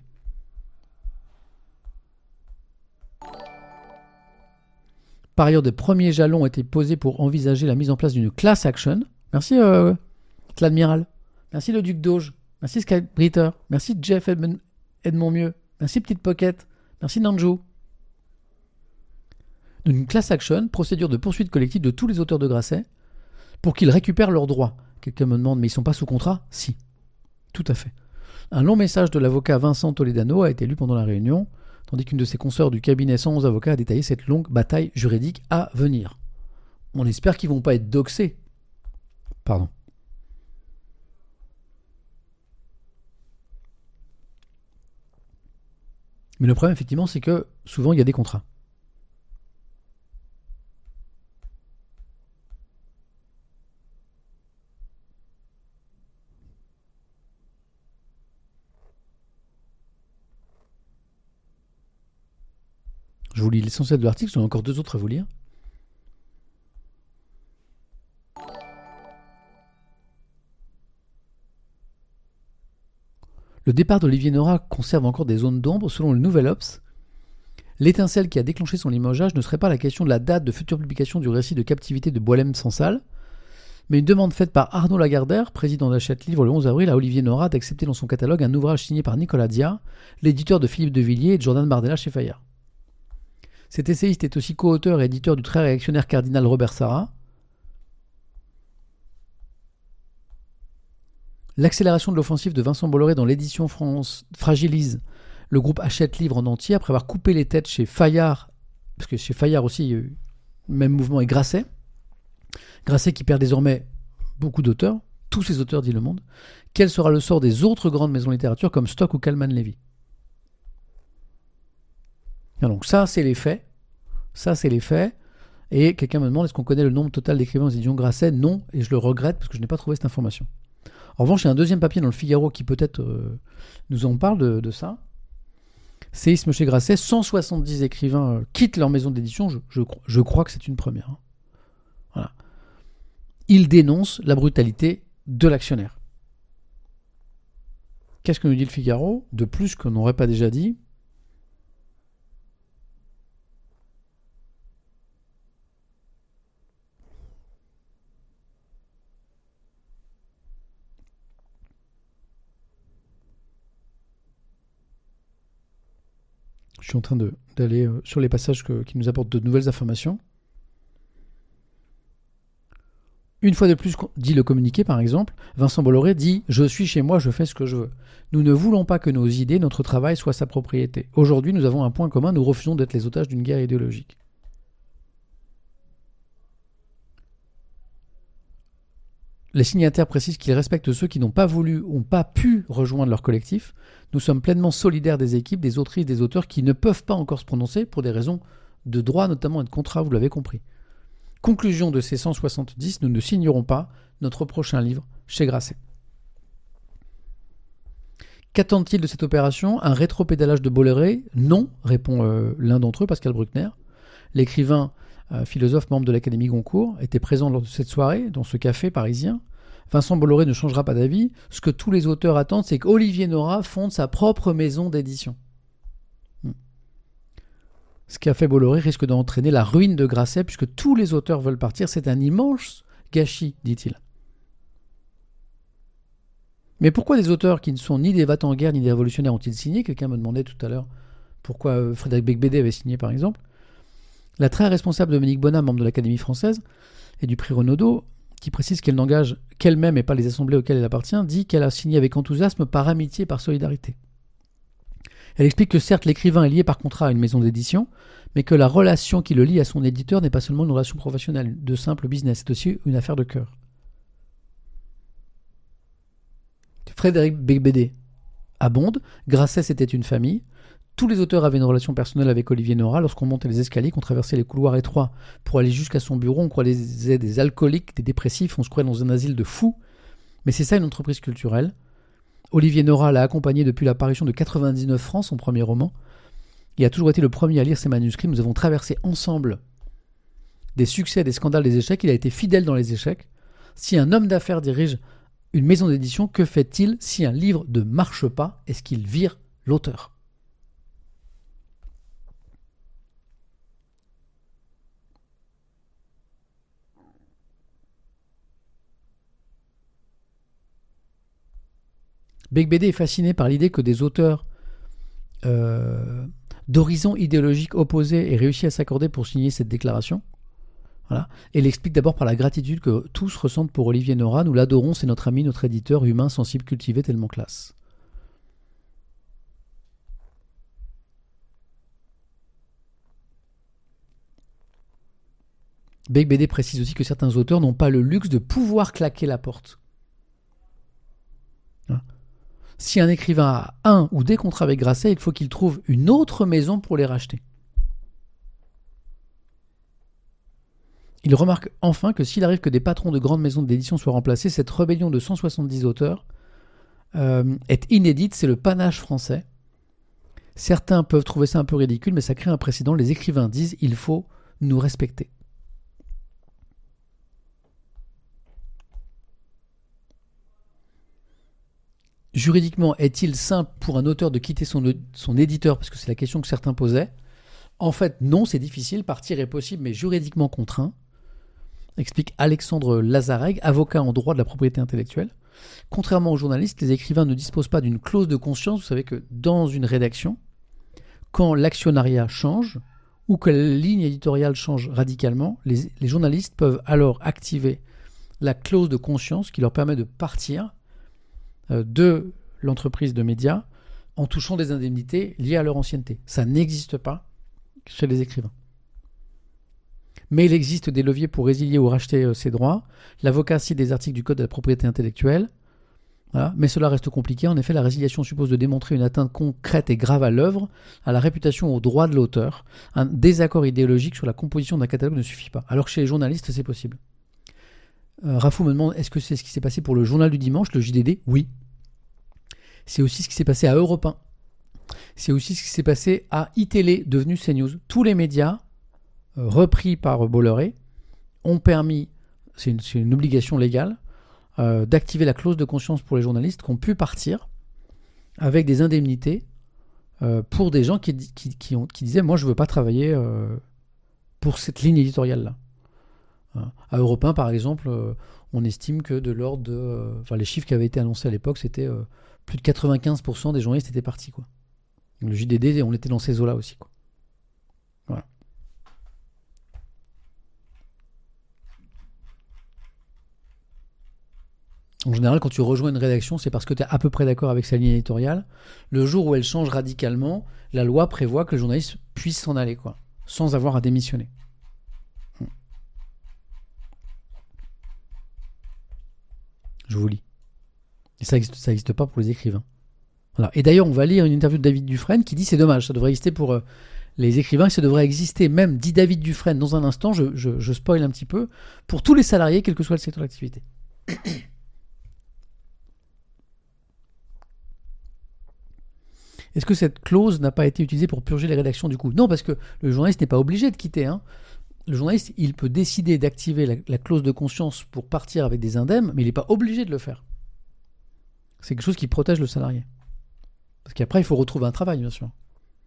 Par ailleurs, des premiers jalons ont été posés pour envisager la mise en place d'une class action. Merci l'admiral. Merci le duc d'Auge. Merci Skybreather. Merci Jeff Edmond-Mieux. Merci Petite Pocket. Merci Nanjou. Une class action, procédure de poursuite collective de tous les auteurs de Grasset, pour qu'ils récupèrent leurs droits. Quelqu'un me demande, mais ils ne sont pas sous contrat? Si. Tout à fait. Un long message de l'avocat Vincent Toledano a été lu pendant la réunion, tandis qu'une de ses consoeurs du cabinet 111 avocats a détaillé cette longue bataille juridique à venir. On espère qu'ils ne vont pas être doxés. Pardon. Mais le problème, effectivement, c'est que souvent, il y a des contrats. Je vous lis l'essentiel de l'article, j'en ai encore 2 autres à vous lire. Le départ d'Olivier Nora conserve encore des zones d'ombre. Selon le Nouvel Obs, l'étincelle qui a déclenché son limogeage ne serait pas la question de la date de future publication du récit de captivité de Boilem-Sansal, mais une demande faite par Arnaud Lagardère, président d'Hachette Livre le 11 avril, à Olivier Nora d'accepter dans son catalogue un ouvrage signé par Nicolas Diat, l'éditeur de Philippe de Villiers et de Jordan Bardella chez Fayard. Cet essayiste est aussi co-auteur et éditeur du très réactionnaire cardinal Robert Sarrat. L'accélération de l'offensive de Vincent Bolloré dans l'édition France fragilise le groupe Hachette Livre en entier, après avoir coupé les têtes chez Fayard, parce que chez Fayard aussi, il y a eu le même mouvement, et Grasset. Grasset qui perd désormais beaucoup d'auteurs, tous ces auteurs, dit Le Monde. Quel sera le sort des autres grandes maisons de littérature comme Stock ou Kalman Levy? Donc ça, c'est les faits. Et quelqu'un me demande, est-ce qu'on connaît le nombre total d'écrivains aux éditions Grasset? Non, et je le regrette parce que je n'ai pas trouvé cette information. En revanche, il y a un deuxième papier dans le Figaro qui peut-être nous en parle de ça. Séisme chez Grasset, 170 écrivains quittent leur maison d'édition. Je crois que c'est une première. Hein. Voilà. Ils dénoncent la brutalité de l'actionnaire. Qu'est-ce que nous dit le Figaro? De plus qu'on n'aurait pas déjà dit. Je suis en train d'aller sur les passages qui nous apportent de nouvelles informations. Une fois de plus, dit le communiqué par exemple, Vincent Bolloré dit « Je suis chez moi, je fais ce que je veux. Nous ne voulons pas que nos idées, notre travail soient sa propriété. Aujourd'hui, nous avons un point commun, nous refusons d'être les otages d'une guerre idéologique. » Les signataires précisent qu'ils respectent ceux qui n'ont pas voulu ou n'ont pas pu rejoindre leur collectif. Nous sommes pleinement solidaires des équipes, des autrices, des auteurs qui ne peuvent pas encore se prononcer pour des raisons de droit notamment et de contrat, vous l'avez compris. Conclusion de ces 170, nous ne signerons pas notre prochain livre chez Grasset. Qu'attendent-ils de cette opération? Un rétropédalage de Bolloré? Non, répond l'un d'entre eux, Pascal Bruckner. L'écrivain, philosophe, membre de l'Académie Goncourt, était présent lors de cette soirée, dans ce café parisien. Vincent Bolloré ne changera pas d'avis. Ce que tous les auteurs attendent, c'est qu'Olivier Nora fonde sa propre maison d'édition. Ce qu'a fait Bolloré risque d'entraîner la ruine de Grasset, puisque tous les auteurs veulent partir. C'est un immense gâchis, dit-il. Mais pourquoi des auteurs qui ne sont ni des va-t-en-guerre ni des révolutionnaires ont-ils signé? Quelqu'un me demandait tout à l'heure pourquoi Frédéric Beigbeder avait signé, par exemple. La très responsable Dominique Bonnat, membre de l'Académie française et du prix Renaudot, qui précise qu'elle n'engage qu'elle-même et pas les assemblées auxquelles elle appartient, dit qu'elle a signé avec enthousiasme par amitié et par solidarité. Elle explique que certes l'écrivain est lié par contrat à une maison d'édition, mais que la relation qui le lie à son éditeur n'est pas seulement une relation professionnelle, de simple business, c'est aussi une affaire de cœur. Frédéric Beigbeder abonde, Grasset c'était une famille. Tous les auteurs avaient une relation personnelle avec Olivier Nora. Lorsqu'on montait les escaliers, qu'on traversait les couloirs étroits pour aller jusqu'à son bureau, on croisait des alcooliques, des dépressifs, on se croyait dans un asile de fous. Mais c'est ça une entreprise culturelle. Olivier Nora l'a accompagné depuis l'apparition de 99 francs, son premier roman. Il a toujours été le premier à lire ses manuscrits. Nous avons traversé ensemble des succès, des scandales, des échecs. Il a été fidèle dans les échecs. Si un homme d'affaires dirige une maison d'édition, que fait-il si un livre ne marche pas? Est-ce qu'il vire l'auteur? Beigbeder est fasciné par l'idée que des auteurs d'horizons idéologiques opposés aient réussi à s'accorder pour signer cette déclaration. Voilà. Et il explique d'abord par la gratitude que tous ressentent pour Olivier Nora. Nous l'adorons, c'est notre ami, notre éditeur, humain, sensible, cultivé, tellement classe. Beigbeder précise aussi que certains auteurs n'ont pas le luxe de pouvoir claquer la porte. Voilà. Si un écrivain a un ou des contrats avec Grasset, il faut qu'il trouve une autre maison pour les racheter. Il remarque enfin que s'il arrive que des patrons de grandes maisons d'édition soient remplacés, cette rébellion de 170 auteurs est inédite, c'est le panache français. Certains peuvent trouver ça un peu ridicule, mais ça crée un précédent. Les écrivains disent « il faut nous respecter ». Juridiquement, est-il simple pour un auteur de quitter son éditeur, parce que c'est la question que certains posaient? En fait, non, c'est difficile. Partir est possible, mais juridiquement contraint, explique Alexandre Lazareg, avocat en droit de la propriété intellectuelle. Contrairement aux journalistes, les écrivains ne disposent pas d'une clause de conscience. Vous savez que dans une rédaction, quand l'actionnariat change ou que la ligne éditoriale change radicalement, les journalistes peuvent alors activer la clause de conscience qui leur permet de partir de l'entreprise de médias en touchant des indemnités liées à leur ancienneté. Ça n'existe pas chez les écrivains. Mais il existe des leviers pour résilier ou racheter ces droits. L'avocat cite des articles du Code de la propriété intellectuelle. Voilà. Mais cela reste compliqué. En effet, la résiliation suppose de démontrer une atteinte concrète et grave à l'œuvre, à la réputation, aux droits de l'auteur. Un désaccord idéologique sur la composition d'un catalogue ne suffit pas. Alors que chez les journalistes, c'est possible. Rafou me demande, est-ce que c'est ce qui s'est passé pour le Journal du Dimanche, le JDD? Oui. C'est aussi ce qui s'est passé à Europe 1. C'est aussi ce qui s'est passé à iTélé, devenu CNews. Tous les médias, repris par Bolloré, ont permis, c'est une obligation légale, d'activer la clause de conscience pour les journalistes qui ont pu partir avec des indemnités pour des gens qui disaient « moi je ne veux pas travailler pour cette ligne éditoriale-là ». À Europe 1, par exemple, on estime que de l'ordre de... les chiffres qui avaient été annoncés à l'époque, c'était plus de 95% des journalistes étaient partis, quoi. Le JDD, on était dans ces eaux-là aussi, quoi. Voilà. En général, quand tu rejoins une rédaction, c'est parce que tu es à peu près d'accord avec sa ligne éditoriale. Le jour où elle change radicalement, la loi prévoit que le journaliste puisse s'en aller, quoi, sans avoir à démissionner. Je vous lis. Et ça n'existe pas pour les écrivains. Voilà. Et d'ailleurs, on va lire une interview de David Dufresne qui dit c'est dommage, ça devrait exister pour les écrivains, et ça devrait exister même, dit David Dufresne dans un instant, je spoil un petit peu, pour tous les salariés, quel que soit le secteur d'activité. Est-ce que cette clause n'a pas été utilisée pour purger les rédactions du coup? Non, parce que le journaliste n'est pas obligé de quitter, hein. Le journaliste, il peut décider d'activer la clause de conscience pour partir avec des indemnes, mais il n'est pas obligé de le faire. C'est quelque chose qui protège le salarié. Parce qu'après, il faut retrouver un travail, bien sûr.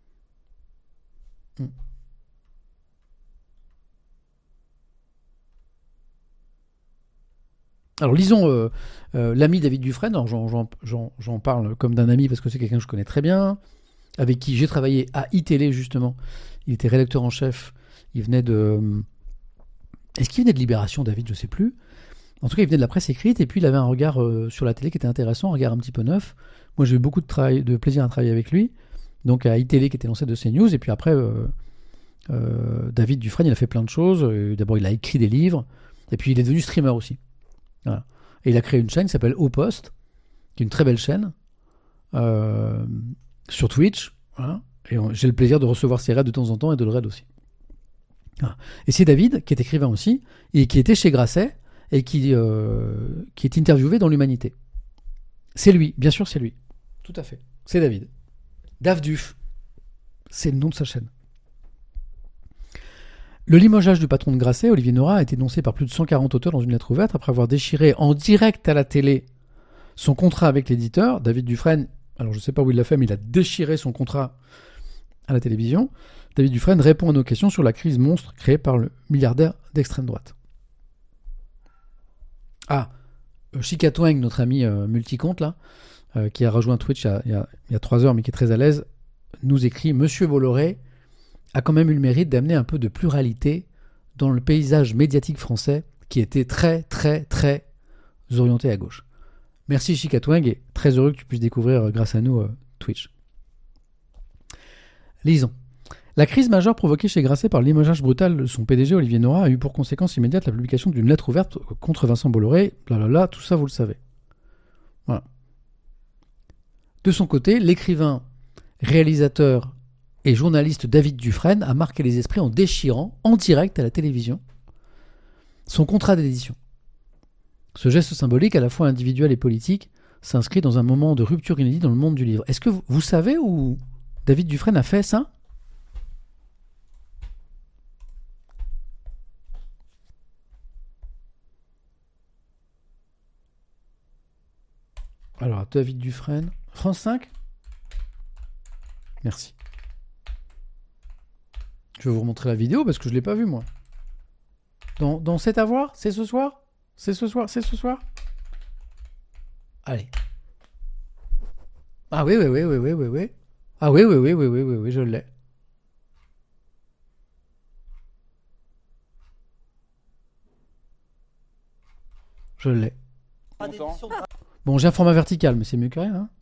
Alors, lisons l'ami David Dufresne. Alors, j'en parle comme d'un ami parce que c'est quelqu'un que je connais très bien, avec qui j'ai travaillé à iTélé, justement. Il était rédacteur en chef. Il venait de... Est-ce qu'il venait de Libération, David? Je ne sais plus. En tout cas, il venait de la presse écrite et puis il avait un regard sur la télé qui était intéressant, un regard un petit peu neuf. Moi, j'ai eu beaucoup de plaisir à travailler avec lui. Donc, à iTélé, qui était l'ancêtre de CNews. Et puis après, David Dufresne, il a fait plein de choses. D'abord, il a écrit des livres. Et puis, il est devenu streamer aussi. Voilà. Et il a créé une chaîne qui s'appelle Au Poste, qui est une très belle chaîne, sur Twitch. Voilà. Et j'ai le plaisir de recevoir ses raids de temps en temps et de le raid aussi. Voilà. Et c'est David, qui est écrivain aussi, et qui était chez Grasset, et qui est interviewé dans l'Humanité. C'est lui, bien sûr, c'est lui. Tout à fait. C'est David. Daf-Duf. C'est le nom de sa chaîne. Le limogeage du patron de Grasset, Olivier Nora, a été dénoncé par plus de 140 auteurs dans une lettre ouverte après avoir déchiré en direct à la télé son contrat avec l'éditeur. David Dufresne, alors je ne sais pas où il l'a fait, mais il a déchiré son contrat à la télévision. David Dufresne répond à nos questions sur la crise monstre créée par le milliardaire d'extrême droite. Ah, Chika Twang, notre ami multicompte, là, qui a rejoint Twitch il y a 3 heures, mais qui est très à l'aise, nous écrit « Monsieur Bolloré a quand même eu le mérite d'amener un peu de pluralité dans le paysage médiatique français qui était très, très, très orienté à gauche. » Merci Chika Twang et très heureux que tu puisses découvrir grâce à nous Twitch. Lisons. La crise majeure provoquée chez Grasset par le limogeage brutal de son PDG Olivier Nora a eu pour conséquence immédiate la publication d'une lettre ouverte contre Vincent Bolloré. Blablabla, tout ça vous le savez. Voilà. De son côté, l'écrivain, réalisateur et journaliste David Dufresne a marqué les esprits en déchirant, en direct à la télévision, son contrat d'édition. Ce geste symbolique, à la fois individuel et politique, s'inscrit dans un moment de rupture inédit dans le monde du livre. Est-ce que vous savez où David Dufresne a fait ça ? Alors, David Dufresne, France 5 ? Merci. Je vais vous remontrer la vidéo parce que je ne l'ai pas vue, moi. Dans C'est à voir ? C'est ce soir ? C'est ce soir ? C'est ce soir ? Allez. Ah oui. Ah oui, je l'ai. Je l'ai. Bon, j'ai un format vertical, mais c'est mieux que rien, hein.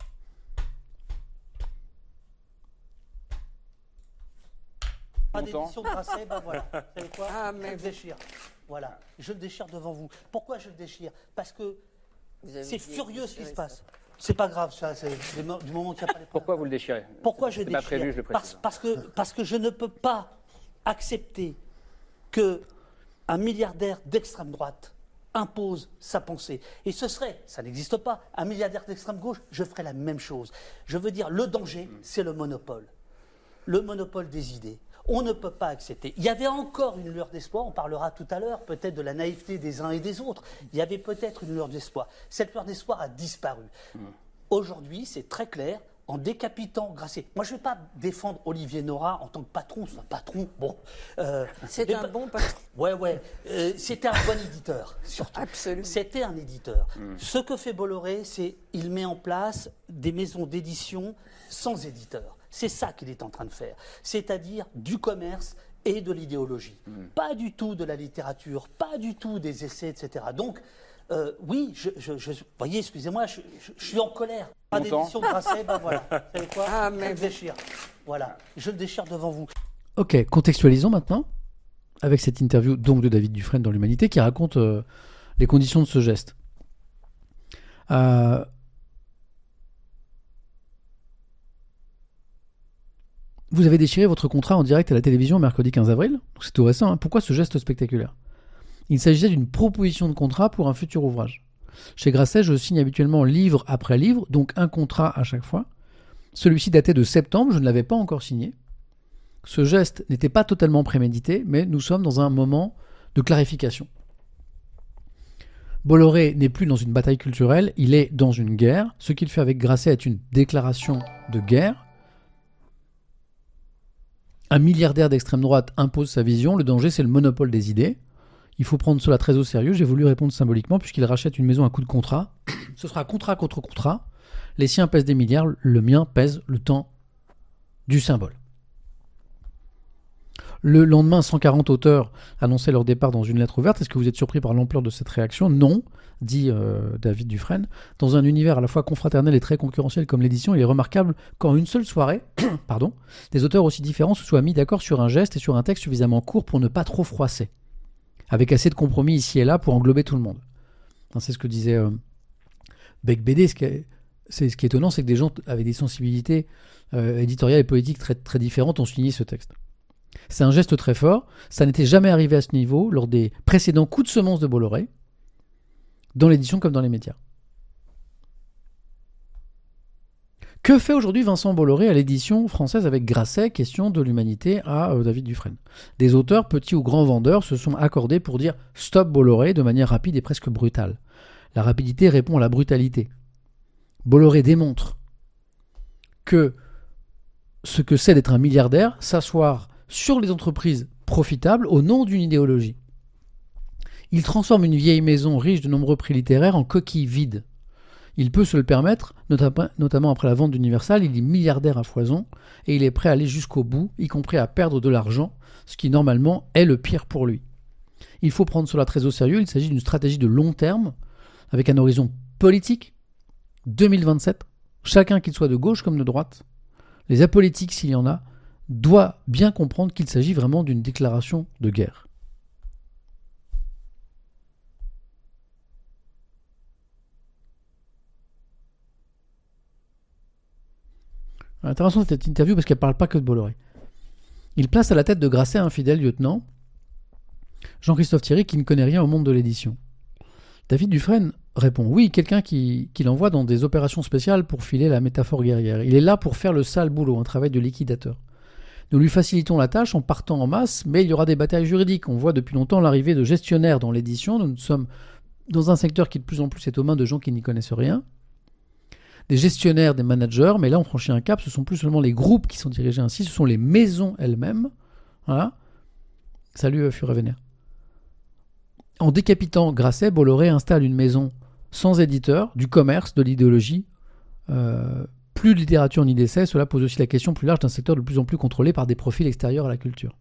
D'édition de Grasset, ben voilà. Vous savez quoi je le déchire. Voilà, je le déchire devant vous. Pourquoi je le déchire ? Parce que c'est furieux ce qui se passe. C'est pas grave, ça. C'est du moment qu'il n'y a pas les... Pourquoi vous le déchirez ? Pourquoi je le déchire ? C'est pas prévu, je le précise. Parce que je ne peux pas accepter que un milliardaire d'extrême droite impose sa pensée. Et ce serait, ça n'existe pas, un milliardaire d'extrême gauche, je ferais la même chose. Je veux dire, le danger, c'est le monopole. Le monopole des idées. On ne peut pas accepter. Il y avait encore une lueur d'espoir, on parlera tout à l'heure peut-être de la naïveté des uns et des autres. Il y avait peut-être une lueur d'espoir. Cette lueur d'espoir a disparu. Aujourd'hui, c'est très clair, en décapitant Grasset. Moi, je ne vais pas défendre Olivier Nora en tant que patron, c'est un patron, bon. C'est un bon patron. Ouais. C'était un bon éditeur, surtout. Absolument. C'était un éditeur. Ce que fait Bolloré, c'est qu'il met en place des maisons d'édition sans éditeur. C'est ça qu'il est en train de faire. C'est-à-dire du commerce et de l'idéologie. Pas du tout de la littérature, pas du tout des essais, etc. Donc, oui, voyez, excusez-moi, je suis en colère. Pas d'édition de Grasset, ben voilà. Vous savez quoi je le déchire. Voilà, je le déchire devant vous. Ok, contextualisons maintenant, avec cette interview donc de David Dufresne dans l'Humanité, qui raconte les conditions de ce geste. Vous avez déchiré votre contrat en direct à la télévision mercredi 15 avril, donc c'est tout récent. Hein. Pourquoi ce geste spectaculaire ? Il s'agissait d'une proposition de contrat pour un futur ouvrage. Chez Grasset, je signe habituellement livre après livre, donc un contrat à chaque fois. Celui-ci datait de septembre, je ne l'avais pas encore signé. Ce geste n'était pas totalement prémédité, mais nous sommes dans un moment de clarification. Bolloré n'est plus dans une bataille culturelle, il est dans une guerre. Ce qu'il fait avec Grasset est une déclaration de guerre. Un milliardaire d'extrême droite impose sa vision, le danger c'est le monopole des idées. Il faut prendre cela très au sérieux, j'ai voulu répondre symboliquement puisqu'il rachète une maison à coup de contrat. Ce sera contrat contre contrat. Les siens pèsent des milliards, le mien pèse le temps du symbole. Le lendemain, 140 auteurs annonçaient leur départ dans une lettre ouverte. Est-ce que vous êtes surpris par l'ampleur de cette réaction ? Non, dit David Dufresne. Dans un univers à la fois confraternel et très concurrentiel comme l'édition, il est remarquable qu'en une seule soirée, des auteurs aussi différents se soient mis d'accord sur un geste et sur un texte suffisamment court pour ne pas trop froisser, avec assez de compromis ici et là pour englober tout le monde. C'est ce que disait Bec BD. Ce qui est étonnant, c'est que des gens avec des sensibilités éditoriales et politiques très, très différentes ont signé ce texte. C'est un geste très fort. Ça n'était jamais arrivé à ce niveau lors des précédents coups de semonce de Bolloré, dans l'édition comme dans les médias. Que fait aujourd'hui Vincent Bolloré à l'édition française avec Grasset, question de l'Humanité à David Dufresne ? Des auteurs, petits ou grands vendeurs, se sont accordés pour dire « stop Bolloré » de manière rapide et presque brutale. La rapidité répond à la brutalité. Bolloré démontre que ce que c'est d'être un milliardaire, s'asseoir sur les entreprises profitables au nom d'une idéologie. Il transforme une vieille maison riche de nombreux prix littéraires en coquille vide. Il peut se le permettre, notamment après la vente d'Universal, il est milliardaire à foison et il est prêt à aller jusqu'au bout, y compris à perdre de l'argent, ce qui normalement est le pire pour lui. Il faut prendre cela très au sérieux, il s'agit d'une stratégie de long terme, avec un horizon politique, 2027, chacun qu'il soit de gauche comme de droite, les apolitiques s'il y en a, doit bien comprendre qu'il s'agit vraiment d'une déclaration de guerre. Intéressant cette interview parce qu'elle parle pas que de Bolloré. Il place à la tête de Grasset un fidèle lieutenant, Jean-Christophe Thierry, qui ne connaît rien au monde de l'édition. David Dufresne répond oui, quelqu'un qui l'envoie dans des opérations spéciales pour filer la métaphore guerrière. Il est là pour faire le sale boulot, un travail de liquidateur. Nous lui facilitons la tâche en partant en masse, mais il y aura des batailles juridiques. On voit depuis longtemps l'arrivée de gestionnaires dans l'édition. Nous sommes dans un secteur qui de plus en plus est aux mains de gens qui n'y connaissent rien. Des gestionnaires, des managers, mais là on franchit un cap, ce sont plus seulement les groupes qui sont dirigés ainsi, ce sont les maisons elles-mêmes. Voilà. Salut Furavener. En décapitant Grasset, Bolloré installe une maison sans éditeur, du commerce, de l'idéologie, plus de littérature ni d'essai. Cela pose aussi la question plus large d'un secteur de plus en plus contrôlé par des profils extérieurs à la culture.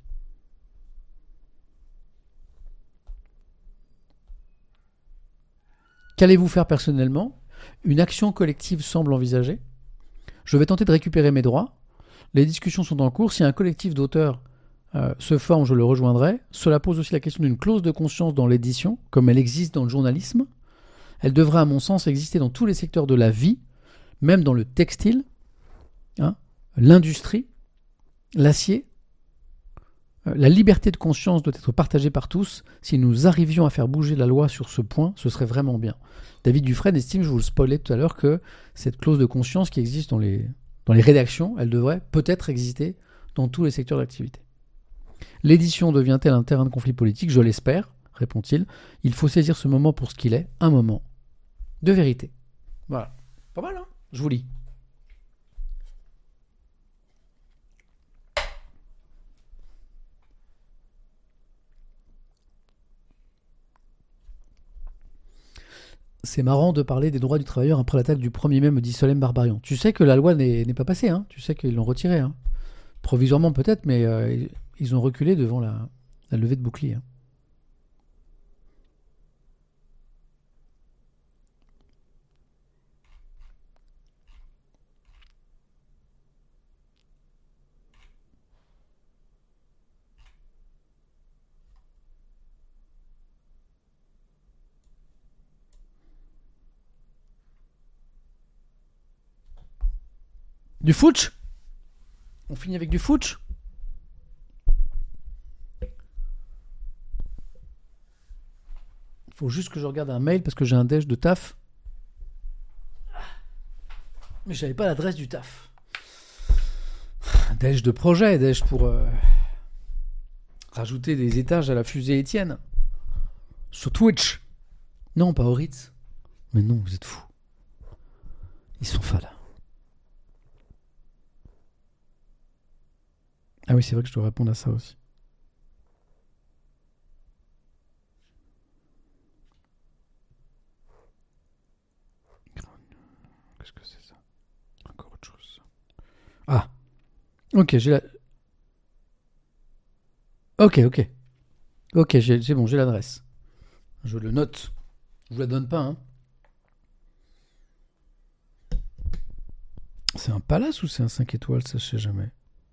Qu'allez-vous faire personnellement ? Une action collective semble envisagée. Je vais tenter de récupérer mes droits. Les discussions sont en cours. Si un collectif d'auteurs se forme, je le rejoindrai. Cela pose aussi la question d'une clause de conscience dans l'édition, comme elle existe dans le journalisme. Elle devrait, à mon sens, exister dans tous les secteurs de la vie, même dans le textile, l'industrie, l'acier. La liberté de conscience doit être partagée par tous. Si nous arrivions à faire bouger la loi sur ce point, ce serait vraiment bien. David Dufresne estime, je vous le spoilais tout à l'heure, que cette clause de conscience qui existe dans les rédactions, elle devrait peut-être exister dans tous les secteurs d'activité. L'édition devient-elle un terrain de conflit politique ? Je l'espère, répond-il. Il faut saisir ce moment pour ce qu'il est, un moment de vérité. Voilà. Pas mal, hein ? Je vous lis. C'est marrant de parler des droits du travailleur après l'attaque du 1er mai, me dit Solem Barbarian. Tu sais que la loi n'est pas passée, hein ? Tu sais qu'ils l'ont retirée. Hein ? Provisoirement peut-être, mais ils ont reculé devant la levée de bouclier. Hein. Du footch ? On finit avec du footch ? Il faut juste que je regarde un mail parce que j'ai un déj de taf. Mais j'avais pas l'adresse du taf. Déj de projet, déj pour rajouter des étages à la fusée Étienne. Sur Twitch. Non, pas au Ritz. Mais non, vous êtes fous. Ils sont fades. Ah oui, c'est vrai que je dois répondre à ça aussi. Qu'est-ce que c'est ça ? Encore autre chose. Ah. Ok, j'ai la... Ok. Ok, c'est bon, j'ai l'adresse. Je le note. Je vous la donne pas, hein. C'est un palace ou c'est un 5 étoiles, ça je sais jamais.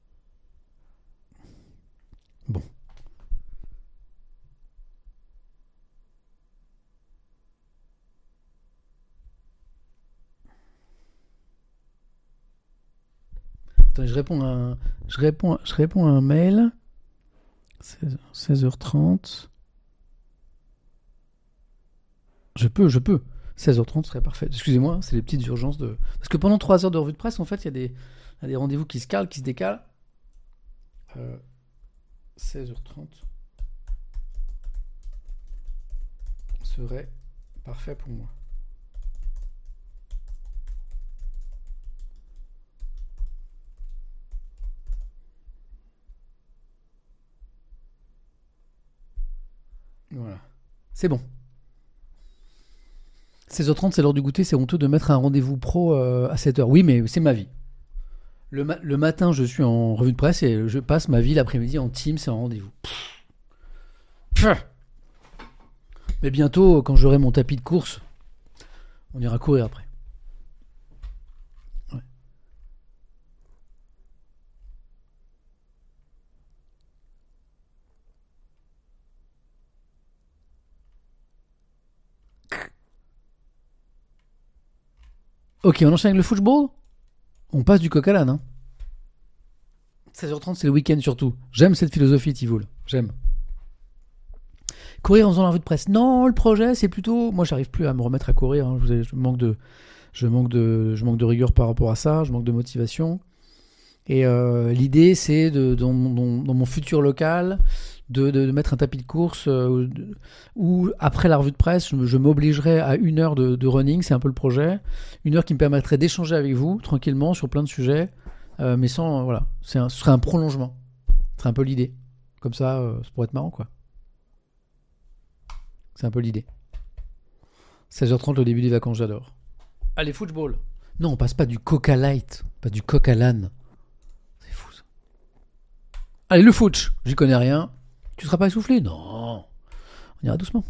Bon. Attendez, je réponds à un mail. 16h30. Je peux. 16h30 serait parfait. Excusez-moi, c'est les petites urgences de... Parce que pendant 3 heures de revue de presse, en fait, il y a des rendez-vous qui se calent, qui se décalent. 16h30 serait parfait pour moi. Voilà. C'est bon. 16h30, c'est l'heure du goûter. C'est honteux de mettre un rendez-vous pro à 7h. Oui, mais c'est ma vie. Le matin, je suis en revue de presse et je passe ma vie l'après-midi en Teams et en rendez-vous. Mais bientôt, quand j'aurai mon tapis de course, on ira courir après. Ouais. Ok, on enchaîne avec le football ? On passe du coq à l'âne, hein. 16h30, c'est le week-end surtout. J'aime cette philosophie, Tivoul. J'aime. Courir en faisant la revue de presse. Non, le projet, c'est plutôt... Moi, j'arrive plus à me remettre à courir. Hein. Je manque de rigueur par rapport à ça. Je manque de motivation. Et l'idée, c'est dans mon futur local, de mettre un tapis de course où, après la revue de presse, je m'obligerai à 1 heure de running. C'est un peu le projet. 1 heure qui me permettrait d'échanger avec vous, tranquillement, sur plein de sujets. Mais sans... voilà. Ce serait un prolongement. C'est un peu l'idée. Comme ça pourrait être marrant, quoi. C'est un peu l'idée. 16h30, le début des vacances, j'adore. Allez, football. Non, on passe pas du Coca Light, pas du Coca Lan. C'est fou, ça. Allez, le foot, j'y connais rien. Tu seras pas essoufflé? Non. On ira doucement.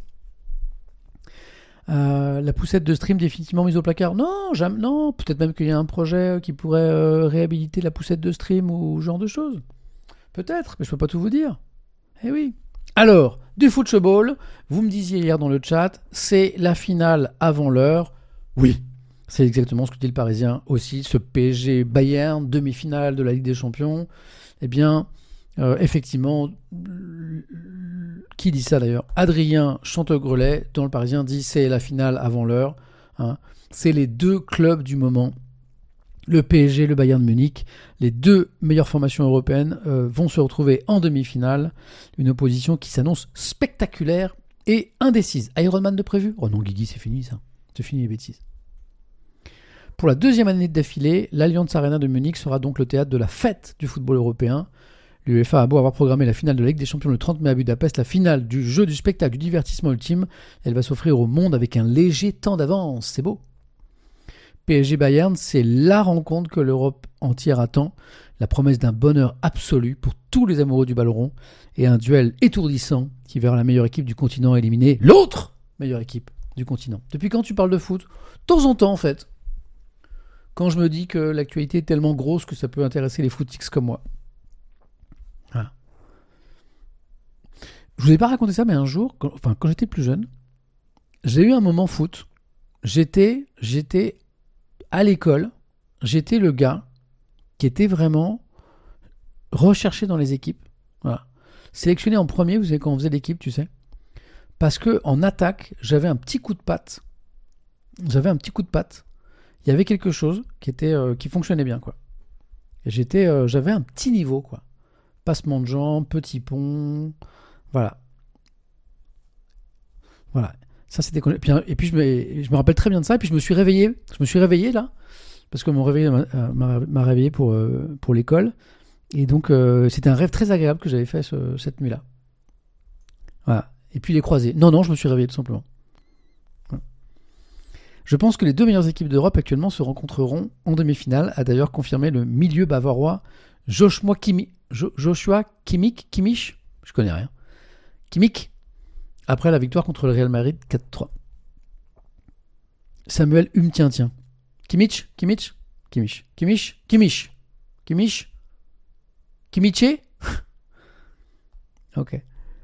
La poussette de stream définitivement mise au placard? Non, jamais. Non, peut-être même qu'il y a un projet qui pourrait réhabiliter la poussette de stream ou ce genre de choses. Peut-être, mais je peux pas tout vous dire. Eh oui. Alors, du football, vous me disiez hier dans le chat, c'est la finale avant l'heure. Oui, c'est exactement ce que dit le Parisien aussi, ce PSG Bayern, demi-finale de la Ligue des Champions. Eh bien, effectivement, qui dit ça d'ailleurs? Adrien Chantegrelet, dans le Parisien, dit c'est la finale avant l'heure. Hein. C'est les deux clubs du moment. Le PSG, le Bayern de Munich, les deux meilleures formations européennes vont se retrouver en demi-finale. Une opposition qui s'annonce spectaculaire et indécise. Ironman de prévu? Oh non, Guigui, c'est fini ça. C'est fini les bêtises. Pour la 2e année d'affilée, l'Allianz Arena de Munich sera donc le théâtre de la fête du football européen. L'UEFA a beau avoir programmé la finale de la Ligue des Champions le 30 mai à Budapest, la finale du jeu du spectacle, du divertissement ultime, elle va s'offrir au monde avec un léger temps d'avance. C'est beau. PSG Bayern, c'est la rencontre que l'Europe entière attend, la promesse d'un bonheur absolu pour tous les amoureux du ballon rond et un duel étourdissant qui verra la meilleure équipe du continent éliminer l'autre meilleure équipe du continent. Depuis quand tu parles de foot? De temps en temps en fait. Quand je me dis que l'actualité est tellement grosse que ça peut intéresser les footix comme moi. Voilà. Je vous ai pas raconté ça, mais un jour, quand j'étais plus jeune, j'ai eu un moment foot. J'étais à l'école, j'étais le gars qui était vraiment recherché dans les équipes. Voilà. Sélectionné en premier, vous savez, quand on faisait l'équipe, tu sais. Parce que en attaque, j'avais un petit coup de patte. Il y avait quelque chose qui fonctionnait bien, quoi. Et j'avais un petit niveau, quoi. Passement de jambes, petit pont, voilà. Ça, c'était... Et puis, je me rappelle très bien de ça. Et puis, je me suis réveillé, là. Parce que mon réveil m'a réveillé pour l'école. Et donc, c'était un rêve très agréable que j'avais fait cette nuit-là. Voilà. Et puis, les croisés. Non, je me suis réveillé, tout simplement. Voilà. Je pense que les deux meilleures équipes d'Europe actuellement se rencontreront en demi-finale, a d'ailleurs confirmé le milieu bavarois Joshua Kimmich, je connais rien. Kimmich, après la victoire contre le Real Madrid 4-3. Samuel Umtien. Kimmich. Ok.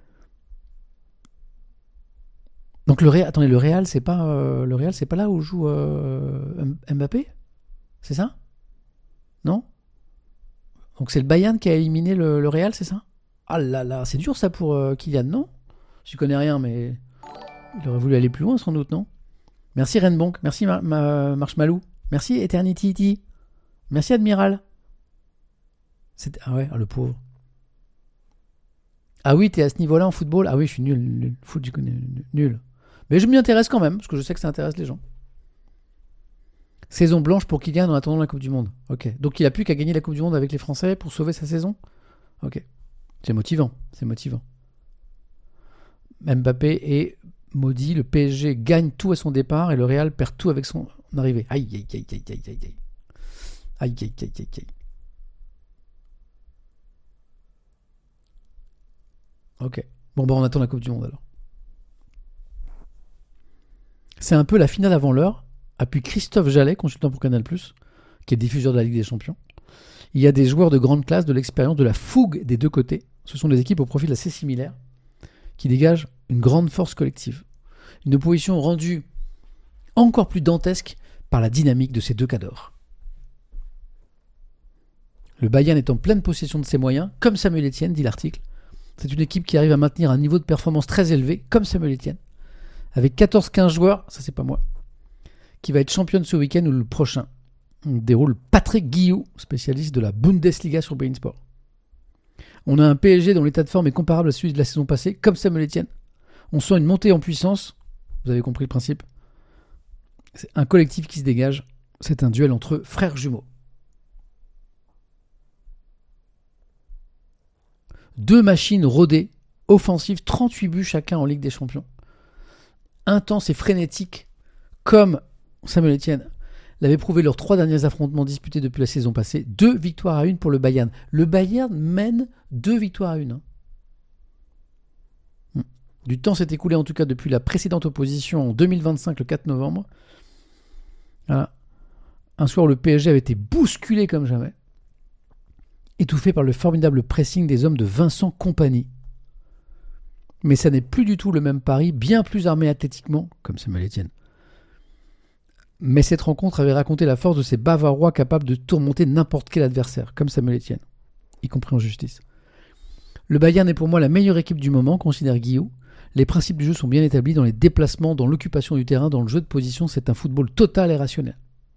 Donc le Real, c'est pas là où joue Mbappé? C'est ça? Non? Donc c'est le Bayern qui a éliminé le Real, c'est ça? Ah là là, c'est dur ça pour Kylian, non? Je connais rien, mais il aurait voulu aller plus loin sans doute, non? Merci Renbonk, merci Marshmallow, merci Eternity, merci Admiral. Ah ouais, le pauvre. Ah oui, t'es à ce niveau-là en football? Ah oui, je suis nul. Foot, je connais nul. Mais je m'y intéresse quand même, parce que je sais que ça intéresse les gens. Saison blanche pour Kylian en attendant la Coupe du Monde. Ok. Donc il a plus qu'à gagner la Coupe du Monde avec les Français pour sauver sa saison? Ok. C'est motivant. Mbappé est maudit, le PSG gagne tout à son départ et le Real perd tout avec son arrivée. Aïe. Ok. Bon, on attend la Coupe du Monde alors. C'est un peu la finale avant l'heure. Appuie Christophe Jallet, consultant pour Canal+, qui est diffuseur de la Ligue des Champions. Il y a des joueurs de grande classe, de l'expérience, de la fougue des deux côtés. Ce sont des équipes au profil assez similaire, qui dégagent une grande force collective. Une opposition rendue encore plus dantesque par la dynamique de ces deux cadors. Le Bayern est en pleine possession de ses moyens, comme Samuel Etienne, dit l'article. C'est une équipe qui arrive à maintenir un niveau de performance très élevé, comme Samuel Etienne, avec 14-15 joueurs, ça c'est pas moi, qui va être championne ce week-end ou le prochain. On déroule Patrick Guillou, spécialiste de la Bundesliga sur beIN Sport. On a un PSG dont l'état de forme est comparable à celui de la saison passée, comme Samuel Etienne. On sent une montée en puissance, vous avez compris le principe. C'est un collectif qui se dégage, c'est un duel entre frères jumeaux. 2 machines rodées, offensives, 38 buts chacun en Ligue des Champions. Intense et frénétique, comme Samuel Etienne l'avait prouvé leurs 3 derniers affrontements disputés depuis la saison passée. 2 victoires à 1 pour le Bayern. Le Bayern mène 2 victoires à 1. Du temps s'est écoulé en tout cas depuis la précédente opposition en 2025, le 4 novembre. Voilà. Un soir où le PSG avait été bousculé comme jamais, étouffé par le formidable pressing des hommes de Vincent Kompany. Mais ça n'est plus du tout le même Paris, bien plus armé athlétiquement, comme Samuel Etienne. Mais cette rencontre avait raconté la force de ces Bavarois capables de tourmenter n'importe quel adversaire, comme Samuel Etienne, y compris en justice. Le Bayern est pour moi la meilleure équipe du moment, considère Guillaume. Les principes du jeu sont bien établis dans les déplacements, dans l'occupation du terrain, dans le jeu de position. C'est un football total et rationnel.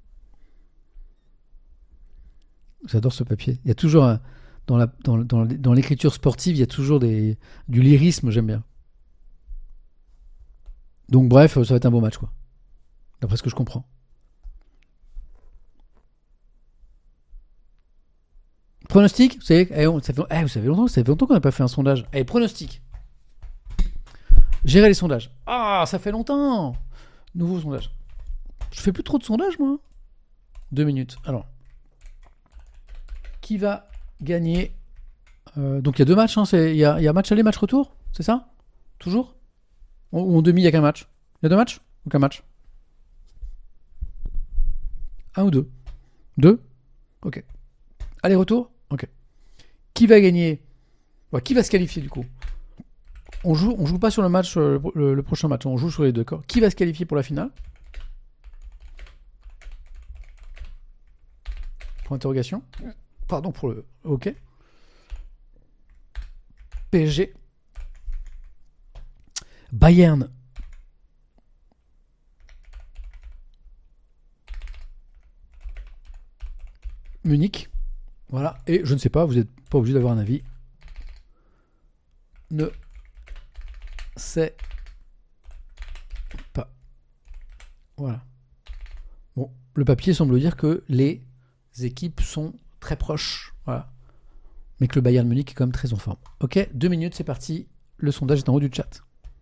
J'adore ce papier. Il y a toujours, dans l'écriture sportive, il y a toujours du lyrisme, j'aime bien. Donc bref, ça va être un beau match, quoi. D'après ce que je comprends. Pronostic, vous savez, ça fait longtemps qu'on n'a pas fait un sondage. Allez, pronostic. Gérer les sondages. Ah, ça fait longtemps. Nouveau sondage. Je fais plus trop de sondages, moi. 2 minutes. Alors, qui va gagner donc il y a 2 matchs. Hein, il y a match aller, match retour. C'est ça? Toujours? Ou en demi, il n'y a qu'un match? Il y a 2 matchs? Ou qu'un match? 1 ou 2? 2? Ok. Aller-retour? Ok. Qui va gagner? Qui va se qualifier du coup? On joue pas sur le match, le prochain match, on joue sur les 2 corps. Qui va se qualifier pour la finale? Pour interrogation. Pardon pour le. Ok. PSG. Bayern. Munich. Voilà. Et je ne sais pas, vous n'êtes pas obligé d'avoir un avis. Ne sais pas. Voilà. Bon, le papier semble dire que les équipes sont très proches. Voilà. Mais que le Bayern Munich est quand même très en forme. Ok, 2 minutes, c'est parti. Le sondage est en haut du chat.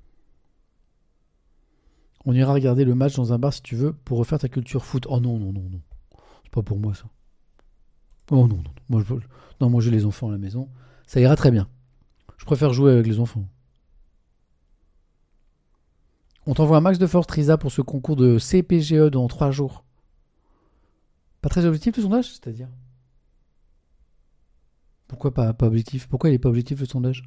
On ira regarder le match dans un bar si tu veux pour refaire ta culture foot. Oh non, non, non, non. C'est pas pour moi ça. Oh non, non. Moi j'ai les enfants à la maison. Ça ira très bien. Je préfère jouer avec les enfants. On t'envoie un max de force, Trisa, pour ce concours de CPGE dans 3 jours. Pas très objectif le sondage, c'est-à-dire? Pourquoi pas objectif? Pourquoi il n'est pas objectif le sondage?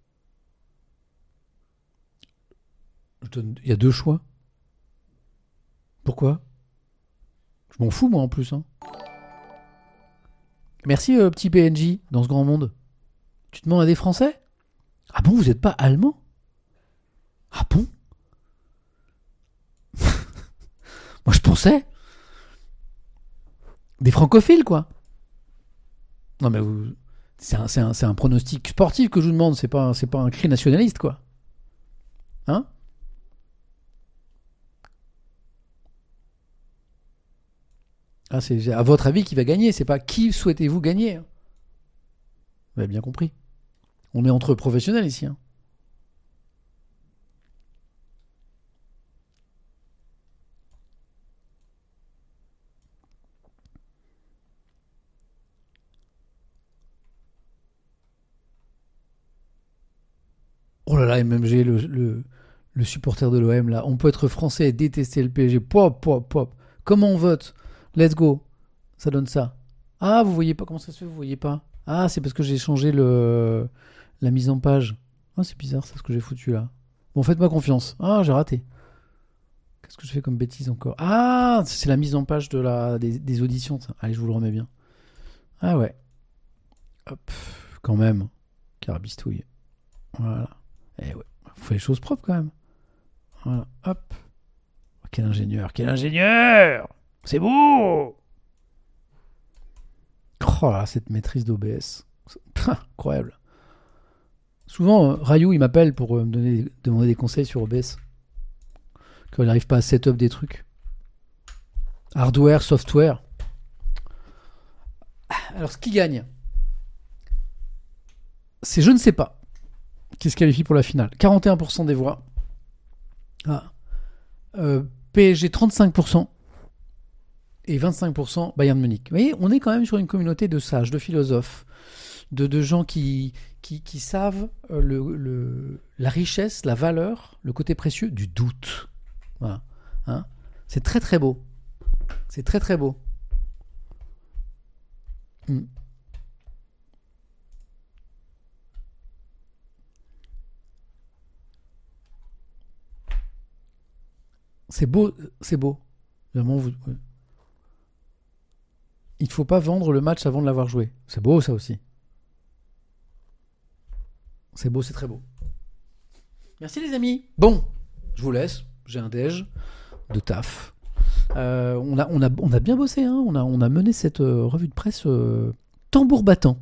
Il y a 2 choix. Pourquoi? Je m'en fous moi en plus. Hein. Merci petit PNJ dans ce grand monde. Tu demandes à des Français? Ah bon, vous n'êtes pas allemand? Ah bon? Moi je pensais des francophiles quoi. Non mais c'est un pronostic sportif que je vous demande, c'est pas un cri nationaliste quoi. Hein? Ah, c'est à votre avis qui va gagner, c'est pas qui souhaitez-vous gagner. Vous avez bien compris. On est entre professionnels ici. Hein. Oh là là, MMG, le supporter de l'OM là. On peut être français et détester le PSG. Pop, pop, pop. Comment on vote? Let's go. Ça donne ça. Ah, vous voyez pas? Comment ça se fait? Vous voyez pas? Ah, c'est parce que j'ai changé la mise en page. Ah, c'est bizarre, c'est ce que j'ai foutu là. Bon, faites-moi confiance. Ah, j'ai raté. Qu'est-ce que je fais comme bêtise encore? Ah, c'est la mise en page des auditions. Ça. Allez, je vous le remets bien. Ah ouais. Hop, quand même. Carabistouille. Voilà. Eh ouais, vous faites les choses propres quand même. Voilà, hop. Quel ingénieur, quel ingénieur! C'est beau! Oh là, cette maîtrise d'OBS. Incroyable. Souvent, Rayou, il m'appelle pour me demander des conseils sur OBS. Quand il n'arrive pas à set up des trucs. Hardware, software. Alors, ce qui gagne, c'est je ne sais pas qui se qualifie pour la finale. 41% des voix. PSG 35% et 25% Bayern Munich. Vous voyez, on est quand même sur une communauté de sages, de philosophes, de gens qui savent la richesse, la valeur, le côté précieux du doute. Voilà. Hein, c'est très très beau. C'est très très beau. C'est beau, c'est beau. Vraiment, il ne faut pas vendre le match avant de l'avoir joué. C'est beau, ça aussi. C'est beau, c'est très beau. Merci les amis. Bon, je vous laisse. J'ai un déj de taf. On a bien bossé. Hein. On a mené cette revue de presse tambour battant.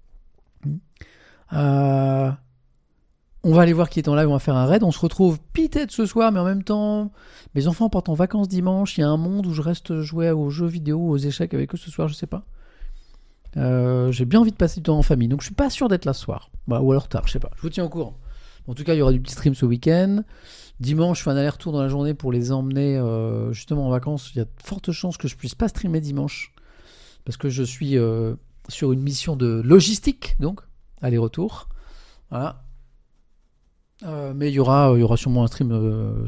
On va aller voir qui est en live, on va faire un raid. On se retrouve peut-être ce soir, mais en même temps, mes enfants partent en vacances dimanche. Il y a un monde où je reste jouer aux jeux vidéo, aux échecs avec eux ce soir, je sais pas. J'ai bien envie de passer du temps en famille, donc je suis pas sûr d'être là ce soir. Ou alors tard, je sais pas. Je vous tiens au courant. En tout cas, il y aura du petit stream ce week-end. Dimanche, je fais un aller-retour dans la journée pour les emmener justement en vacances. Il y a de fortes chances que je puisse pas streamer dimanche parce que je suis sur une mission de logistique, donc aller-retour. Voilà. Mais il y aura sûrement un stream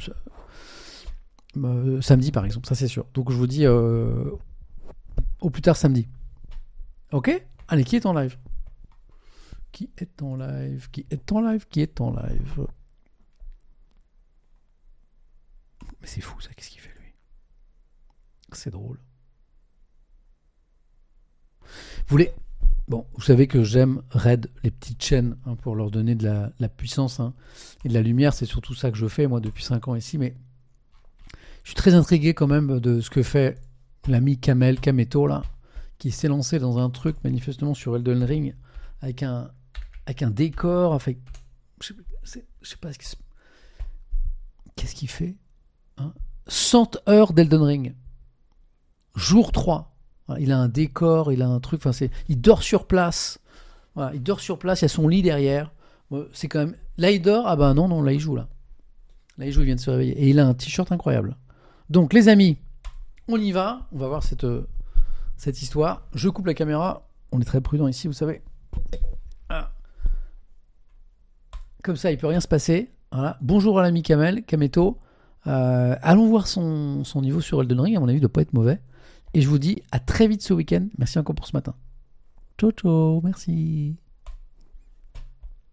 samedi par exemple, ça c'est sûr. Donc je vous dis au plus tard samedi. Ok ? Allez, qui est en live ? Qui est en live ? Qui est en live ? Qui est en live ? Mais c'est fou ça, qu'est-ce qu'il fait lui ? C'est drôle. Bon, vous savez que j'aime raid les petites chaînes pour leur donner de la puissance et de la lumière. C'est surtout ça que je fais moi depuis 5 ans ici. Mais je suis très intrigué quand même de ce que fait l'ami Kamel Kameto là, qui s'est lancé dans un truc manifestement sur Elden Ring avec un décor. Je sais pas qu'est-ce qu'il fait. 100 heures d'Elden Ring. Jour 3. Il a un décor, il a un truc, il dort sur place. Voilà, il dort sur place, il y a son lit derrière. C'est quand même. Là, il dort. Ah ben non, là, il joue là. Là, il joue, il vient de se réveiller. Et il a un t-shirt incroyable. Donc, les amis, on y va. On va voir cette histoire. Je coupe la caméra. On est très prudent ici, vous savez. Comme ça, il peut rien se passer. Voilà. Bonjour à l'ami Kameto. Allons voir son niveau sur Elden Ring. À mon avis, il ne doit pas être mauvais. Et je vous dis à très vite ce week-end. Merci encore pour ce matin. Ciao, ciao. Merci.